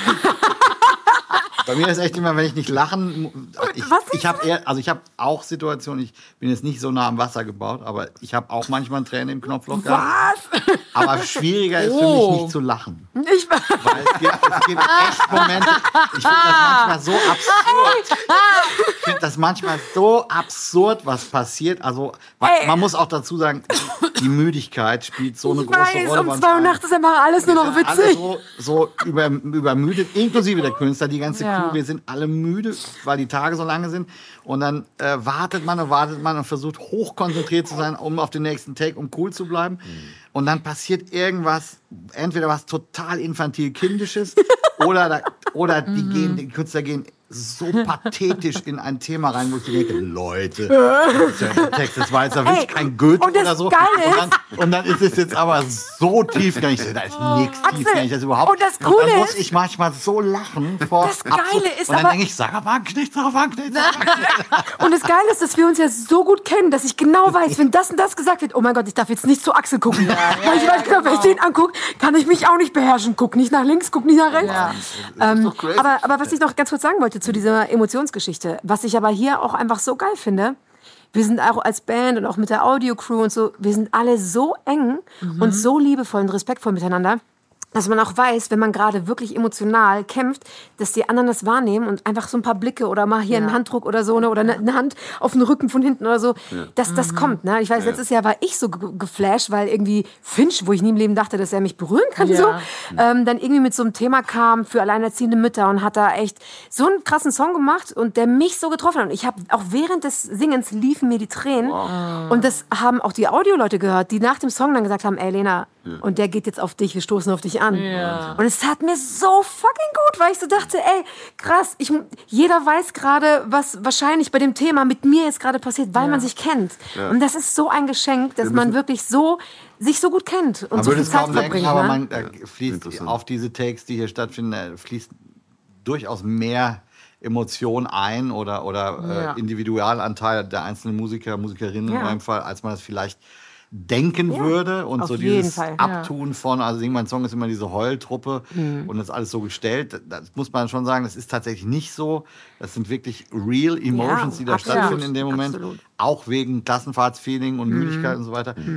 Speaker 1: Bei mir ist echt immer, wenn ich nicht lachen, ich,
Speaker 4: Was
Speaker 1: ich habe eher, also ich habe auch Situationen, ich bin jetzt nicht so nah am Wasser gebaut, aber ich habe auch manchmal ein Tränen im Knopfloch gehabt.
Speaker 4: Was?
Speaker 1: Aber schwieriger ist für
Speaker 3: Oh.
Speaker 1: mich nicht zu lachen.
Speaker 4: Ich,
Speaker 1: Weil es gibt, es gibt echt Momente, ich finde das manchmal so absurd. Ich finde das manchmal so absurd, was passiert. Also man,
Speaker 4: Ey.
Speaker 1: man muss auch dazu sagen, die Müdigkeit spielt so eine
Speaker 4: ich
Speaker 1: große
Speaker 4: weiß,
Speaker 1: Rolle.
Speaker 4: um
Speaker 1: bei uns
Speaker 4: zwei Uhr
Speaker 1: allen.
Speaker 4: nachts ist einfach alles nur noch
Speaker 1: Wir sind alle
Speaker 4: witzig.
Speaker 1: so, so über, übermüdet, inklusive der Künstler, die ganze
Speaker 3: Ja.
Speaker 1: Crew. Wir sind alle müde, weil die Tage so lange sind. Und dann äh, wartet man und wartet man und versucht hochkonzentriert zu sein, um auf den nächsten Take, um cool zu bleiben. Und dann passiert irgendwas, entweder was total infantil-kindisches oder, da, oder die, gehen, die Künstler gehen so pathetisch in ein Thema rein, wo ich denke, Leute, das ist ja der Text, das war jetzt ja wirklich
Speaker 4: Ey,
Speaker 1: kein Goethe
Speaker 4: und das
Speaker 1: oder so.
Speaker 4: Geile
Speaker 1: und, dann, und dann ist es jetzt aber so tiefgängig. Da ist nichts
Speaker 4: Axel,
Speaker 1: tiefgängig. Das überhaupt.
Speaker 4: und das
Speaker 1: dann
Speaker 4: Coole
Speaker 1: muss
Speaker 4: ist-
Speaker 1: ich manchmal so lachen. Vor
Speaker 4: Das Geile
Speaker 1: absurd.
Speaker 4: ist
Speaker 1: Und dann
Speaker 4: aber-
Speaker 1: denke ich, Sarah Wagenknecht, Sarah Wagenknecht, Sarah Wagenknecht.
Speaker 4: Und das Geile ist, dass wir uns ja so gut kennen, dass ich genau weiß, wenn das und das gesagt wird, oh mein Gott, ich darf jetzt nicht zu Axel gucken. Weil ich weiß genau, wenn ich den angucke, kann ich mich auch nicht beherrschen. Guck nicht nach links, guck nicht nach rechts.
Speaker 3: Ja.
Speaker 4: Ähm,
Speaker 2: doch crazy.
Speaker 4: aber, aber was ich noch ganz kurz sagen wollte zu dieser Emotionsgeschichte, was ich aber hier auch einfach so geil finde, wir sind auch als Band und auch mit der Audio-Crew und so, wir sind alle so eng und so liebevoll und respektvoll miteinander, dass man auch weiß, wenn man gerade wirklich emotional kämpft, dass die anderen das wahrnehmen und einfach so ein paar Blicke oder mal hier
Speaker 3: Ja.
Speaker 4: einen Handdruck oder so, ne, oder eine, eine Hand auf den Rücken von hinten oder so, dass das kommt. Ne? Ich weiß, letztes Jahr war ich so ge- geflasht, weil irgendwie Finch, wo ich nie im Leben dachte, dass er mich berühren kann,
Speaker 3: Ja.
Speaker 4: so, ähm, dann irgendwie mit so einem Thema kam für alleinerziehende Mütter und hat da echt so einen krassen Song gemacht und der mich so getroffen hat. Und ich habe auch während des Singens liefen mir die Tränen. Und das haben auch die Audioleute gehört, die nach dem Song dann gesagt haben, ey Lena, und der geht jetzt auf dich, wir stoßen auf dich an.
Speaker 3: Ja.
Speaker 4: Und es tat mir so fucking gut, weil ich so dachte, ey, krass, ich, jeder weiß gerade, was wahrscheinlich bei dem Thema mit mir jetzt gerade passiert, weil man sich kennt. Und das ist so ein Geschenk, dass man wirklich so, sich so gut kennt und
Speaker 1: Man
Speaker 4: so
Speaker 1: würde
Speaker 4: viel
Speaker 1: es
Speaker 4: Zeit
Speaker 1: kaum denken,
Speaker 4: verbringt.
Speaker 1: aber
Speaker 4: Ne?
Speaker 1: man da fließt
Speaker 2: Interessant.
Speaker 1: auf diese Takes, die hier stattfinden, da fließt durchaus mehr Emotion ein oder, oder
Speaker 3: Ja.
Speaker 1: äh, Individualanteil der einzelnen Musiker, Musikerinnen
Speaker 4: Ja.
Speaker 1: in meinem Fall, als man das vielleicht denken würde. Und
Speaker 4: auf
Speaker 1: so
Speaker 4: jeden
Speaker 1: dieses
Speaker 4: Fall.
Speaker 1: Abtun von, also Sing mein Song ist immer diese Heultruppe
Speaker 4: Mhm.
Speaker 1: und das ist alles so gestellt. Das muss man schon sagen, das ist tatsächlich nicht so. Das sind wirklich real Emotions,
Speaker 4: Ja,
Speaker 1: die da
Speaker 4: absolut,
Speaker 1: stattfinden in dem Moment.
Speaker 4: absolut.
Speaker 1: Auch wegen Klassenfahrtsfeeling und Müdigkeit und so weiter.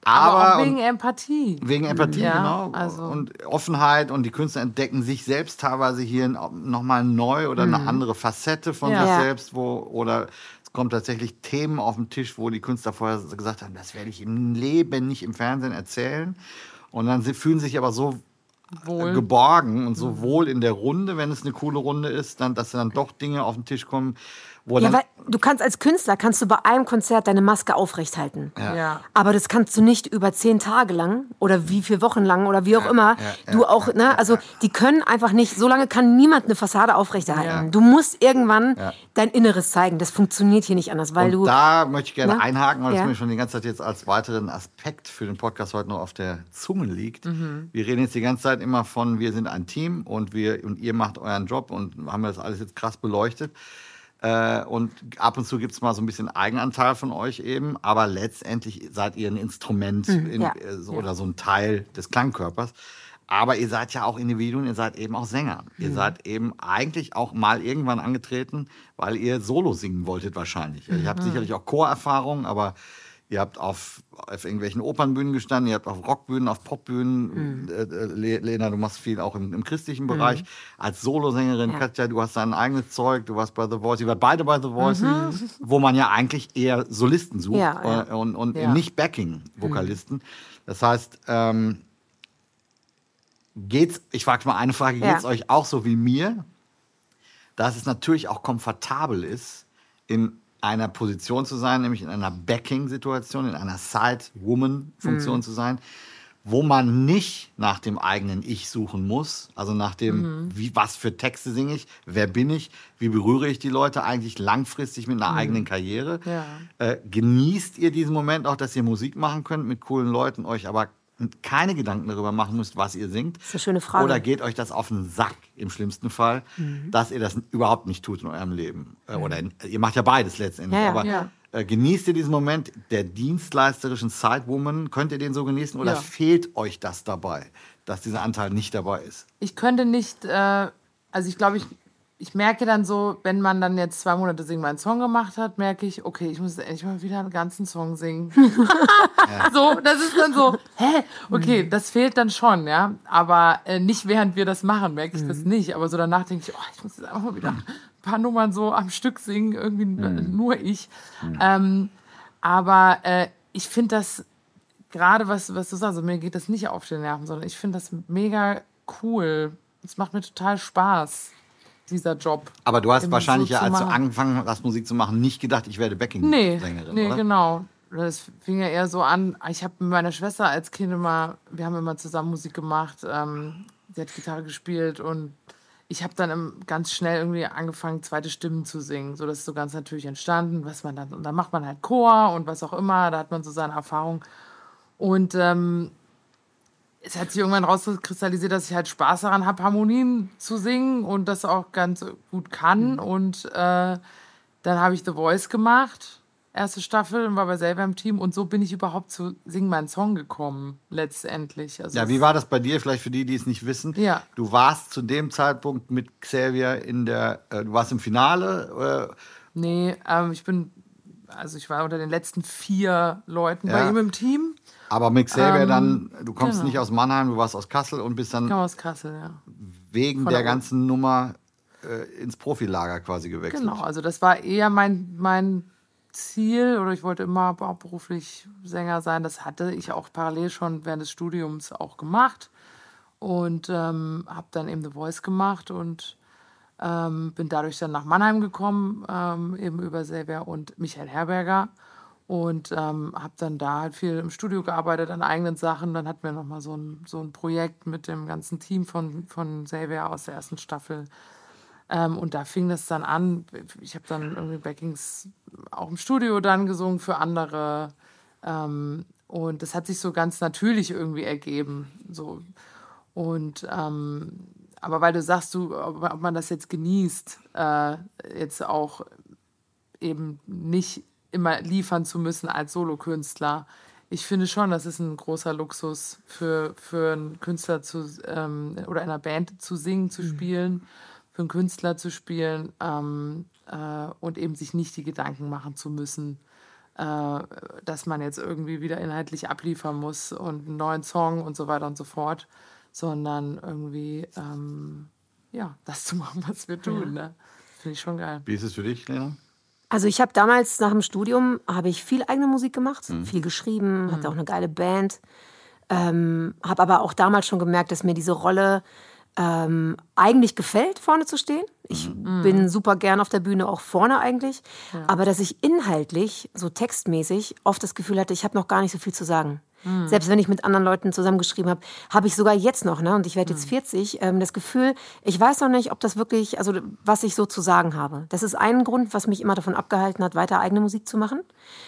Speaker 3: Aber
Speaker 1: Aber
Speaker 3: auch
Speaker 1: und-
Speaker 3: wegen Empathie.
Speaker 1: Wegen Empathie,
Speaker 3: Ja,
Speaker 1: genau.
Speaker 3: also-
Speaker 1: Und Offenheit, und die Künstler entdecken sich selbst teilweise hier nochmal neu oder eine andere Facette von
Speaker 3: Ja.
Speaker 1: sich
Speaker 4: Ja.
Speaker 1: selbst, wo, oder es kommen tatsächlich Themen auf den Tisch, wo die Künstler vorher so gesagt haben, das werde ich im Leben nicht im Fernsehen erzählen. Und dann sie fühlen sich aber so
Speaker 3: Wohl.
Speaker 1: geborgen und so wohl in der Runde, wenn es eine coole Runde ist, dann, dass dann doch Dinge auf den Tisch kommen, wo
Speaker 4: Ja,
Speaker 1: dann...
Speaker 4: weil du kannst als Künstler, kannst du bei einem Konzert deine Maske aufrechthalten.
Speaker 3: Ja.
Speaker 4: Aber das kannst du nicht über zehn Tage lang oder wie viele Wochen lang oder wie auch immer.
Speaker 1: ja,
Speaker 4: du
Speaker 1: ja,
Speaker 4: auch,
Speaker 1: ja,
Speaker 4: ne?
Speaker 1: ja,
Speaker 4: Also
Speaker 1: ja.
Speaker 4: die können einfach nicht, so lange kann niemand eine Fassade aufrechterhalten.
Speaker 3: Ja.
Speaker 4: Du musst irgendwann
Speaker 1: Ja.
Speaker 4: dein Inneres zeigen. Das funktioniert hier nicht anders, weil
Speaker 1: Und
Speaker 4: du.
Speaker 1: da möchte ich gerne
Speaker 4: Ne?
Speaker 1: einhaken, weil es
Speaker 4: Ja.
Speaker 1: mir schon die ganze Zeit jetzt als weiteren Aspekt für den Podcast heute noch auf der Zunge liegt.
Speaker 3: Mhm.
Speaker 1: Wir reden jetzt die ganze Zeit immer von, wir sind ein Team und, wir, und ihr macht euren Job, und haben das alles jetzt krass beleuchtet. Äh, und ab und zu gibt es mal so ein bisschen Eigenanteil von euch eben, aber letztendlich seid ihr ein Instrument in,
Speaker 4: ja.
Speaker 1: äh, so, oder so ein Teil des Klangkörpers. Aber ihr seid ja auch Individuen, ihr seid eben auch Sänger. Ihr seid eben eigentlich auch mal irgendwann angetreten, weil ihr Solo singen wolltet wahrscheinlich. Ihr habt sicherlich auch Chorerfahrung, aber ihr habt auf, auf irgendwelchen Opernbühnen gestanden, ihr habt auf Rockbühnen, auf Popbühnen. Äh, äh, Le- Lena, du machst viel auch im, im christlichen Bereich. Als Solosängerin,
Speaker 4: Ja.
Speaker 1: Katja, du hast dein eigenes Zeug, du warst bei The Voice, ihr wart beide bei The Voice, wo man ja eigentlich eher Solisten sucht
Speaker 4: Ja, ja.
Speaker 1: äh, und, und
Speaker 3: Ja.
Speaker 1: nicht Backing-Vokalisten. Das heißt, ähm, geht's, ich frage mal eine Frage,
Speaker 4: Ja.
Speaker 1: geht's euch auch so wie mir, dass es natürlich auch komfortabel ist, in einer Position zu sein, nämlich in einer Backing-Situation, in einer Side-Woman-Funktion zu sein, wo man nicht nach dem eigenen Ich suchen muss, also nach dem, wie, was für Texte singe ich, wer bin ich, wie berühre ich die Leute eigentlich langfristig mit einer eigenen Karriere.
Speaker 3: Ja.
Speaker 1: Äh, genießt ihr diesen Moment auch, dass ihr Musik machen könnt mit coolen Leuten, euch aber keine Gedanken darüber machen müsst, was ihr singt?
Speaker 4: Das ist eine schöne Frage.
Speaker 1: Oder geht euch das auf den Sack im schlimmsten Fall, dass ihr das überhaupt nicht tut in eurem Leben? Äh, Oder in, ihr macht ja beides letztendlich.
Speaker 4: Ja, ja.
Speaker 1: Aber
Speaker 3: Ja.
Speaker 1: äh, genießt ihr diesen Moment der dienstleisterischen Sidewoman? Könnt ihr den so genießen? Oder
Speaker 3: Ja.
Speaker 1: fehlt euch das dabei, dass dieser Anteil nicht dabei ist?
Speaker 3: Ich könnte nicht, äh, also ich glaube, ich, ich merke dann so, wenn man dann jetzt zwei Monate Sing meinen Song gemacht hat, merke ich, okay, ich muss endlich mal wieder einen ganzen Song singen. So, das ist dann so, hä? Okay, das fehlt dann schon, ja. Aber äh, nicht während wir das machen, merke ich das nicht. Aber so danach denke ich, oh, ich muss jetzt einfach mal wieder ein paar Nummern so am Stück singen, irgendwie n- nur ich. Ähm, aber äh, ich finde das, gerade was, was du sagst, also mir geht das nicht auf die Nerven, sondern ich finde das mega cool. Es macht mir total Spaß, dieser Job.
Speaker 1: Aber du hast
Speaker 3: Eben
Speaker 1: wahrscheinlich
Speaker 3: so
Speaker 1: ja,
Speaker 3: zu
Speaker 1: als du
Speaker 3: machen.
Speaker 1: angefangen hast, Musik zu machen, nicht gedacht, ich werde
Speaker 3: Nee,
Speaker 1: Backing-Sängerin,
Speaker 3: nee,
Speaker 1: oder?
Speaker 3: genau. Das fing ja eher so an. Ich habe mit meiner Schwester als Kind immer, wir haben immer zusammen Musik gemacht. Ähm, sie hat Gitarre gespielt und ich habe dann im, ganz schnell irgendwie angefangen, zweite Stimmen zu singen. So, das ist so ganz natürlich entstanden, was man dann, und dann macht man halt Chor und was auch immer, da hat man so seine Erfahrung. Und ähm, es hat sich irgendwann rauskristallisiert, dass ich halt Spaß daran habe, Harmonien zu singen und das auch ganz gut kann. Und äh, dann habe ich The Voice gemacht, erste Staffel, und war bei selber im Team. Und so bin ich überhaupt zu Sing meinen Song gekommen, letztendlich. Also
Speaker 1: Ja,
Speaker 3: es-
Speaker 1: wie war das bei dir? Vielleicht für die, die es nicht wissen.
Speaker 3: Ja.
Speaker 1: Du warst zu dem Zeitpunkt mit Xavier in der, äh, du warst im Finale. Äh,
Speaker 3: Nee, ähm, ich bin, also ich war unter den letzten vier Leuten
Speaker 1: Ja.
Speaker 3: bei ihm im Team.
Speaker 1: aber mit Xavier
Speaker 3: Ähm,
Speaker 1: dann, du kommst
Speaker 3: genau.
Speaker 1: nicht aus Mannheim, du warst aus Kassel und bist dann
Speaker 3: Ich komme aus Kassel, ja.
Speaker 1: wegen
Speaker 3: von
Speaker 1: der
Speaker 3: der U-
Speaker 1: ganzen Nummer äh, ins Profilager quasi gewechselt.
Speaker 3: Genau, also das war eher mein, mein Ziel, oder ich wollte immer hauptberuflich Sänger sein. Das hatte ich auch parallel schon während des Studiums auch gemacht und ähm, habe dann eben The Voice gemacht und ähm, bin dadurch dann nach Mannheim gekommen, ähm, eben über Xavier und Michael Herberger, und ähm, habe dann da halt viel im Studio gearbeitet an eigenen Sachen. Dann hatten wir nochmal so ein, so ein Projekt mit dem ganzen Team von, von Xavier aus der ersten Staffel. Ähm, und da fing das dann an. Ich habe dann irgendwie Backings auch im Studio dann gesungen für andere. Ähm, und das hat sich so ganz natürlich irgendwie ergeben. So. Und ähm, aber weil du sagst, du, ob, ob man das jetzt genießt, äh, jetzt auch eben nicht immer liefern zu müssen als Solokünstler. Ich finde schon, das ist ein großer Luxus für, für einen Künstler zu, ähm, oder in einer Band zu singen, zu spielen, für einen Künstler zu spielen, ähm, äh, und eben sich nicht die Gedanken machen zu müssen, äh, dass man jetzt irgendwie wieder inhaltlich abliefern muss und einen neuen Song und so weiter und so fort, sondern irgendwie ähm, ja, das zu machen, was wir tun. Ne? Finde ich schon geil.
Speaker 1: Wie ist es für dich, Lena?
Speaker 4: Also ich habe damals nach dem Studium habe ich viel eigene Musik gemacht, mhm. viel geschrieben, hatte auch eine geile Band, ähm, habe aber auch damals schon gemerkt, dass mir diese Rolle ähm, eigentlich gefällt, vorne zu stehen. Ich mhm. bin super gern auf der Bühne, auch vorne eigentlich, ja. aber dass ich inhaltlich, so textmäßig, oft das Gefühl hatte, ich habe noch gar nicht so viel zu sagen. Mhm. Selbst wenn ich mit anderen Leuten zusammengeschrieben habe, habe ich sogar jetzt noch, ne, und ich werde jetzt vierzig, ähm, das Gefühl, ich weiß noch nicht, ob das wirklich, also was ich so zu sagen habe. Das ist ein Grund, was mich immer davon abgehalten hat, weiter eigene Musik zu machen.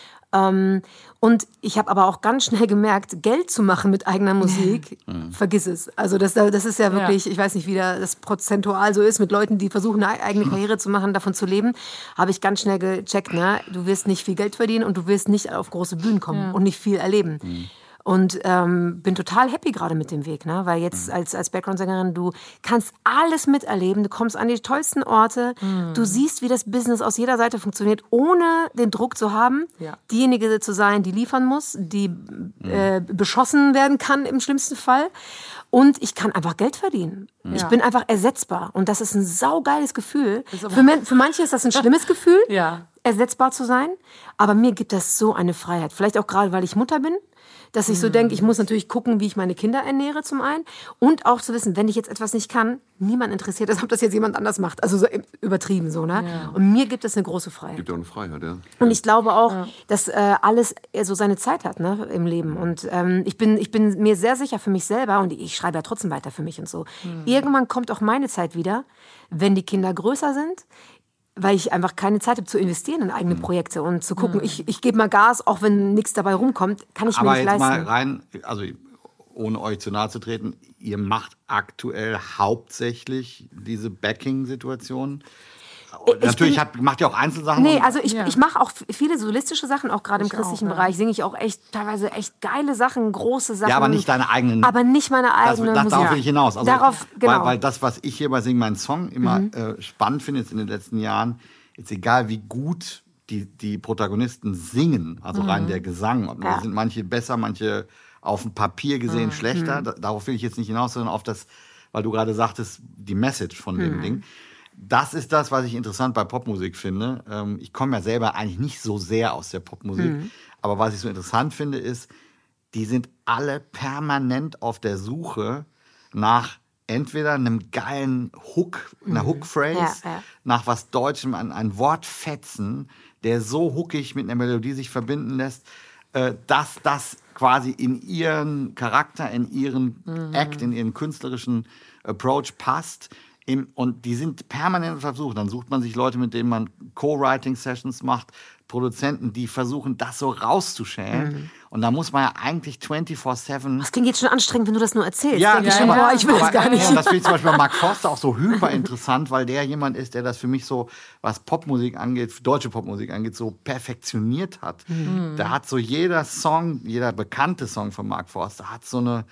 Speaker 4: Ähm, und ich habe aber auch ganz schnell gemerkt, Geld zu machen mit eigener Musik, mhm. vergiss es. Also das, das ist ja wirklich, ja. ich weiß nicht, wie das prozentual so ist, mit Leuten, die versuchen, eine eigene Karriere zu machen, davon zu leben, habe ich ganz schnell gecheckt, ne? Du wirst nicht viel Geld verdienen und du wirst nicht auf große Bühnen kommen ja. und nicht viel erleben. Mhm. Und ähm, bin total happy gerade mit dem Weg, ne? Weil jetzt als, als Background-Sängerin, du kannst alles miterleben, du kommst an die tollsten Orte, mhm. du siehst, wie das Business aus jeder Seite funktioniert, ohne den Druck zu haben, ja. diejenige zu sein, die liefern muss, die mhm. äh, beschossen werden kann im schlimmsten Fall. Und ich kann einfach Geld verdienen. Ja. Ich bin einfach ersetzbar. Und das ist ein saugeiles Gefühl. Für, man, für manche ist das ein schlimmes Gefühl, ja. ersetzbar zu sein. Aber mir gibt das so eine Freiheit. Vielleicht auch gerade, weil ich Mutter bin. Dass ich so denke, ich muss natürlich gucken, wie ich meine Kinder ernähre zum einen. Und auch zu wissen, wenn ich jetzt etwas nicht kann, niemand interessiert ist, ob das jetzt jemand anders macht. Also so übertrieben so, ne? Ja. Und mir gibt es eine große Freiheit.
Speaker 2: Gibt auch eine Freiheit, ja.
Speaker 4: Und ich glaube auch, ja. dass äh, alles so seine Zeit hat, ne, im Leben. Und ähm, ich bin, ich bin mir sehr sicher für mich selber, und ich schreibe ja trotzdem weiter für mich und so. Mhm. Irgendwann kommt auch meine Zeit wieder, wenn die Kinder größer sind, weil ich einfach keine Zeit habe zu investieren in eigene Projekte und zu gucken, mhm. ich, ich gebe mal Gas, auch wenn nichts dabei rumkommt, kann ich
Speaker 1: Aber
Speaker 4: mir nicht
Speaker 1: jetzt
Speaker 4: leisten.
Speaker 1: mal rein, also ohne euch zu nahe zu treten, ihr macht aktuell hauptsächlich diese Backing-Situation. Natürlich hat, macht ihr auch Einzelsachen.
Speaker 4: Nee, also ich, ja. ich mache auch viele solistische Sachen, auch gerade im christlichen auch, ja. Bereich singe ich auch echt teilweise echt geile Sachen, große Sachen.
Speaker 1: Ja, aber nicht deine eigenen.
Speaker 4: Aber nicht meine eigene
Speaker 1: das, das,
Speaker 4: Musik.
Speaker 1: Darauf will ich hinaus. Also,
Speaker 4: Darauf, genau.
Speaker 1: weil, weil das, was ich hier bei Sing Mein Song immer mhm. äh, spannend finde jetzt in den letzten Jahren, jetzt egal wie gut die, die Protagonisten singen, also mhm. rein der Gesang, und ja. da sind manche besser, manche auf dem Papier gesehen mhm. schlechter. Da, darauf will ich jetzt nicht hinaus, sondern auf das, weil du gerade sagtest, die Message von dem mhm. Ding. Das ist das, was ich interessant bei Popmusik finde. Ähm, ich komme ja selber eigentlich nicht so sehr aus der Popmusik. Mhm. Aber was ich so interessant finde, ist, die sind alle permanent auf der Suche nach entweder einem geilen Hook, einer mhm. Hook-Phrase, ja, ja. nach was Deutschem, ein, ein Wortfetzen, der so hookig mit einer Melodie sich verbinden lässt, äh, dass das quasi in ihren Charakter, in ihren mhm. Act, in ihren künstlerischen Approach passt. Im, und die sind permanent auf der Suche. Dann sucht man sich Leute, mit denen man Co-Writing-Sessions macht, Produzenten, die versuchen, das so rauszuschälen. Mhm. Und da muss man ja eigentlich vierundzwanzig sieben...
Speaker 4: Das klingt jetzt schon anstrengend, wenn du das nur erzählst.
Speaker 1: Ja,
Speaker 4: Denk ich
Speaker 1: ja,
Speaker 4: schon,
Speaker 1: ja.
Speaker 4: Boah, ich will
Speaker 1: aber,
Speaker 4: das gar nicht.
Speaker 1: Ja, das finde ich zum Beispiel bei Mark Forster auch so hyper interessant, weil der jemand ist, der das für mich so, was Popmusik angeht, deutsche Popmusik angeht, so perfektioniert hat. Mhm. Da hat so jeder Song, jeder bekannte Song von Mark Forster hat so eine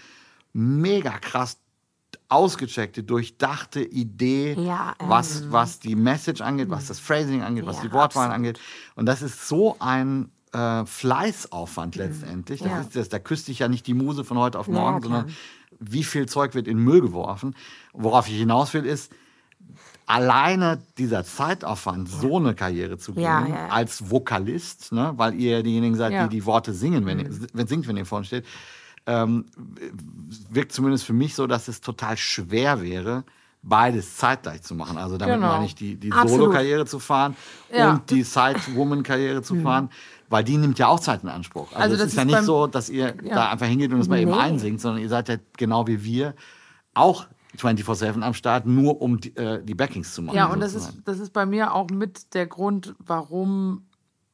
Speaker 1: mega krass ausgecheckte, durchdachte Idee, ja, ähm, was, was die Message angeht, was das Phrasing angeht, was ja, die Wortwahl angeht. Und das ist so ein äh, Fleißaufwand letztendlich. Ja. Das ist, das, da küsst dich ja nicht die Muse von heute auf morgen, ja, sondern wie viel Zeug wird in den Müll geworfen. Worauf ich hinaus will, ist, alleine dieser Zeitaufwand, ja. so eine Karriere zu bringen, ja, ja. als Vokalist, ne, weil ihr diejenigen seid, ja. die die Worte singen, wenn, mhm. ihr, wenn singt, wenn ihr vorne steht, Ähm, wirkt zumindest für mich so, dass es total schwer wäre, beides zeitgleich zu machen. Also damit genau. meine ich, die, die Solo-Karriere zu fahren ja. und die Side-Woman-Karriere zu mhm. fahren, weil die nimmt ja auch Zeit in Anspruch. Also, also es ist, ist ja nicht so, dass ihr ja. da einfach hingeht und es mal nee. eben einsingt, sondern ihr seid ja genau wie wir auch vierundzwanzig sieben am Start, nur um die, äh, die Backings zu machen.
Speaker 3: Ja, und das ist, das ist bei mir auch mit der Grund, warum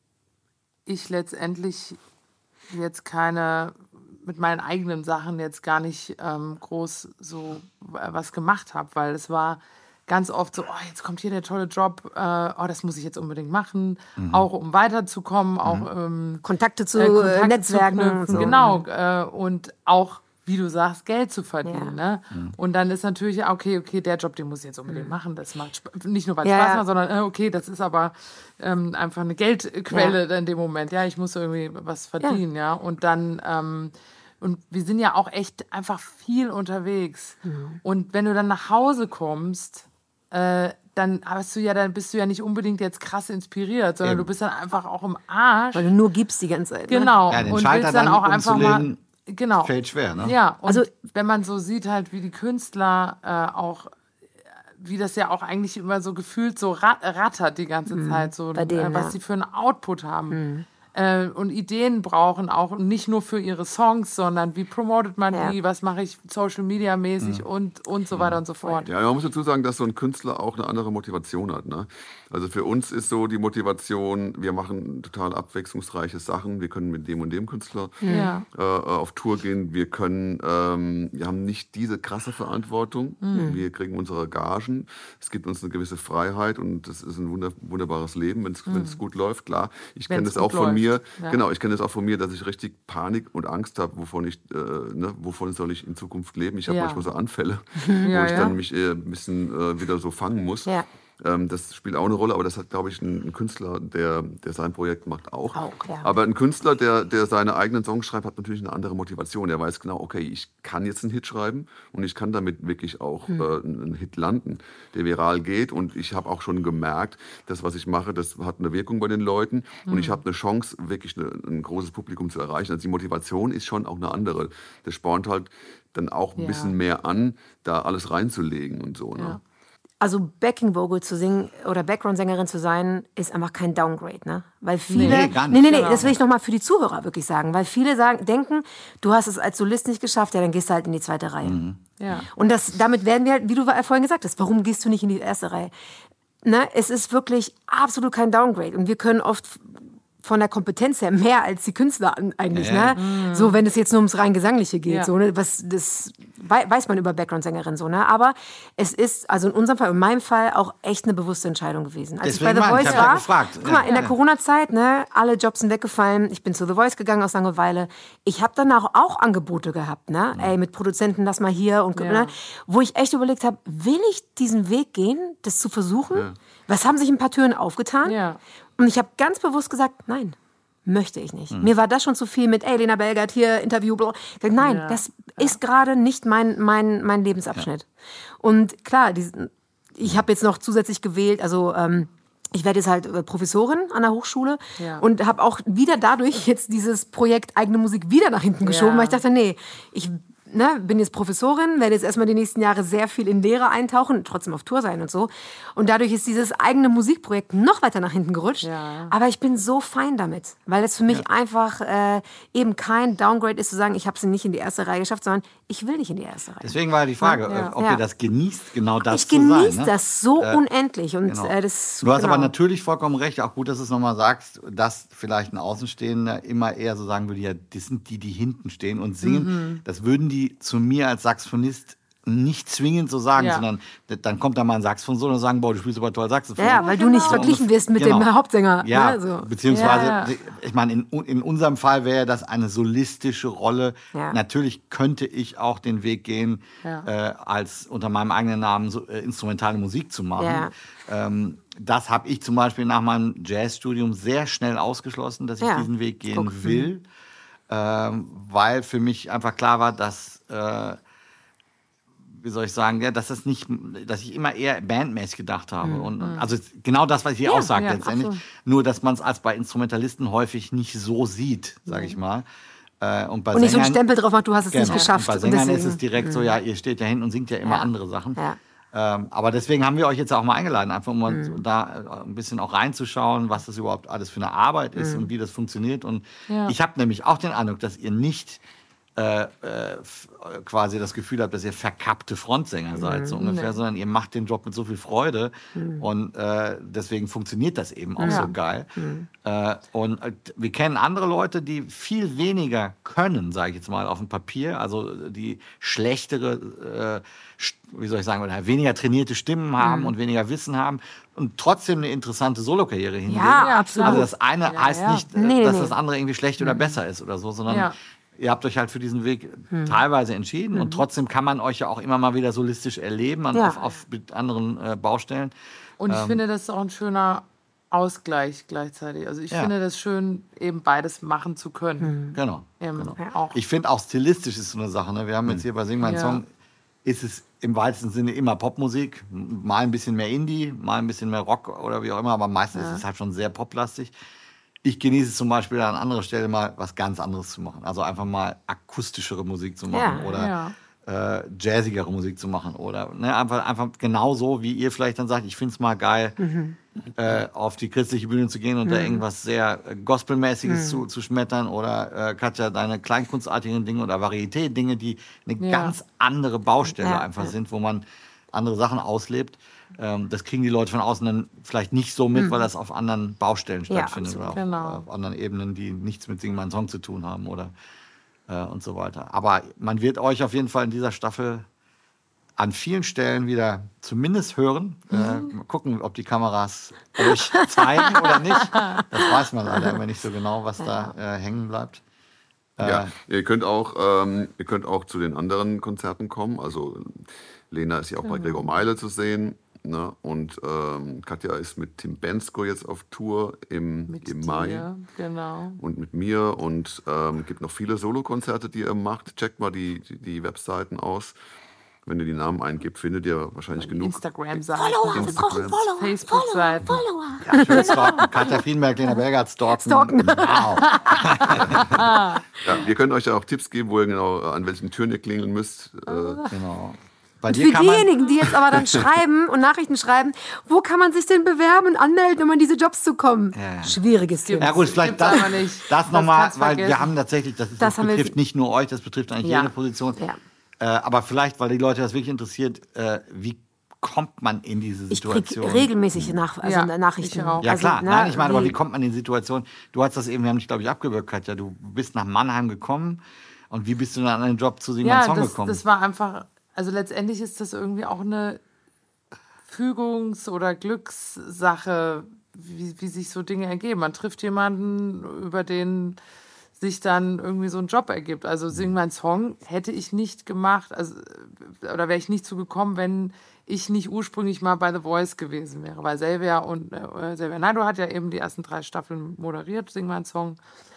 Speaker 3: ich letztendlich jetzt keine... mit meinen eigenen Sachen jetzt gar nicht ähm, groß so was gemacht habe, weil es war ganz oft so, oh, jetzt kommt hier der tolle Job, äh, oh, das muss ich jetzt unbedingt machen, mhm. auch um weiterzukommen, auch ähm,
Speaker 4: Kontakte zu äh, Kontakte Netzwerken.
Speaker 3: Zu knüpfen,
Speaker 4: und so.
Speaker 3: Genau, äh, und auch wie du sagst, Geld zu verdienen.
Speaker 4: Ja.
Speaker 3: Ne? Mhm. Und dann ist natürlich, okay, okay, der Job, den muss ich jetzt unbedingt mhm. machen. Das macht Sp- nicht nur, weil es
Speaker 4: ja.
Speaker 3: Spaß macht, sondern äh, okay, das ist aber ähm, einfach eine Geldquelle ja. in dem Moment. Ja, ich muss irgendwie was verdienen. Ja, ja? Und dann... Ähm, Und wir sind ja auch echt einfach viel unterwegs. Mhm. Und wenn du dann nach Hause kommst, äh, dann hast du ja, dann bist du ja nicht unbedingt jetzt krass inspiriert, sondern Eben. du bist dann einfach auch im Arsch.
Speaker 4: Weil du nur gibst die ganze Zeit. Ne?
Speaker 3: Genau.
Speaker 1: Ja, den
Speaker 3: und
Speaker 1: Schalter
Speaker 3: willst dann
Speaker 1: dann
Speaker 3: auch einfach
Speaker 1: umzulegen,
Speaker 3: mal. Genau.
Speaker 1: Fällt schwer, ne?
Speaker 3: Ja, und
Speaker 4: also,
Speaker 3: wenn man so sieht, halt, wie die Künstler äh, auch, wie das ja auch eigentlich immer so gefühlt so rat- rattert die ganze mhm. Zeit, so,
Speaker 4: denen,
Speaker 3: äh, was
Speaker 4: ja.
Speaker 3: sie für einen Output haben.
Speaker 4: Mhm.
Speaker 3: Und Ideen brauchen auch nicht nur für ihre Songs, sondern wie promotet man
Speaker 4: ja.
Speaker 3: die, was mache ich Social Media mäßig ja. und, und so weiter und so fort.
Speaker 2: Ja, man muss dazu sagen, dass so ein Künstler auch eine andere Motivation hat. Ne? Also für uns ist so die Motivation, wir machen total abwechslungsreiche Sachen, wir können mit dem und dem Künstler
Speaker 3: ja.
Speaker 2: äh, auf Tour gehen, wir können, ähm, wir haben nicht diese krasse Verantwortung, mhm. wir kriegen unsere Gagen, es gibt uns eine gewisse Freiheit und das ist ein wunder, wunderbares Leben, wenn es mhm. gut läuft, klar. Ich kenne das auch von mir. Ja. Genau, ich kenne das auch von mir, dass ich richtig Panik und Angst habe, wovon ich, äh, ne, wovon soll ich in Zukunft leben. Ich habe
Speaker 3: ja.
Speaker 2: manchmal so Anfälle,
Speaker 3: ja,
Speaker 2: wo ich
Speaker 3: ja.
Speaker 2: dann mich äh, ein bisschen äh, wieder so fangen muss.
Speaker 4: Ja.
Speaker 2: Ähm, das spielt auch eine Rolle, aber das hat, glaube ich, ein, ein Künstler, der, der sein Projekt macht, auch.
Speaker 4: auch ja.
Speaker 2: Aber ein Künstler, der, der seine eigenen Songs schreibt, hat natürlich eine andere Motivation. Er weiß genau, okay, ich kann jetzt einen Hit schreiben und ich kann damit wirklich auch hm. äh, einen Hit landen, der viral geht. Und ich habe auch schon gemerkt, das, was ich mache, das hat eine Wirkung bei den Leuten. Hm. Und ich habe eine Chance, wirklich eine, ein großes Publikum zu erreichen. Also die Motivation ist schon auch eine andere. Das spornt halt dann auch ein
Speaker 3: ja.
Speaker 2: bisschen mehr an, da alles reinzulegen und so. Ne?
Speaker 3: Ja.
Speaker 4: Also Backing Vocal zu singen oder Background-Sängerin zu sein, ist einfach kein Downgrade, ne? Weil viele,
Speaker 1: nee, gar nicht.
Speaker 4: nee, nee, nee,
Speaker 3: Genau.
Speaker 4: das will ich nochmal für die Zuhörer wirklich sagen, weil viele sagen, denken, du hast es als Solist nicht geschafft, ja, dann gehst du halt in die zweite Reihe.
Speaker 1: Mhm.
Speaker 3: Ja.
Speaker 4: Und das, damit werden wir, wie du vorhin gesagt hast, warum gehst du nicht in die erste Reihe? Ne? Es ist wirklich absolut kein Downgrade und wir können oft von der Kompetenz her mehr als die Künstler eigentlich,
Speaker 1: ja.
Speaker 4: ne? Mhm. So, wenn es jetzt nur ums rein Gesangliche geht,
Speaker 3: ja.
Speaker 4: so, ne? Was, das weiß man über Background-Sängerin so, ne? Aber es ist, also in unserem Fall, in meinem Fall, auch echt eine bewusste Entscheidung gewesen. Als
Speaker 1: Deswegen
Speaker 4: ich bei The
Speaker 1: meine ich,
Speaker 4: Voice
Speaker 1: ich hab ja
Speaker 4: war,
Speaker 1: gefragt.
Speaker 4: guck mal,
Speaker 1: Ja.
Speaker 4: in der Corona-Zeit, ne? Alle Jobs sind weggefallen, ich bin zu The Voice gegangen aus Langeweile. Ich habe danach auch Angebote gehabt, ne?
Speaker 1: Mhm.
Speaker 4: Ey, mit Produzenten, lass mal hier und,
Speaker 3: Ja.
Speaker 4: ne? Wo ich echt überlegt habe, will ich diesen Weg gehen, das zu versuchen?
Speaker 2: Ja.
Speaker 4: Was haben sich ein paar Türen aufgetan?
Speaker 3: Ja.
Speaker 4: Und ich habe ganz bewusst gesagt, nein. Möchte ich nicht. Mhm. Mir war das schon zu viel mit, ey, Lena Belgert hier, Interview, bla. Nein,
Speaker 3: Ja.
Speaker 4: das ist gerade nicht mein, mein, mein Lebensabschnitt. Ja. Und klar, die, ich habe jetzt noch zusätzlich gewählt, also ähm, ich werde jetzt halt äh, Professorin an der Hochschule
Speaker 3: Ja.
Speaker 4: und habe auch wieder dadurch jetzt dieses Projekt eigene Musik wieder nach hinten geschoben,
Speaker 3: Ja.
Speaker 4: weil ich dachte, nee, ich Ne, bin jetzt Professorin, werde jetzt erstmal die nächsten Jahre sehr viel in Lehre eintauchen, trotzdem auf Tour sein und so. Und dadurch ist dieses eigene Musikprojekt noch weiter nach hinten gerutscht.
Speaker 3: Ja.
Speaker 4: Aber ich bin so fein damit, weil es für mich ja. einfach äh, eben kein Downgrade ist, zu sagen, ich habe es nicht in die erste Reihe geschafft, sondern ich will nicht in die erste Reihe.
Speaker 1: Deswegen war die Frage,
Speaker 3: Ja.
Speaker 1: ob
Speaker 4: Ja.
Speaker 1: ihr das genießt, genau das
Speaker 4: ich
Speaker 1: zu sein.
Speaker 4: genieße
Speaker 1: Ne?
Speaker 4: das so
Speaker 1: Äh,
Speaker 4: unendlich. Und,
Speaker 1: Genau.
Speaker 4: äh, das,
Speaker 1: Du hast
Speaker 4: genau.
Speaker 1: aber natürlich vollkommen recht, auch gut, dass du es nochmal sagst, dass vielleicht ein Außenstehender immer eher so sagen würde, ja, das sind die, die hinten stehen und singen.
Speaker 3: Mhm.
Speaker 1: Das würden die zu mir als Saxophonist nicht zwingend so sagen,
Speaker 3: Ja.
Speaker 1: sondern dann kommt da mal ein Saxophon und sagen, boah, du spielst aber toll Saxophon.
Speaker 4: Ja, weil du nicht
Speaker 3: Genau.
Speaker 4: verglichen wirst mit
Speaker 1: Genau.
Speaker 4: dem Hauptsänger.
Speaker 1: Ja,
Speaker 4: ne, so.
Speaker 1: beziehungsweise,
Speaker 3: Ja, ja.
Speaker 1: ich meine, in, in unserem Fall wäre das eine solistische Rolle.
Speaker 4: Ja.
Speaker 1: Natürlich könnte ich auch den Weg gehen,
Speaker 3: Ja.
Speaker 1: äh, als unter meinem eigenen Namen so, äh, instrumentale Musik zu machen.
Speaker 4: Ja.
Speaker 1: Ähm, das habe ich zum Beispiel nach meinem Jazzstudium sehr schnell ausgeschlossen, dass ich
Speaker 4: Ja.
Speaker 1: diesen Weg gehen
Speaker 4: Guck.
Speaker 1: will, ähm, weil für mich einfach klar war, dass äh, wie soll ich sagen, ja, dass das nicht, dass ich immer eher bandmäßig gedacht habe.
Speaker 3: Mhm.
Speaker 1: Und, also genau das, was ich hier
Speaker 4: Ja,
Speaker 1: auch sage
Speaker 3: ja,
Speaker 1: letztendlich.
Speaker 3: absolut.
Speaker 1: Nur, dass man es als bei Instrumentalisten häufig nicht so sieht, sage ich mal. Äh, und bei
Speaker 4: Und nicht so einen
Speaker 1: Sängern-
Speaker 4: Stempel drauf macht, du hast es
Speaker 1: Genau.
Speaker 4: nicht geschafft.
Speaker 1: Und bei
Speaker 4: Und
Speaker 1: Sängern ist
Speaker 4: deswegen-
Speaker 1: es direkt so, ja, ihr steht da hinten und singt ja immer
Speaker 4: Ja.
Speaker 1: andere Sachen.
Speaker 4: Ja.
Speaker 1: Ähm, aber deswegen haben wir euch jetzt auch mal eingeladen, einfach um mal
Speaker 4: Mhm.
Speaker 1: da äh, ein bisschen auch reinzuschauen, was das überhaupt alles für eine Arbeit ist
Speaker 4: Mhm.
Speaker 1: und wie das funktioniert. Und
Speaker 3: Ja.
Speaker 1: ich habe nämlich auch den Eindruck, dass ihr nicht äh, äh, f- quasi das Gefühl habt, dass ihr verkappte Frontsänger seid, so ungefähr,
Speaker 3: Nee.
Speaker 1: sondern ihr macht den Job mit so viel Freude und äh, deswegen funktioniert das eben auch
Speaker 3: Ja.
Speaker 1: so geil. Äh, und äh, wir kennen andere Leute, die viel weniger können, sage ich jetzt mal, auf dem Papier, also die schlechtere, äh, st- wie soll ich sagen, oder weniger trainierte Stimmen haben und weniger Wissen haben und trotzdem eine interessante Solokarriere hinlegen.
Speaker 4: Ja,
Speaker 3: Ja,
Speaker 4: absolut.
Speaker 1: Also das eine
Speaker 3: Ja,
Speaker 1: heißt
Speaker 3: ja.
Speaker 1: nicht, äh,
Speaker 4: Nee,
Speaker 1: dass
Speaker 4: nee.
Speaker 1: das andere irgendwie schlecht oder besser ist oder so, sondern
Speaker 3: Ja.
Speaker 1: ihr habt euch halt für diesen Weg hm. teilweise entschieden hm. und trotzdem kann man euch ja auch immer mal wieder solistisch erleben an, ja. auf, auf mit anderen äh, Baustellen.
Speaker 3: Und ich
Speaker 1: ähm,
Speaker 3: finde, das ist auch ein schöner Ausgleich gleichzeitig. Also ich ja. finde das schön, eben beides machen zu können.
Speaker 1: Hm. Genau.
Speaker 3: Ähm,
Speaker 1: genau.
Speaker 3: ja. auch.
Speaker 1: Ich finde auch stilistisch ist so eine Sache. Ne? Wir haben jetzt hier bei Sing Mein ja. Song, ist es im weitesten Sinne immer Popmusik. Mal ein bisschen mehr Indie, mal ein bisschen mehr Rock oder wie auch immer, aber meistens ja. ist es halt schon sehr poplastig. Ich genieße es zum Beispiel an anderer Stelle mal was ganz anderes zu machen. Also einfach mal akustischere Musik zu machen
Speaker 3: ja,
Speaker 1: oder
Speaker 3: ja.
Speaker 1: Äh, jazzigere Musik zu machen. Oder ne, einfach, einfach genauso, wie ihr vielleicht dann sagt, ich finde es mal geil, mhm. äh, auf die christliche Bühne zu gehen und mhm. da irgendwas sehr äh, Gospelmäßiges mhm. zu, zu schmettern. Oder äh, Katja, deine kleinkunstartigen Dinge oder Varieté-Dinge, die eine ja. ganz andere Baustelle ja. einfach sind, wo man andere Sachen auslebt. Ähm, das kriegen die Leute von außen dann vielleicht nicht so mit, mhm. weil das auf anderen Baustellen stattfindet. Ja, oder auf,
Speaker 3: genau.
Speaker 1: auf anderen Ebenen, die nichts mit Sing Mein Song zu tun haben oder äh, und so weiter. Aber man wird euch auf jeden Fall in dieser Staffel an vielen Stellen wieder zumindest hören. Mhm. Äh, mal gucken, ob die Kameras euch zeigen oder nicht. Das weiß man leider immer nicht so genau, was da äh, hängen bleibt.
Speaker 2: Ja, ihr könnt auch, ähm, ihr könnt auch zu den anderen Konzerten kommen. Also Lena ist ja auch genau. bei Gregor Meile zu sehen. Ne? Und ähm, Katja ist mit Tim Bensko jetzt auf Tour im,
Speaker 3: mit
Speaker 2: im Mai.
Speaker 3: Dir, genau.
Speaker 2: Und mit mir. Und es ähm, gibt noch viele Solokonzerte, die ihr macht. Checkt mal die, die, die Webseiten aus. Wenn ihr die Namen eingibt, findet ihr wahrscheinlich genug.
Speaker 3: Instagram-Seiten.
Speaker 4: Follower,
Speaker 2: Instagram.
Speaker 4: Follower,
Speaker 3: Facebook-Seiten.
Speaker 4: Follower.
Speaker 1: Ja, schön stalken. Katja Friedenberg, Lena Belgard, stalken.
Speaker 4: Stalken.
Speaker 1: Wow.
Speaker 2: Ja, wir können euch ja auch Tipps geben, wo ihr genau an welchen Türen ihr klingeln müsst. Äh,
Speaker 1: genau. Bei
Speaker 4: Und
Speaker 1: dir
Speaker 4: für
Speaker 1: kann man
Speaker 4: diejenigen, die jetzt aber dann schreiben und Nachrichten schreiben, wo kann man sich denn bewerben und anmelden, um an diese Jobs zu kommen?
Speaker 1: Ja, ja.
Speaker 4: Schwieriges Thema.
Speaker 1: Ja gut, vielleicht das,
Speaker 3: aber nicht.
Speaker 1: das
Speaker 3: Das
Speaker 1: nochmal,
Speaker 3: kannst
Speaker 1: weil
Speaker 3: vergessen.
Speaker 1: wir haben tatsächlich, das, ist,
Speaker 4: Das
Speaker 1: das
Speaker 4: haben wir
Speaker 1: betrifft
Speaker 4: jetzt-
Speaker 1: nicht nur euch, das betrifft eigentlich
Speaker 3: Ja.
Speaker 1: jede Position.
Speaker 4: Ja.
Speaker 1: Äh, aber vielleicht, weil die Leute das wirklich interessiert, äh, wie kommt man in diese
Speaker 4: Ich kriege
Speaker 1: Situation?
Speaker 4: regelmäßig nach, also
Speaker 3: Ja,
Speaker 4: Nachrichten.
Speaker 3: ich auch.
Speaker 1: Ja
Speaker 4: Also,
Speaker 1: klar,
Speaker 4: ne,
Speaker 1: nein, ich meine, aber
Speaker 4: wie-
Speaker 1: wie kommt man in die Situation? Du hast das eben, wir haben dich, glaube ich, abgewürgt, Katja. Du bist nach Mannheim gekommen und wie bist du dann an einen Job zu Sing Mein
Speaker 3: Ja,
Speaker 1: Song
Speaker 3: das,
Speaker 1: gekommen?
Speaker 3: das war einfach, also letztendlich ist das irgendwie auch eine Fügungs- oder Glückssache, wie, wie sich so Dinge ergeben. Man trifft jemanden, über den sich dann irgendwie so ein Job ergibt. Also Sing Mein Song hätte ich nicht gemacht, also, oder wäre ich nicht zugekommen, wenn ich nicht ursprünglich mal bei The Voice gewesen wäre. Weil Silvia und äh, Silvia Naidu hat ja eben die ersten drei Staffeln moderiert, Sing Mein Song.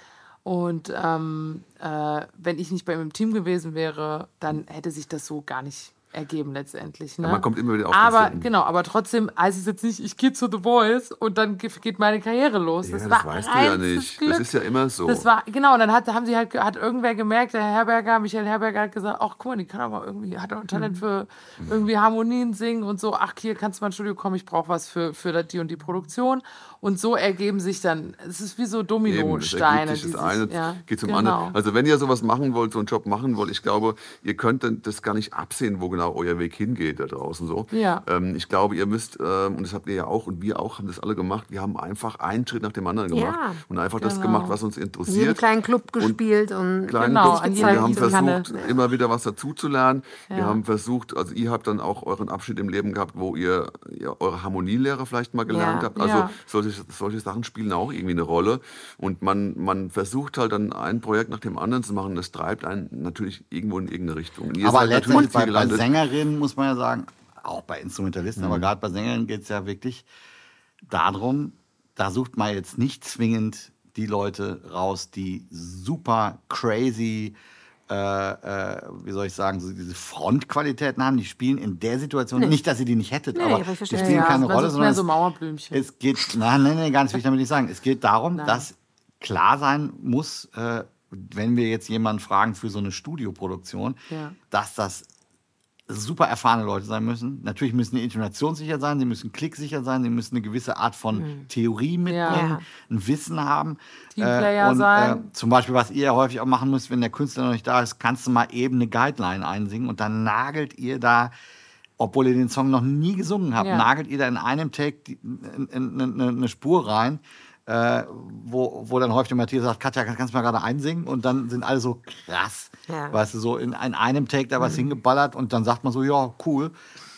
Speaker 3: Und ähm, äh, wenn ich nicht bei ihm im Team gewesen wäre, dann hätte sich das so gar nicht ergeben letztendlich. Ne?
Speaker 2: Ja, man kommt immer wieder auf
Speaker 3: aber
Speaker 2: den
Speaker 3: genau, aber trotzdem heißt es jetzt nicht, ich gehe zu The Voice und dann ge- geht meine Karriere los.
Speaker 2: Ja,
Speaker 3: das
Speaker 2: das
Speaker 3: war
Speaker 2: weißt du ja
Speaker 3: reinstes
Speaker 2: nicht.
Speaker 3: Glück.
Speaker 2: Das ist ja immer so.
Speaker 3: Das war, genau, und dann hat, haben sie halt, hat irgendwer gemerkt, der Herberger, Michael Herberger hat gesagt, ach guck mal, die kann aber irgendwie, hat auch ein Talent für irgendwie Harmonien singen und so, ach hier, kannst du mal ins Studio kommen, ich brauche was für, für die und die Produktion. Und so ergeben sich dann, es ist wie so
Speaker 2: Eben, das
Speaker 3: Dominosteine.
Speaker 2: ergibt sich
Speaker 3: die
Speaker 2: das
Speaker 3: sich-
Speaker 2: eine
Speaker 3: ja,
Speaker 2: geht zum
Speaker 3: genau.
Speaker 2: anderen. Also wenn ihr sowas machen wollt, so einen Job machen wollt, ich glaube, ihr könnt dann das gar nicht absehen, wo genau euer Weg hingeht da draußen so.
Speaker 3: Ja.
Speaker 2: Ähm, ich glaube, ihr müsst, ähm, und das habt ihr ja auch und wir auch, haben das alle gemacht, wir haben einfach einen Schritt nach dem anderen gemacht
Speaker 4: Ja.
Speaker 2: und einfach das
Speaker 3: Genau.
Speaker 2: gemacht, was uns
Speaker 4: jeden
Speaker 2: interessiert.
Speaker 4: kleinen Club gespielt und
Speaker 2: Kleinen
Speaker 3: Genau,
Speaker 2: Club.
Speaker 3: an
Speaker 2: Und
Speaker 3: jeder
Speaker 2: wir haben
Speaker 3: Gießkanne.
Speaker 2: versucht, immer wieder was dazu zu lernen. Wir
Speaker 3: Ja.
Speaker 2: haben versucht, also ihr habt dann auch euren Abschnitt im Leben gehabt, wo ihr ja, eure Harmonielehre vielleicht mal gelernt
Speaker 4: Ja.
Speaker 2: habt. Also
Speaker 3: Ja.
Speaker 2: solche, solche Sachen spielen auch irgendwie eine Rolle. Und man, man versucht halt dann ein Projekt nach dem anderen zu machen. Das treibt einen natürlich irgendwo in irgendeine Richtung. Und ihr
Speaker 1: aber
Speaker 2: seid
Speaker 1: letztendlich
Speaker 2: natürlich
Speaker 1: bei,
Speaker 2: hier
Speaker 1: bei
Speaker 2: gelandet.
Speaker 1: Sängerinnen muss man ja sagen, auch bei Instrumentalisten,
Speaker 2: Mhm.
Speaker 1: aber gerade bei Sängerinnen geht es ja wirklich darum, da sucht man jetzt nicht zwingend die Leute raus, die super crazy, äh, äh, wie soll ich sagen, so diese Frontqualitäten haben. Die spielen in der Situation, nicht, dass ihr die nicht hättet,
Speaker 4: Nee,
Speaker 1: aber
Speaker 4: aber ich
Speaker 1: die
Speaker 4: verstehe.
Speaker 1: spielen
Speaker 3: Ja,
Speaker 1: keine
Speaker 3: man
Speaker 1: Rolle,
Speaker 3: sucht mehr
Speaker 1: sondern
Speaker 3: so Mauerblümchen.
Speaker 1: es, es geht, nein, nein, nein, ganz will ich damit nicht sagen. Es geht darum,
Speaker 3: Nein.
Speaker 1: dass klar sein muss, äh, wenn wir jetzt jemanden fragen für so eine Studioproduktion,
Speaker 3: Ja.
Speaker 1: dass das super erfahrene Leute sein müssen. Natürlich müssen die intonationssicher sein, sie müssen klicksicher sein, sie müssen eine gewisse Art von Theorie mitbringen,
Speaker 3: Ja.
Speaker 1: ein Wissen haben.
Speaker 3: Teamplayer
Speaker 1: und,
Speaker 3: sein.
Speaker 1: Äh, zum Beispiel, was ihr ja häufig auch machen müsst, wenn der Künstler noch nicht da ist, kannst du mal eben eine Guideline einsingen und dann nagelt ihr da, obwohl ihr den Song noch nie gesungen habt,
Speaker 3: Ja.
Speaker 1: nagelt ihr da in einem Take die, in, in, in, in, eine Spur rein, äh, wo, wo dann häufig der Matthias sagt, Katja, kannst du mal gerade einsingen? Und dann sind alle so krass,
Speaker 4: Ja.
Speaker 1: weißt du, so in, in einem Take da was hingeballert und dann sagt man so, ja, cool.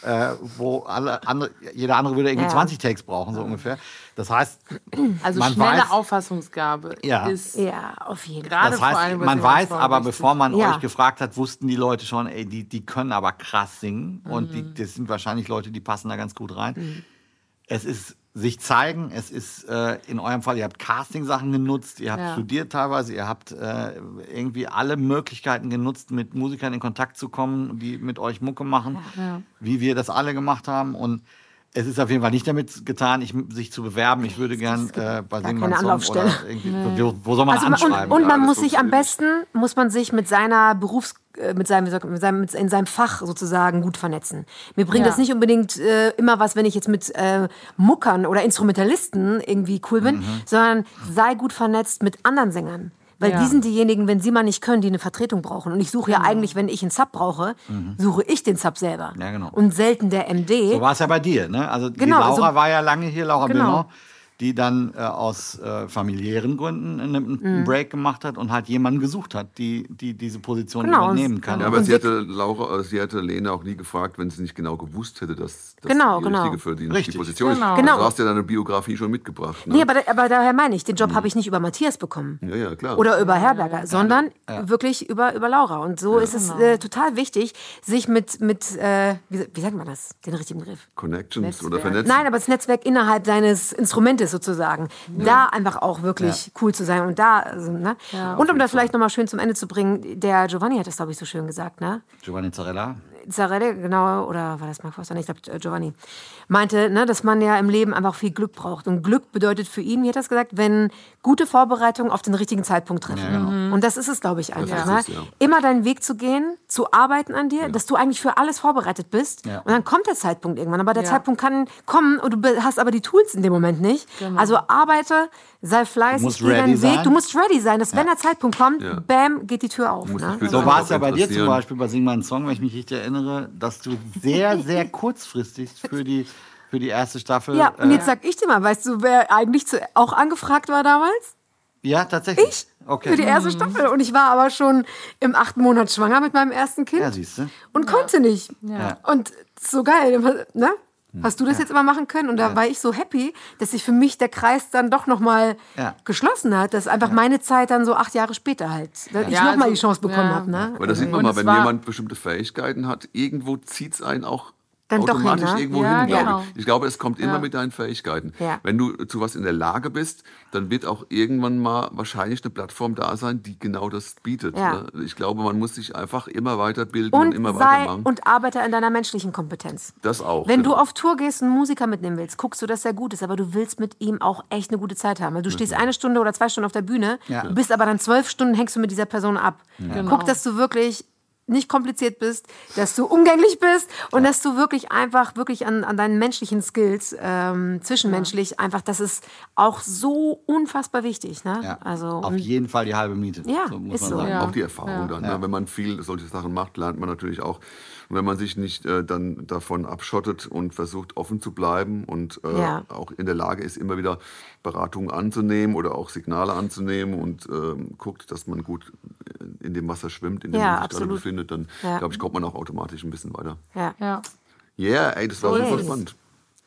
Speaker 1: äh, wo alle andere, jeder andere würde irgendwie
Speaker 4: Ja.
Speaker 1: zwanzig Takes brauchen, so ungefähr. Das heißt,
Speaker 3: Also
Speaker 1: man
Speaker 3: schnelle
Speaker 1: weiß,
Speaker 3: Auffassungsgabe
Speaker 1: Ja.
Speaker 3: ist
Speaker 4: Ja, auf jeden Fall.
Speaker 3: gerade
Speaker 1: das
Speaker 3: vor
Speaker 1: heißt,
Speaker 3: allem bei
Speaker 1: man
Speaker 3: Singern
Speaker 1: weiß
Speaker 3: voll
Speaker 1: aber,
Speaker 3: wichtig.
Speaker 1: bevor man
Speaker 4: Ja.
Speaker 1: euch gefragt hat, wussten die Leute schon, ey, die, die können aber krass singen. Und
Speaker 3: Mhm.
Speaker 1: die, das sind wahrscheinlich Leute, die passen da ganz gut rein. Es ist sich zeigen, es ist äh, in eurem Fall, ihr habt Casting-Sachen genutzt, ihr habt
Speaker 3: Ja.
Speaker 1: studiert teilweise, ihr habt äh, irgendwie alle Möglichkeiten genutzt, mit Musikern in Kontakt zu kommen, die mit euch Mucke machen,
Speaker 3: Ja.
Speaker 1: wie wir das alle gemacht haben. Und es ist auf jeden Fall nicht damit getan, ich, sich zu bewerben. Ich würde gern äh, bei
Speaker 4: gar
Speaker 1: Sing
Speaker 4: keine
Speaker 1: Mein Song
Speaker 4: Anlaufstelle.
Speaker 1: oder irgendwie, wo, wo soll man
Speaker 4: Also, und,
Speaker 1: anschreiben?
Speaker 4: und man
Speaker 2: Ja,
Speaker 4: muss
Speaker 2: das
Speaker 4: sich am
Speaker 2: funktioniert
Speaker 4: besten, muss man sich mit seiner Berufs, äh, mit seinem, wie sagt man, mit seinem, mit, in seinem Fach sozusagen gut vernetzen. Mir bringt
Speaker 3: Ja.
Speaker 4: das nicht unbedingt äh, immer was, wenn ich jetzt mit äh, Muckern oder Instrumentalisten irgendwie cool bin,
Speaker 1: Mhm.
Speaker 4: sondern sei gut vernetzt mit anderen Sängern. Weil
Speaker 3: Ja.
Speaker 4: die sind diejenigen, wenn sie mal nicht können, die eine Vertretung brauchen. Und ich suche ja eigentlich, wenn ich einen Sub brauche, suche ich den Sub selber.
Speaker 1: Mhm. Ja, genau.
Speaker 4: Und selten der M D.
Speaker 1: So war es ja bei dir, ne? Also
Speaker 4: Genau,
Speaker 1: die Laura
Speaker 4: also-
Speaker 1: war ja lange hier, Laura
Speaker 4: Genau.
Speaker 1: Billner, die dann äh, aus äh, familiären Gründen einen, einen
Speaker 4: Mhm.
Speaker 1: Break gemacht hat und halt jemanden gesucht hat, die, die diese Position
Speaker 4: Genau,
Speaker 1: übernehmen
Speaker 4: und-
Speaker 1: kann.
Speaker 2: Ja,
Speaker 4: Und
Speaker 2: aber sie
Speaker 4: wir-
Speaker 2: hätte Laura, äh, sie hätte Lena auch nie gefragt, wenn sie nicht genau gewusst hätte, dass das
Speaker 4: Genau,
Speaker 2: die
Speaker 4: genau.
Speaker 2: Richtige für die, die
Speaker 1: Richtig.
Speaker 2: Position
Speaker 3: Genau.
Speaker 2: ist.
Speaker 4: Genau.
Speaker 2: Du hast ja deine Biografie schon mitgebracht. Ne?
Speaker 4: Nee, aber, da- aber daher meine ich, den Job habe ich nicht über Matthias bekommen.
Speaker 2: Ja, ja, klar.
Speaker 4: Oder über Herberger, sondern wirklich über, über Laura. Und so ist es äh, total wichtig, sich mit, mit äh, wie, wie sagt man das, den richtigen Begriff?
Speaker 2: Connections oder
Speaker 3: Netzwerk.
Speaker 2: Vernetzen.
Speaker 4: Nein, aber das Netzwerk innerhalb seines Instrumentes sozusagen. Da einfach auch wirklich cool zu sein. Und da, also, ne? Und um das vielleicht nochmal schön zum Ende zu bringen, der Giovanni hat das, glaube ich, so schön gesagt, ne?
Speaker 1: Giovanni Zarella.
Speaker 4: Zarelle, genau, oder war das Mark Foster? Ich glaube, Giovanni meinte, ne, dass man ja im Leben einfach viel Glück braucht. Und Glück bedeutet für ihn, wie hat er das gesagt, wenn gute Vorbereitungen auf den richtigen Zeitpunkt treffen.
Speaker 1: Ja, genau.
Speaker 4: Und das ist es, glaube ich, einfach.
Speaker 2: ist
Speaker 4: Ne?
Speaker 2: es, ja.
Speaker 4: Immer deinen Weg zu gehen, zu arbeiten an dir, dass du eigentlich für alles vorbereitet bist.
Speaker 1: Ja.
Speaker 4: Und dann kommt der Zeitpunkt irgendwann. Aber der
Speaker 3: Ja.
Speaker 4: Zeitpunkt kann kommen und du be- hast aber die Tools in dem Moment nicht. Also arbeite, sei fleißig,
Speaker 1: musst
Speaker 4: geh deinen
Speaker 1: ready
Speaker 4: Weg.
Speaker 1: sein.
Speaker 4: Du musst ready sein, dass wenn der Zeitpunkt kommt,
Speaker 2: Ja.
Speaker 4: bam, geht die Tür auf.
Speaker 2: musst
Speaker 4: Ne?
Speaker 2: dich für
Speaker 1: So
Speaker 2: Sachen
Speaker 1: war es
Speaker 2: auch
Speaker 1: ja bei dir zum
Speaker 2: interessieren.
Speaker 1: Beispiel bei Sing meinen Song, wenn ich mich richtig erinnere, dass du sehr, sehr kurzfristig für die, für die erste Staffel.
Speaker 4: Ja, und
Speaker 1: äh,
Speaker 4: jetzt sag ich dir mal, weißt du, wer eigentlich zu, auch angefragt war damals?
Speaker 1: ja, tatsächlich.
Speaker 4: Ich.
Speaker 1: Okay.
Speaker 4: Für die erste Staffel. Und ich war aber schon im achten Monat schwanger mit meinem ersten Kind
Speaker 1: Ja, siehst du.
Speaker 4: und konnte nicht.
Speaker 1: Ja.
Speaker 4: Und so geil, ne? Hast du das jetzt immer machen können? Und da war ich so happy, dass sich für mich der Kreis dann doch nochmal
Speaker 1: Ja.
Speaker 4: geschlossen hat, dass einfach meine Zeit dann so acht Jahre später halt, dass ich
Speaker 3: Ja,
Speaker 4: nochmal
Speaker 3: also,
Speaker 4: die Chance bekommen
Speaker 3: ja.
Speaker 4: habe. Ne?
Speaker 2: Aber da sieht man
Speaker 3: Und
Speaker 2: mal,
Speaker 3: es
Speaker 2: wenn
Speaker 3: war-
Speaker 2: jemand bestimmte Fähigkeiten hat, irgendwo zieht es einen auch
Speaker 4: Dann doch hin,
Speaker 2: automatisch
Speaker 4: ne?
Speaker 2: irgendwo
Speaker 3: Ja,
Speaker 2: hin, glaube
Speaker 3: genau.
Speaker 2: ich. Ich glaube, es kommt immer
Speaker 3: Ja.
Speaker 2: mit deinen Fähigkeiten.
Speaker 4: Ja.
Speaker 2: Wenn du zu was in der Lage bist, dann wird auch irgendwann mal wahrscheinlich eine Plattform da sein, die genau das bietet.
Speaker 4: Ja.
Speaker 2: Ne? Ich glaube, man muss sich einfach immer weiterbilden und,
Speaker 4: Und
Speaker 2: immer
Speaker 4: sei
Speaker 2: weitermachen.
Speaker 4: und arbeite an deiner menschlichen Kompetenz.
Speaker 2: Das auch.
Speaker 4: Wenn
Speaker 2: genau.
Speaker 4: du auf Tour gehst und einen Musiker mitnehmen willst, guckst du, dass er gut ist, aber du willst mit ihm auch echt eine gute Zeit haben. Du stehst eine Stunde oder zwei Stunden auf der Bühne,
Speaker 1: Ja.
Speaker 4: bist aber dann zwölf Stunden hängst du mit dieser Person ab. Guck, dass du wirklich nicht kompliziert bist, dass du umgänglich bist und dass du wirklich einfach wirklich an, an deinen menschlichen Skills ähm, zwischenmenschlich einfach, das ist auch so unfassbar wichtig. Ne?
Speaker 1: Ja.
Speaker 4: Also
Speaker 1: Auf
Speaker 4: und-
Speaker 1: jeden Fall die halbe Miete.
Speaker 4: Ja,
Speaker 1: muss
Speaker 4: ist
Speaker 1: man
Speaker 4: so.
Speaker 1: sagen.
Speaker 3: Ja.
Speaker 2: Auch die Erfahrung
Speaker 3: Ja.
Speaker 2: dann.
Speaker 1: Ja.
Speaker 2: Ne? Wenn man viel solche Sachen macht, lernt man natürlich auch. Und wenn man sich nicht äh, dann davon abschottet und versucht, offen zu bleiben und äh,
Speaker 4: Ja.
Speaker 2: auch in der Lage ist, immer wieder Beratungen anzunehmen oder auch Signale anzunehmen und ähm, guckt, dass man gut in dem Wasser schwimmt, in dem
Speaker 4: Ja,
Speaker 2: man sich
Speaker 4: absolut.
Speaker 2: gerade befindet, dann
Speaker 4: Ja.
Speaker 2: glaube ich, kommt man auch automatisch ein bisschen weiter.
Speaker 4: ja.
Speaker 3: Ja.
Speaker 2: Yeah, ey, das war
Speaker 4: So
Speaker 2: super
Speaker 4: ist.
Speaker 2: spannend.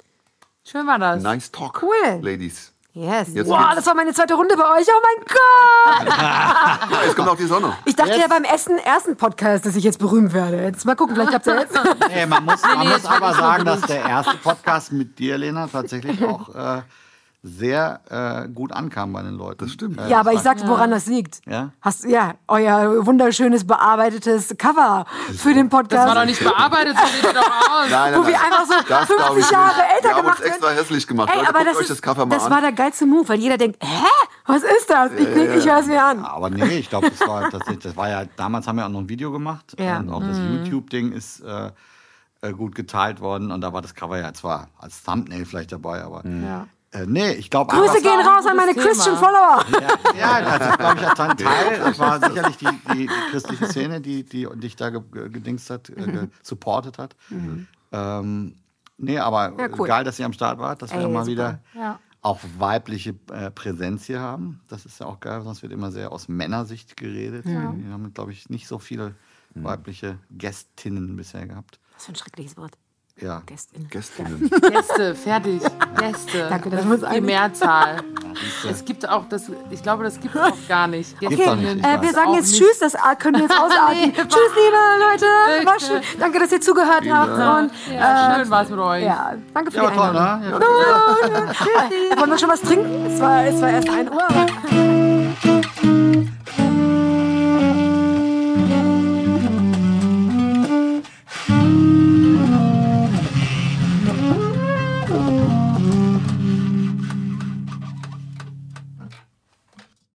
Speaker 3: Schön war das.
Speaker 2: Nice talk,
Speaker 4: Cool.
Speaker 2: Ladies.
Speaker 4: Yes.
Speaker 2: Jetzt
Speaker 4: Wow,
Speaker 2: geht's.
Speaker 4: das war meine zweite Runde bei euch. Oh mein Gott!
Speaker 2: Ja, jetzt kommt auch die Sonne.
Speaker 4: Ich dachte
Speaker 1: Jetzt-
Speaker 4: ja beim Essen, ersten Podcast, dass ich jetzt berühmt werde. Jetzt mal gucken, vielleicht habt ihr jetzt.
Speaker 1: Nee, man muss, man
Speaker 3: nee,
Speaker 1: muss
Speaker 3: jetzt werd
Speaker 1: aber
Speaker 3: ich nur
Speaker 1: sagen, dass
Speaker 3: begrüßt.
Speaker 1: der erste Podcast mit dir, Lena, tatsächlich auch äh, sehr äh, gut ankam bei den Leuten. Das
Speaker 2: stimmt.
Speaker 1: Äh,
Speaker 4: Ja, aber ich
Speaker 1: das
Speaker 4: sag, woran das liegt.
Speaker 1: Ja?
Speaker 4: Hast ja euer wunderschönes bearbeitetes Cover für den
Speaker 3: Das
Speaker 4: Podcast,
Speaker 3: war doch nicht bearbeitet, so sieht ihr doch aus.
Speaker 2: Nein, nein,
Speaker 4: wo
Speaker 2: nein.
Speaker 4: wir einfach so
Speaker 2: Das glaub ich
Speaker 4: fünfzig
Speaker 2: nicht.
Speaker 4: Jahre
Speaker 2: Wir
Speaker 4: älter
Speaker 2: haben uns
Speaker 4: gemacht
Speaker 2: extra
Speaker 4: werden.
Speaker 2: hässlich gemacht.
Speaker 4: Ey,
Speaker 2: Leute,
Speaker 4: aber
Speaker 2: guckt
Speaker 4: das,
Speaker 2: euch
Speaker 4: ist,
Speaker 2: das Cover mal
Speaker 4: das
Speaker 2: an.
Speaker 4: war der geilste Move, weil jeder denkt, hä, was ist das? Ich, ich höre es mir an.
Speaker 1: Aber nee, ich glaube, das war tatsächlich, das war ja, damals haben wir auch noch ein Video gemacht.
Speaker 4: Ja.
Speaker 1: Und auch das YouTube-Ding ist äh, äh, gut geteilt worden. Und da war das Cover ja zwar als Thumbnail vielleicht dabei, aber
Speaker 3: Ja.
Speaker 1: äh, nee, ich glaube
Speaker 4: Grüße
Speaker 1: einfach.
Speaker 4: gehen
Speaker 3: war ein
Speaker 4: raus an meine
Speaker 3: gutes Thema.
Speaker 4: Christian-Follower.
Speaker 1: Ja, ja, das ist, glaube ich, ein Teil. Das war sicherlich die, die, die christliche Szene, die, die dich da ge, ge- gedingst hat, äh, gesupportet hat. Ähm, nee, aber
Speaker 4: Ja, cool.
Speaker 1: geil, dass ihr am Start wart, dass wir
Speaker 4: Ey,
Speaker 1: mal
Speaker 4: super.
Speaker 1: wieder
Speaker 3: Ja.
Speaker 1: auch weibliche äh, Präsenz hier haben. Das ist ja auch geil, sonst wird immer sehr aus Männersicht geredet. Wir haben, glaube ich, nicht so viele weibliche Gästinnen bisher gehabt.
Speaker 4: Was für ein schreckliches Wort.
Speaker 1: Ja.
Speaker 4: Gästinnen.
Speaker 2: Gästinnen.
Speaker 3: Gäste, fertig. Gäste.
Speaker 4: Danke,
Speaker 3: das
Speaker 4: dass wir uns
Speaker 3: ist die
Speaker 4: einig-
Speaker 3: Mehrzahl.
Speaker 1: siehste.
Speaker 3: Es gibt auch das, ich glaube, das gibt es auch gar nicht.
Speaker 1: Gibt's auch nicht, ich
Speaker 4: Äh, wir
Speaker 1: weiß.
Speaker 4: sagen
Speaker 3: Auch
Speaker 4: jetzt
Speaker 3: nicht.
Speaker 4: Tschüss, das können wir jetzt ausatmen.
Speaker 3: Nee,
Speaker 4: Tschüss, liebe Leute. War schön. Danke, dass ihr zugehört habt. Und,
Speaker 3: Ja, schön war es mit euch.
Speaker 4: ja, danke für
Speaker 1: Ja,
Speaker 4: die
Speaker 1: war toll,
Speaker 4: Einladung.
Speaker 1: ne? Ja.
Speaker 4: Wollen wir schon was trinken? Es war, es war erst ein Uhr.